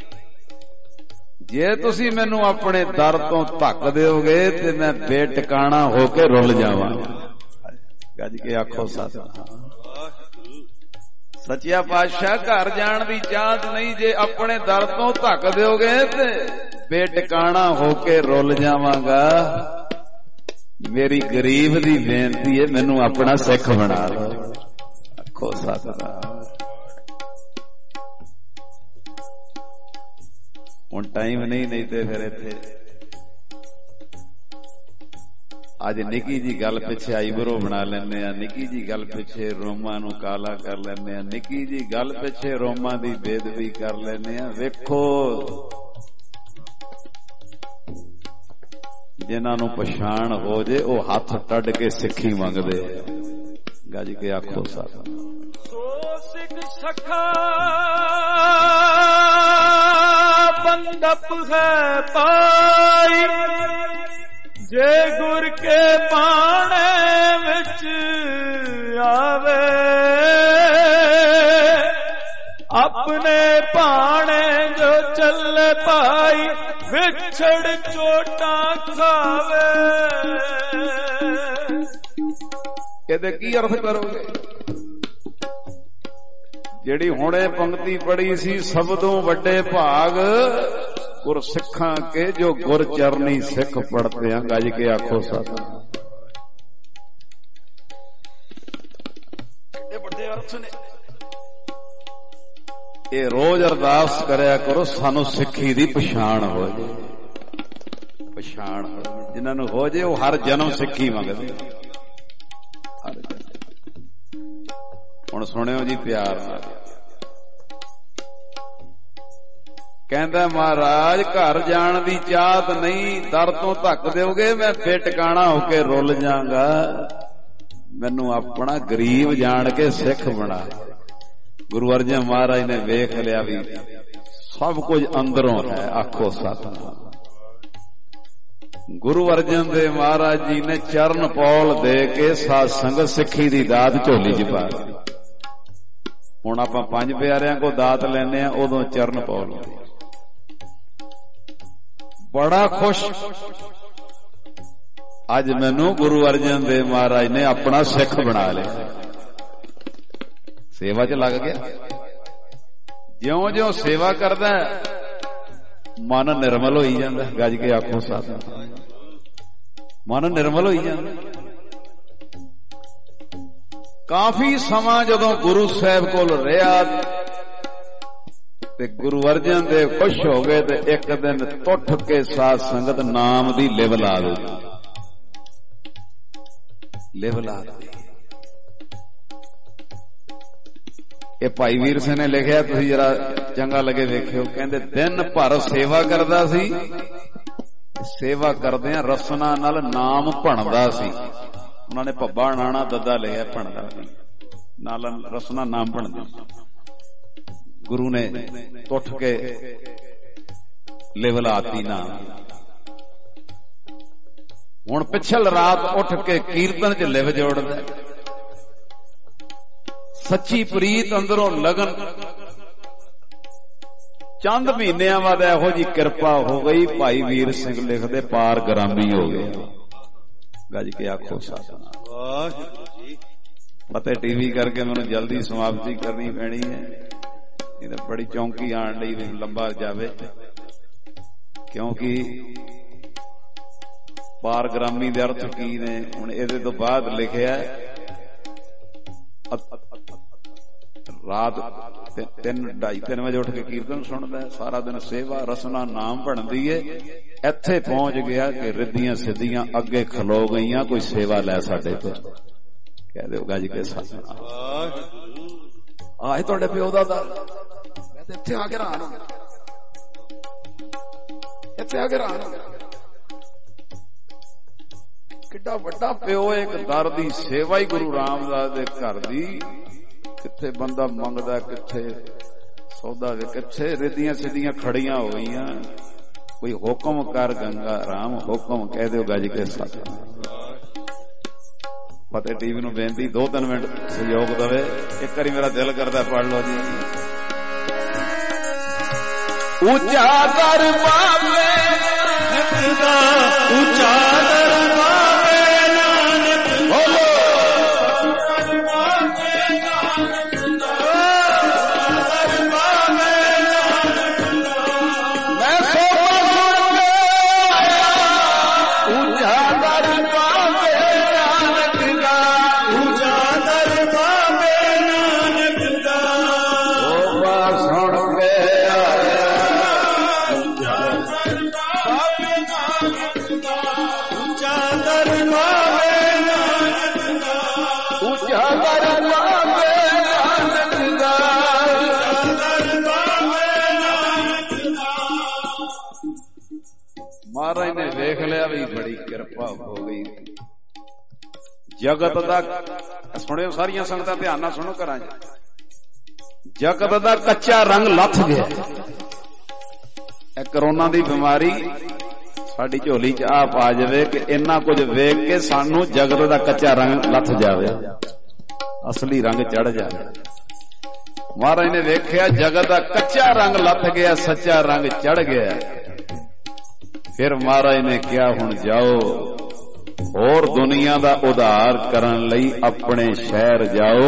Speaker 5: ਜੇ ਤੁਸੀਂ ਮੈਨੂੰ ਆਪਣੇ ਦਰ ਤੋਂ ਧੱਕ ਦਿਓਗੇ ਤੇ ਮੈਂ ਬੇਟਿਕਾਣਾ ਹੋ ਕੇ ਰੁੱਲ ਜਾਵਾਂਗਾ। ਗੱਜ ਕੇ ਆਖੋ ਸਤਿਨਾਮ। ਸੱਚਿਆ ਪਾਤਸ਼ਾਹ, ਘਰ ਜਾਣ ਦੀ ਚਾਹਤ ਨਹੀਂ, ਜੇ ਆਪਣੇ ਦਰ ਤੋਂ ਧੱਕ ਦਿਓਗੇ ਤੇ ਬੇਟਿਕਾਣਾ ਹੋ ਕੇ ਰੁੱਲ ਜਾਵਾਂਗਾ। ਮੇਰੀ ਗਰੀਬ ਦੀ ਬੇਨਤੀ ਹੈ, ਮੈਨੂੰ ਆਪਣਾ ਸਿੱਖ ਬਣਾ ਲਓ। ਆਖੋ ਸਤਿਨਾਮ। ਹੁਣ ਟਾਈਮ ਨਹੀਂ, ਨਹੀਂ ਤੇ ਫਿਰ ਇੱਥੇ ਅੱਜ ਨਿੱਕੀ ਜੀ ਗੱਲ ਪਿੱਛੇ ਆਈਬਰੋ ਬਣਾ ਲੈਂਦੇ ਆ, ਨਿੱਕੀ ਜੀ ਗੱਲ ਪਿੱਛੇ ਰੋਮਾਂ ਨੂੰ ਕਾਲਾ ਕਰ ਲੈਂਦੇ ਆ, ਨਿੱਕੀ ਜੀ ਗੱਲ ਪਿੱਛੇ ਰੋਮਾਂ ਦੀ ਬੇਦਬੀ ਕਰ ਲੈਂਦੇ ਆ। ਵੇਖੋ, ਜਿਨ੍ਹਾਂ ਨੂੰ ਪਛਾਣ ਹੋ ਜੇ ਉਹ ਹੱਥ ਟੱਡ ਕੇ ਸਿੱਖੀ ਮੰਗਦੇ। ਗੱਜ ਕੇ ਆਖੋ ਸਾਥ।
Speaker 6: ਸੋ ਸਿੱਖ ਸਖਾ ਬੰਦਪ ਹੈ ਪਾਈ, ਜੇ ਗੁਰ ਕੇ ਬਾਣੇ ਵਿੱਚ ਆਵੇ, ਆਪਣੇ ਬਾਣੇ ਜੋ ਚੱਲੇ ਭਾਈ, ਵਿਛੜ ਚੋਟਾਂ ਖਾਵੇ।
Speaker 5: ਇਹਦੇ ਕੀ ਅਰਥ ਕਰੋਗੇ? ਜਿਹੜੀ ਹੁਣੇ ਪੰਕਤੀ ਪੜੀ ਸੀ, ਸਭ ਤੋਂ ਵੱਡੇ ਭਾਗ ਗੁਰ ਸਿੱਖਾਂ ਕੇ ਜੋ ਗੁਰ ਚਰਨੀ ਸਿੱਖ ਪੜਤੇ ਆ। ਗੱਜ ਕੇ ਆਖੋ ਸਤਿਨਾਮ। ਇਹ ਵੱਡੇ ਅਰਥ ਨੇ। ਇਹ ਰੋਜ਼ ਅਰਦਾਸ ਕਰਿਆ ਕਰੋ, ਸਾਨੂੰ ਸਿੱਖੀ ਦੀ ਪਛਾਣ ਹੋ ਜੇ। ਪਛਾਣ ਜਿਨ੍ਹਾਂ ਨੂੰ ਹੋ ਜੇ ਉਹ ਹਰ ਜਨਮ ਸਿੱਖੀ ਮੰਗਦੇ। ਹਰ ਜਨਮ। ਹੁਣ ਸੁਣਿਓ ਜੀ ਪਿਆਰ ਨਾਲ। ਕਹਿੰਦਾ ਮਹਾਰਾਜ, ਘਰ ਜਾਣ ਦੀ ਚਾਹਤ ਨਹੀਂ, ਦਰ ਤੋਂ ਧੱਕ ਦਿਓਗੇ ਮੈਂ ਬੇਟਿਕਾਣਾ ਹੋ ਕੇ ਰੁੱਲ ਜਾਵਾਂਗਾ। ਮੈਨੂੰ ਆਪਣਾ ਗਰੀਬ ਜਾਣ ਕੇ ਸਿੱਖ ਬਣਾ। ਗੁਰੂ ਅਰਜਨ ਮਹਾਰਾਜ ਨੇ ਵੇਖ ਲਿਆ ਵੀ ਸਭ ਕੁਝ ਅੰਦਰੋਂ ਹੈ। ਆਖੋ ਸਤਿਨਾਮ। ਗੁਰੂ ਅਰਜਨ ਦੇਵ ਮਹਾਰਾਜ ਜੀ ਨੇ ਚਰਨ ਪੌਲ ਦੇ ਕੇ ਸਾਧ ਸੰਗਤ ਸਿੱਖੀ ਦੀ ਦਾਤ ਝੋਲੀ ਚ ਪਾ ਦਿੱਤੀ। ਹੁਣ ਆਪਾਂ ਪੰਜ ਪਿਆਰਿਆਂ ਕੋ ਦਾਤ ਲੈਨੇ ਆ, ਉਦੋਂ ਚਰਨ ਪੌਲ ਬੜਾ ਖੁਸ਼। ਅੱਜ ਮੈਨੂੰ ਗੁਰੂ ਅਰਜਨ ਦੇਵ ਮਹਾਰਾਜ ਨੇ ਆਪਣਾ ਸਿੱਖ ਬਣਾ ਲਿਆ। ਸੇਵਾ ਚ ਲੱਗ ਗਿਆ। ਜਿਉਂ ਜਿਉਂ ਸੇਵਾ ਕਰਦਾ ਮਨ ਨਿਰਮਲ ਹੋਈ ਜਾਂਦਾ। ਗੱਜ ਕੇ ਆਖੋ ਸਤਿਨਾਮ। ਮਨ ਨਿਰਮਲ ਹੋਈ ਜਾਂਦਾ। ਕਾਫੀ ਸਮਾਂ ਜਦੋਂ ਗੁਰੂ ਸਾਹਿਬ ਕੋਲ ਰਿਹਾ ਤੇ ਗੁਰੂ ਅਰਜਨ ਦੇਵ ਖੁਸ਼ ਹੋ ਗਏ ਤੇ ਇੱਕ ਦਿਨ ਟੁੱਟ ਕੇ ਸਾਧ ਸੰਗਤ ਨਾਮ ਦੀ ਲਿਵ ਲਾ ਦਿੱਤੀ। ਲਿਵ ਲਾ ਦਿੱਤੀ। ਇਹ ਭਾਈ ਵੀਰ ਸਿੰਘ ਨੇ ਲਿਖਿਆ, ਤੁਸੀਂ ਜਰਾ ਚੰਗਾ ਲੱਗੇ ਵੇਖਿਓ। ਕਹਿੰਦੇ ਦਿਨ ਭਰ ਸੇਵਾ ਕਰਦਾ ਸੀ, ਸੇਵਾ ਕਰਦਿਆਂ ਰਸਨਾ ਨਾਲ ਨਾਮ ਭਣਦਾ ਸੀ। ਉਹਨਾਂ ਨੇ ਭੱਬਾ ਨਾਣਾ ਦੱਦਾ ਲਿਆ, ਭਣਦਾ ਸੀ ਨਾਲ ਰਸਨਾ ਨਾਮ ਭਣਦਾ। ਗੁਰੂ ਨੇ ਉੱਠ ਕੇ ਲਿਵ ਲਾਤੀ ਨਾਮ। ਹੁਣ ਪਿਛਲ ਰਾਤ ਉੱਠ ਕੇ ਕੀਰਤਨ ਚ ਲਿਵ ਜੋੜਦਾ। ਸੱਚੀ ਪ੍ਰੀਤ ਅੰਦਰੋਂ ਲਗਨ। ਚੰਦ ਮਹੀਨਿਆਂ ਬਾਅਦ ਇਹੋ ਜੀ ਕਿਰਪਾ ਹੋ ਗਈ, ਭਾਈ ਵੀਰ ਸਿੰਘ ਲਿਖਦੇ ਪਾਰ ਗ੍ਰਾਮੀ ਹੋ ਗਏ। ਗੱਜ ਕੇ ਆਖੋ ਸਤਿਨਾਮ। ਵਾਹਿਗੁਰੂ ਜੀ। ਫਤਿਹ ਟੀਵੀ ਕਰਕੇ ਮੈਨੂੰ ਜਲਦੀ ਸਮਾਪਤੀ ਕਰਨੀ ਪੈਣੀ ਹੈ, ਇਹ ਤਾਂ ਬੜੀ ਚੌਂਕੀ ਆਣ ਲਈ ਵੀ ਲੰਬਾ ਜਾਵੇ, ਕਿਉਂਕਿ ਪਾਰ ਗ੍ਰਾਮੀ ਦੇ ਅਰਥ ਕੀ ਨੇ। ਹੁਣ ਇਹਦੇ ਤੋਂ ਬਾਅਦ ਲਿਖਿਆ ਰਾਤ ਤਿੰਨ ਢਾਈ ਤਿੰਨ ਵਜੇ ਉੱਠ ਕੇ ਕੀਰਤਨ ਸੁਣਦਾ, ਸਾਰਾ ਦਿਨ ਸੇਵਾ ਰਸਨਾ ਨਾਮ ਬਣਦੀ ਏ। ਇੱਥੇ ਪਹੁੰਚ ਗਿਆ ਕਿ ਰਿੱਧੀਆਂ ਸਿੱਧੀਆਂ ਅੱਗੇ ਖਲੋ ਗਈਆਂ, ਕੋਈ ਸੇਵਾ ਲੈ ਸਾਡੇ ਤੋਂ। ਕਹਿ ਦਿਓ ਗੱਜ ਕੇ ਸਤਿਨਾਮ। ਆਹ ਤੁਹਾਡੇ ਪਿਓ ਦਾ ਦਰ। ਮੈਂ ਤੇ ਇੱਥੇ ਆ ਕੇ ਹੈਰਾਨ ਹੋ ਗਿਆ, ਇੱਥੇ ਆ ਕੇ ਹੈਰਾਨ ਹੋ ਗਿਆ। ਕਿੱਡਾ ਵੱਡਾ ਪਿਓ, ਇੱਕ ਦਰ ਦੀ ਸੇਵਾ ਹੀ ਗੁਰੂ ਰਾਮਦਾਸ ਦੇ ਘਰ ਦੀ। ਕਿੱਥੇ ਬੰਦਾ ਮੰਗਦਾ, ਕਿੱਥੇ
Speaker 4: ਸੌਦਾ ਵੇ ਕਿੱਥੇ ਰਿੱਧੀਆਂ ਸਿੱਧੀਆਂ ਖੜੀਆਂ ਹੋ ਗਈਆਂ। ਕੋਈ ਹੁਕਮ ਕਰ ਗੰਗਾ ਰਾਮ, ਹੁਕਮ ਕਹਿ ਦਿਓ ਗੱਜ ਕੇ ਸੱਚ। ਫਤਿਹ ਟੀਵੀ ਨੂੰ ਬੇਨਤੀ ਦੋ ਤਿੰਨ ਮਿੰਟ ਸਹਿਯੋਗ ਦੇਵੇ। ਇੱਕ ਵਾਰੀ ਮੇਰਾ ਦਿਲ ਕਰਦਾ ਪੜ ਲਓ ਜੀ। ਉੱਚਾ ਦਰ ਪਾਵੇ ਨਾਨਕ ਦਾ, ਉੱਚਾ ਦਰ ਪਾਵੇ ਨਾਨਕ ਬੋਲੋ। ਮਹਾਰਾਜ ਨੇ ਵੇਖ ਲਿਆ ਵੀ ਬੜੀ ਕਿਰਪਾ ਹੋ ਗਈ। ਜਗਤ ਦਾ ਸੁਣਿਓ, ਸਾਰੀਆਂ ਸੰਗਤਾਂ ਧਿਆਨ ਨਾਲ ਸੁਣੋ ਘਰਾਂ ਚ। ਜਗਤ ਦਾ ਕੱਚਾ ਰੰਗ ਲੱਥ ਗਿਆ। ਇਹ ਕਰੋਨਾ ਦੀ ਬਿਮਾਰੀ ਸਾਡੀ ਝੋਲੀ ਚ ਆ ਪਾ ਜਾਵੇ ਕਿ ਇੰਨਾ ਕੁਝ ਵੇਖ ਕੇ ਸਾਨੂੰ ਜਗਤ ਦਾ ਕੱਚਾ ਰੰਗ ਲੱਥ ਜਾਵੇ, ਅਸਲੀ ਰੰਗ ਚੜ ਜਾਵੇ। ਮਹਾਰਾਜ ਨੇ ਵੇਖਿਆ ਜਗਤ ਦਾ ਕੱਚਾ ਰੰਗ ਲੱਥ ਗਿਆ, ਸੱਚਾ ਰੰਗ ਚੜ ਗਿਆ। ਫਿਰ ਮਹਾਰਾਜ ਨੇ ਕਿਹਾ ਹੁਣ ਜਾਓ, ਹੋਰ ਦੁਨੀਆ ਦਾ ਉਧਾਰ ਕਰਨ ਲਈ ਆਪਣੇ ਸ਼ਹਿਰ ਜਾਓ।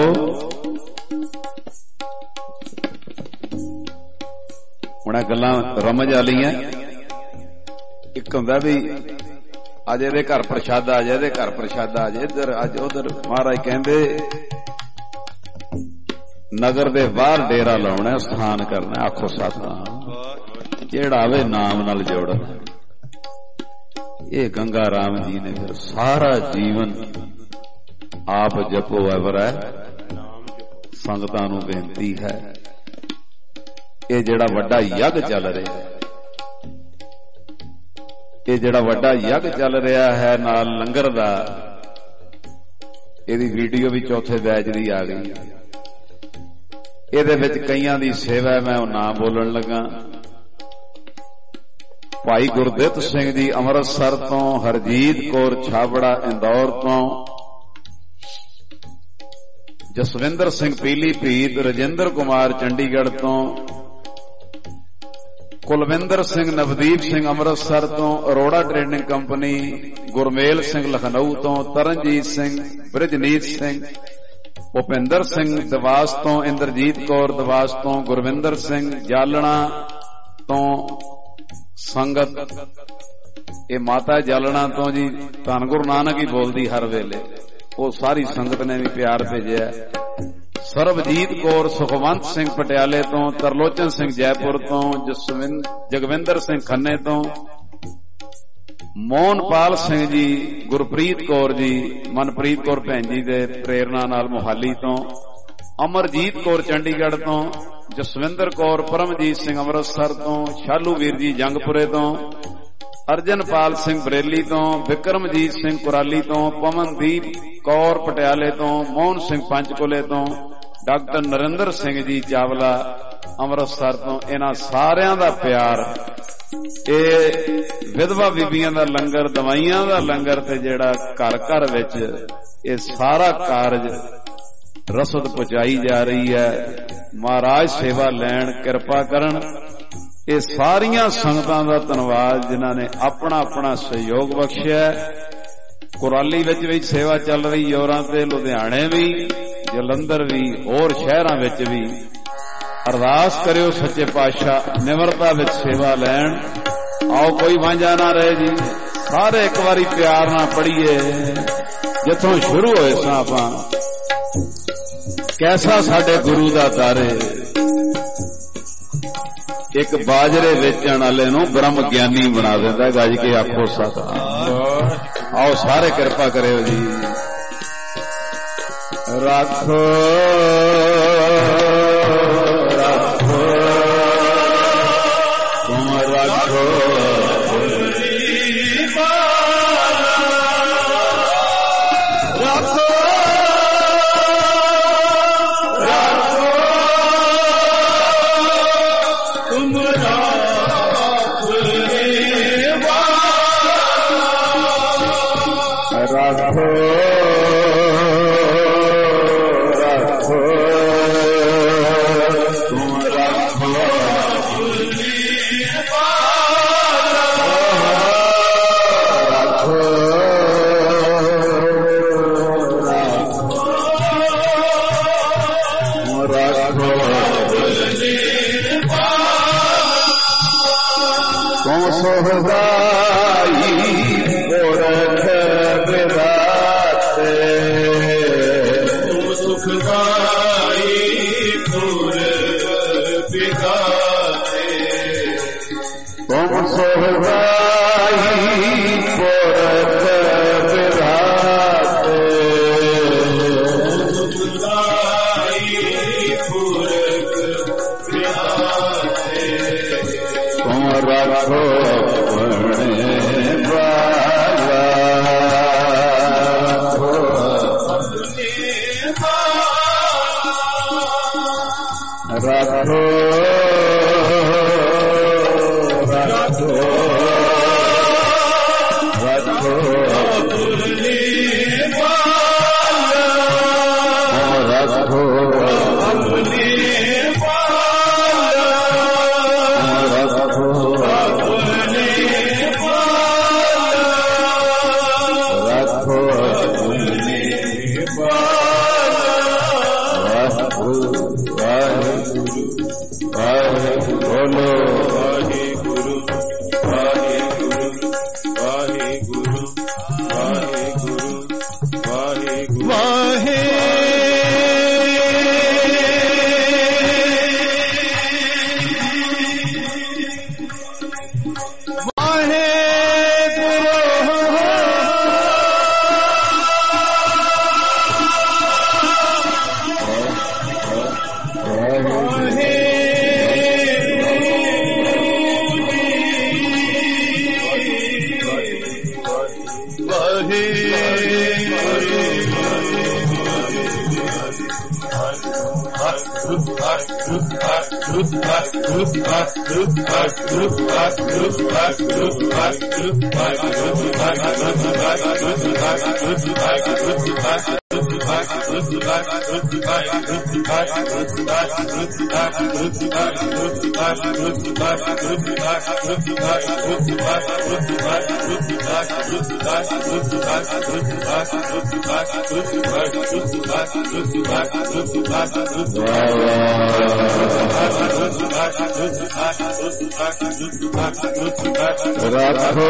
Speaker 4: ਹੁਣ ਇਹ ਗੱਲਾਂ ਰਮਜ ਵਾਲੀਆਂ। ਇੱਕ ਹੁੰਦਾ ਵੀ ਅੱਜ ਇਹਦੇ ਘਰ ਪ੍ਰਸ਼ਾਦਾ, ਅੱਜ ਇਹਦੇ ਘਰ ਪ੍ਰਸ਼ਾਦਾ, ਅੱਜ ਇੱਧਰ ਅੱਜ ਉਧਰ। ਮਹਾਰਾਜ ਕਹਿੰਦੇ ਨਗਰ ਦੇ ਬਾਹਰ ਡੇਰਾ ਲਾਉਣਾ, ਸਥਾਨ ਕਰਨਾ। ਆਖੋ ਸਤਿਨਾਮ। ਜਿਹੜਾ ਆਵੇ ਨਾਮ ਨਾਲ ਜੋੜਨਾ। ਇਹ ਗੰਗਾ ਰਾਮ ਜੀ ਨੇ ਫਿਰ ਸਾਰਾ ਜੀਵਨ ਆਪ ਜਪੋ ਐਵਰ ਹੈ। ਸੰਗਤਾਂ ਨੂੰ ਬੇਨਤੀ ਹੈ, ਇਹ ਜਿਹੜਾ ਵੱਡਾ ਯੱਗ ਚੱਲ ਰਿਹਾ, ਇਹ ਜਿਹੜਾ ਵੱਡਾ ਯੱਗ ਚੱਲ ਰਿਹਾ ਹੈ ਨਾਲ ਲੰਗਰ ਦਾ, ਇਹਦੀ ਵੀਡੀਓ ਵੀ ਚੌਥੇ ਬੈਚ ਦੀ ਆ ਗਈ। ਇਹਦੇ ਵਿੱਚ ਕਈਆਂ ਦੀ ਸੇਵਾ, ਮੈਂ ਉਹ ਨਾਂ ਬੋਲਣ ਲੱਗਾ। ਭਾਈ ਗੁਰਦਿੱਤ ਸਿੰਘ ਜੀ ਅੰਮ੍ਰਿਤਸਰ ਤੋਂ, ਹਰਜੀਤ ਕੌਰ ਛਾਬੜਾ ਇੰਦੌਰ ਤੋਂ, ਜਸਵਿੰਦਰ ਸਿੰਘ ਪੀਲੀਭੀਤ, ਰਜਿੰਦਰ ਕੁਮਾਰ ਚੰਡੀਗੜ੍ਹ ਤੋਂ, ਕੁਲਵਿੰਦਰ ਸਿੰਘ ਨਵਦੀਪ ਸਿੰਘ ਅੰਮ੍ਰਿਤਸਰ ਤੋਂ, ਅਰੋੜਾ ਟ੍ਰੇਡਿੰਗ ਕੰਪਨੀ, ਗੁਰਮੇਲ ਸਿੰਘ ਲਖਨਊ ਤੋਂ, ਤਰਨਜੀਤ ਸਿੰਘ, ਬ੍ਰਿਜਨੀਤ ਸਿੰਘ, ਭੁਪਿੰਦਰ ਸਿੰਘ ਦਵਾਸ ਤੋਂ, ਇੰਦਰਜੀਤ ਕੌਰ ਦਵਾਸ ਤੋਂ, ਗੁਰਵਿੰਦਰ ਸਿੰਘ ਜਾਲਣਾ ਤੋਂ ਸੰਗਤ। ਇਹ ਮਾਤਾ ਜਾਲਣਾ ਤੋਂ ਜੀ ਧੰਨ ਗੁਰੂ ਨਾਨਕ ਹੀ ਬੋਲਦੀ ਹਰ ਵੇਲੇ। ਉਹ ਸਾਰੀ ਸੰਗਤ ਨੇ ਵੀ ਪਿਆਰ ਭੇਜਿਆ। ਸਰਬਜੀਤ ਕੌਰ ਸੁਖਵੰਤ ਸਿੰਘ ਪਟਿਆਲੇ ਤੋਂ, ਤਰਲੋਚਨ ਸਿੰਘ ਜੈਪੁਰ ਤੋਂ, ਜਗਵਿੰਦਰ ਸਿੰਘ ਖੰਨੇ ਤੋਂ, ਮੋਹਨਪਾਲ ਸਿੰਘ ਜੀ, ਗੁਰਪ੍ਰੀਤ ਕੌਰ ਜੀ, ਮਨਪ੍ਰੀਤ ਕੌਰ ਭੈਣ ਜੀ ਦੇ ਪ੍ਰੇਰਨਾ ਨਾਲ ਮੋਹਾਲੀ ਤੋਂ, ਅਮਰਜੀਤ ਕੌਰ ਚੰਡੀਗੜ੍ਹ ਤੋਂ, ਜਸਵਿੰਦਰ ਕੌਰ, ਪਰਮਜੀਤ ਸਿੰਘ ਅੰਮ੍ਰਿਤਸਰ ਤੋਂ, ਸ਼ਾਲੂ ਵੀਰ ਜੀ ਜੰਗਪੁਰੇ ਤੋਂ, ਅਰਜਨਪਾਲ ਸਿੰਘ ਬਰੇਲੀ ਤੋਂ, ਵਿਕਰਮਜੀਤ ਸਿੰਘ ਕੁਰਾਲੀ ਤੋਂ, ਪਵਨਦੀਪ ਕੌਰ ਪਟਿਆਲੇ ਤੋਂ, ਮੋਹਨ ਸਿੰਘ ਪੰਚਕੂਲੇ ਤੋਂ, ਡਾਕਟਰ ਨਰਿੰਦਰ ਸਿੰਘ ਜੀ ਚਾਵਲਾ ਅੰਮ੍ਰਿਤਸਰ ਤੋਂ। ਇਹਨਾਂ ਸਾਰਿਆਂ ਦਾ ਪਿਆਰ, ਇਹ ਵਿਧਵਾ ਬੀਬੀਆਂ ਦਾ ਲੰਗਰ, ਦਵਾਈਆਂ ਦਾ ਲੰਗਰ, ਤੇ ਜਿਹੜਾ ਘਰ ਘਰ ਵਿੱਚ ਇਹ ਸਾਰਾ ਕਾਰਜ ਰਸਦ ਪਹੁੰਚਾਈ ਜਾ ਰਹੀ ਹੈ। ਮਹਾਰਾਜ ਸੇਵਾ ਲੈਣ, ਕਿਰਪਾ ਕਰਨ। ਇਹ ਸਾਰੀਆਂ ਸੰਗਤਾਂ ਦਾ ਧੰਨਵਾਦ ਜਿਨ੍ਹਾਂ ਨੇ ਆਪਣਾ ਆਪਣਾ ਸਹਿਯੋਗ ਬਖਸ਼ਿਆ। ਕੁਰਾਲੀ ਵਿੱਚ ਵੀ ਸੇਵਾ ਚੱਲ ਰਹੀ ਜ਼ੋਰਾਂ ਤੇ, ਲੁਧਿਆਣੇ ਵੀ, ਜਲੰਧਰ ਵੀ, ਹੋਰ ਸ਼ਹਿਰਾਂ ਵਿੱਚ ਵੀ। ਅਰਦਾਸ ਕਰਿਓ ਸੱਚੇ ਪਾਤਸ਼ਾਹ ਨਿਮਰਤਾ ਵਿੱਚ ਸੇਵਾ ਲੈਣ। ਆਓ ਕੋਈ ਵਾਂਝਾ ਨਾ ਰਹੇ ਜੀ, ਸਾਰੇ ਇੱਕ ਵਾਰੀ ਪਿਆਰ ਨਾਲ ਪੜ੍ਹੀਏ ਜਿੱਥੋਂ ਸ਼ੁਰੂ ਹੋਏ ਸਾਂ ਆਪਾਂ। ਕੈਸਾ ਸਾਡੇ ਗੁਰੂ ਦਾ ਦਾਰੇ, ਇੱਕ ਬਾਜਰੇ ਵੇਚਣ ਵਾਲੇ ਨੂੰ ਬ੍ਰਹਮ ਗਿਆਨੀ ਬਣਾ ਦਿੰਦਾ। ਗੱਜ ਕੇ ਆਖੋ ਸਤਿਨਾਮ। ਆਓ ਸਾਰੇ ਕਿਰਪਾ ਕਰਿਓ ਜੀ। ਰੱਖੋ ਰੱਖੋ ਤੁਮ ਰੱਖੋ ਰੱਖੋ
Speaker 5: ਰੱਖੋ ਰੱਖੋ ਤੁਮ ਰੱਖੋ ਸੋਹਦਾਈ ਪੁਰਖ ਵਿਦਾਤੇ ਤੁਮ ਸੁਖਦਾਈ ਪੁਰਖ ਵਿਦਾਤੇ ਤੁਮ ਸੋਹਦਾਈ ਪੁਰਖ ਵਿਦਾਤੇ ਸੁਖਦਾਈ ਪੁਰਖ ਵਿਦਾਤੇ ਤੁਮ ਰੱਖੋ ਰੱਖੋ ਰੱਖੋ ਰੱਖੋ ਆਪਣੀ ਬਾਲ ਰੱਖੋ ਆਪਣੀ ਬਾਲ ਰੱਖੋ ਆਪਣੀ ਬਾਲ ਰੱਖੋ ਆਪਣੀ ਬਾਲ ਰੱਖੋ ਬੋਲੋ ਵਾਹਿਗੁਰੂ ਵਾਹਿਗੁਰੂ ਵਾਹਿਗੁਰੂ ਵਾਹਿਗੁਰੂ ਵਾਹਿਗੁਰੂ ਵਾਹਿ ਰੱਖੋ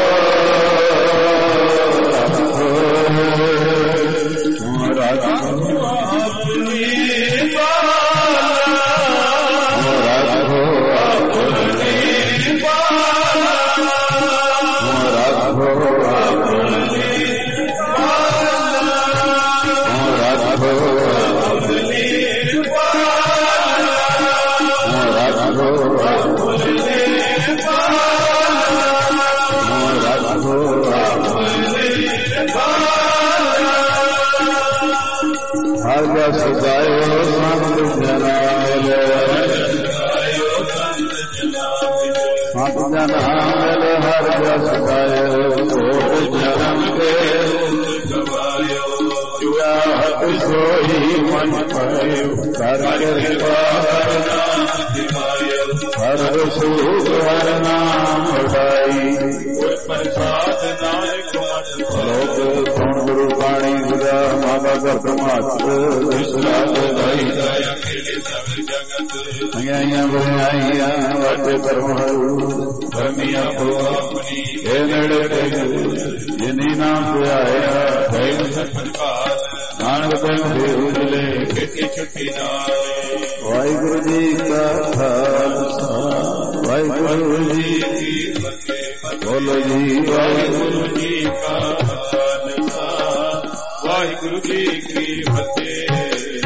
Speaker 5: ਵਾਹਿਗੁਰੂ ਜੀ ਕਾ ਖਾਲਸਾ ਵਾਹਿਗੁਰੂ ਜੀ ਕੀ ਫਤਿਹ। ਬੋਲੋ ਜੀ ਵਾਹਿਗੁਰੂ ਜੀ ਕਾ ਖਾਲਸਾ ਵਾਹਿਗੁਰੂ ਜੀ ਕੀ ਫਤਿਹ।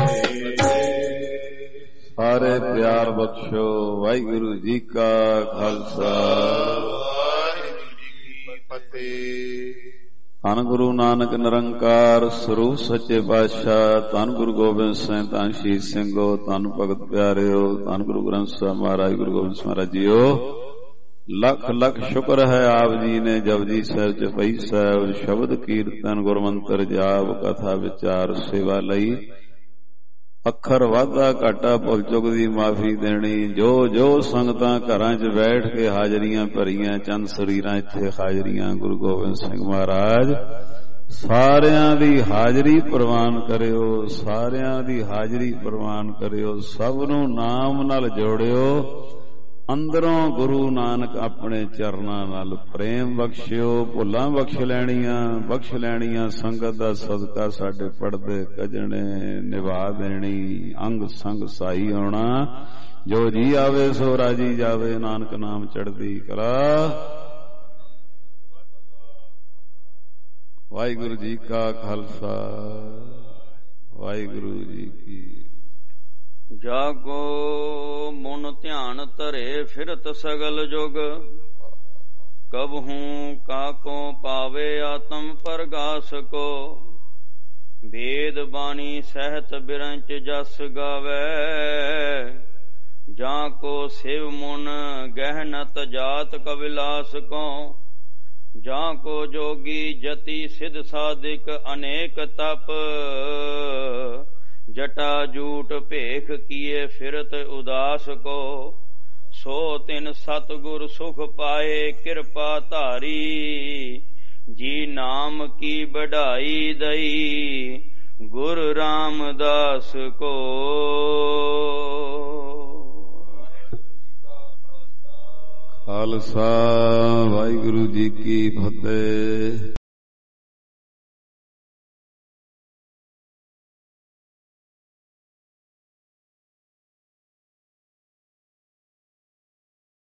Speaker 5: ਸਾਰੇ ਪਿਆਰ ਬਖਸ਼ੋ। ਵਾਹਿਗੁਰੂ ਜੀ ਕਾ ਖਾਲਸਾ ਵਾਹਿਗੁਰੂ ਜੀ ਕੀ ਫਤਿਹ। ਧੰਨ ਗੁਰੂ ਨਾਨਕ ਨਿਰੰਕਾਰ ਸਰੂਪ ਸੱਚੇ ਪਾਤਸ਼ਾਹ, ਧੰਨ ਗੁਰੂ ਗੋਬਿੰਦ ਸਿੰਘ, ਧੰਨ ਸ਼ਹੀਦ ਸਿੰਘੋ, ਧੰਨ ਭਗਤ ਪਿਆਰਿਓ, ਧੰਨ ਗੁਰੂ ਗ੍ਰੰਥ ਸਾਹਿਬ ਮਹਾਰਾਜ ਗੁਰੂ ਗੋਬਿੰਦ ਸਿੰਘ ਮਹਾਰਾਜ ਜੀਓ। ਲੱਖ ਲੱਖ ਸ਼ੁਕਰ ਹੈ ਆਪ ਜੀ ਨੇ ਜਪਜੀ ਸਾਹਿਬ ਚੌਪਈ ਸਾਹਿਬ ਸ਼ਬਦ ਕੀਰਤਨ ਗੁਰਮੰਤਰ ਜਾਪ ਕਥਾ ਵਿਚਾਰ ਸੇਵਾ ਲਈ ਅੱਖਰ ਵਾਧਾ ਘਾਟਾ ਭੁੱਲ ਚੁੱਕ ਦੀ ਮਾਫੀ ਦੇਣੀ। ਜੋ ਜੋ ਸੰਗਤਾਂ ਘਰਾਂ 'ਚ ਬੈਠ ਕੇ ਹਾਜ਼ਰੀਆਂ ਭਰੀਆਂ, ਚੰਦ ਸਰੀਰਾਂ ਇੱਥੇ ਹਾਜ਼ਰੀਆਂ, ਗੁਰੂ ਗੋਬਿੰਦ ਸਿੰਘ ਮਹਾਰਾਜ ਸਾਰਿਆਂ ਦੀ ਹਾਜ਼ਰੀ ਪ੍ਰਵਾਨ ਕਰਿਓ, ਸਾਰਿਆਂ ਦੀ ਹਾਜ਼ਰੀ ਪ੍ਰਵਾਨ ਕਰਿਓ। ਸਭ ਨੂੰ ਨਾਮ ਨਾਲ ਜੋੜਿਓ, ਅੰਦਰੋਂ ਗੁਰੂ ਨਾਨਕ ਆਪਣੇ ਚਰਨਾਂ ਨਾਲ ਪ੍ਰੇਮ ਬਖਸ਼ਿਓ। ਭੁੱਲਾਂ ਬਖਸ਼ ਲੈਣੀਆਂ ਬਖਸ਼ ਲੈਣੀਆਂ ਸੰਗਤ ਦਾ ਸਦਕਾ ਸਾਡੇ ਪੜਦੇ ਕੱਜਣੇ ਨਿਭਾ ਦੇਣੀ। ਅੰਗ ਸੰਗ ਸਾਈ ਹੋਣਾ, ਜੋ ਜੀ ਆਵੇ ਸੋ ਰਾਜੀ ਜਾਵੇ, ਨਾਨਕ ਨਾਮ ਚੜ੍ਹਦੀ ਕਲਾ। ਵਾਹਿਗੁਰੂ ਜੀ ਕਾ ਖਾਲਸਾ, ਵਾਹਿਗੁਰੂ ਜੀ ਕੀ।
Speaker 7: ਜਾਗੋ ਮਨ ਧਿਆਨ ਧਰੇ ਫਿਰਤ ਸਗਲ ਜੁਗ, ਕਬਹੂ ਕਾਕੋ ਪਾਵੇ ਆਤਮ ਪ੍ਰਗਾਸ ਕੋ। ਵੇਦ ਬਾਣੀ ਸਹਿਤ ਬਿਰੰਚ ਜਸ ਗਾਵੇ, ਜਾਂ ਕੋ ਸਿਵ ਮੁਨ ਗਹਿਨਤ ਜਾਤ ਕਵਿਲਾਸ ਕੋ। ਜਾਂ ਕੋ ਜੋਗੀ ਜਤੀ ਸਿਧ ਸਾਧਿਕ ਅਨੇਕ ਤਪ, ਜਟਾ ਜੂਟ ਭੇਖ ਕੀਏ ਫਿਰਤ ਉਦਾਸ ਕੋ। ਸੋ ਤਿਨ ਸਤਿਗੁਰ ਸੁਖ ਪਾਏ ਕਿਰਪਾ ਧਾਰੀ, ਜੀ ਨਾਮ ਕੀ ਬੜਾਈ ਦਈ ਗੁਰ ਰਾਮਦਾਸ ਕੋ।
Speaker 5: ਖਾਲਸਾ ਵਾਹਿਗੁਰੂ ਜੀ ਕੀ ਫਤਿਹ।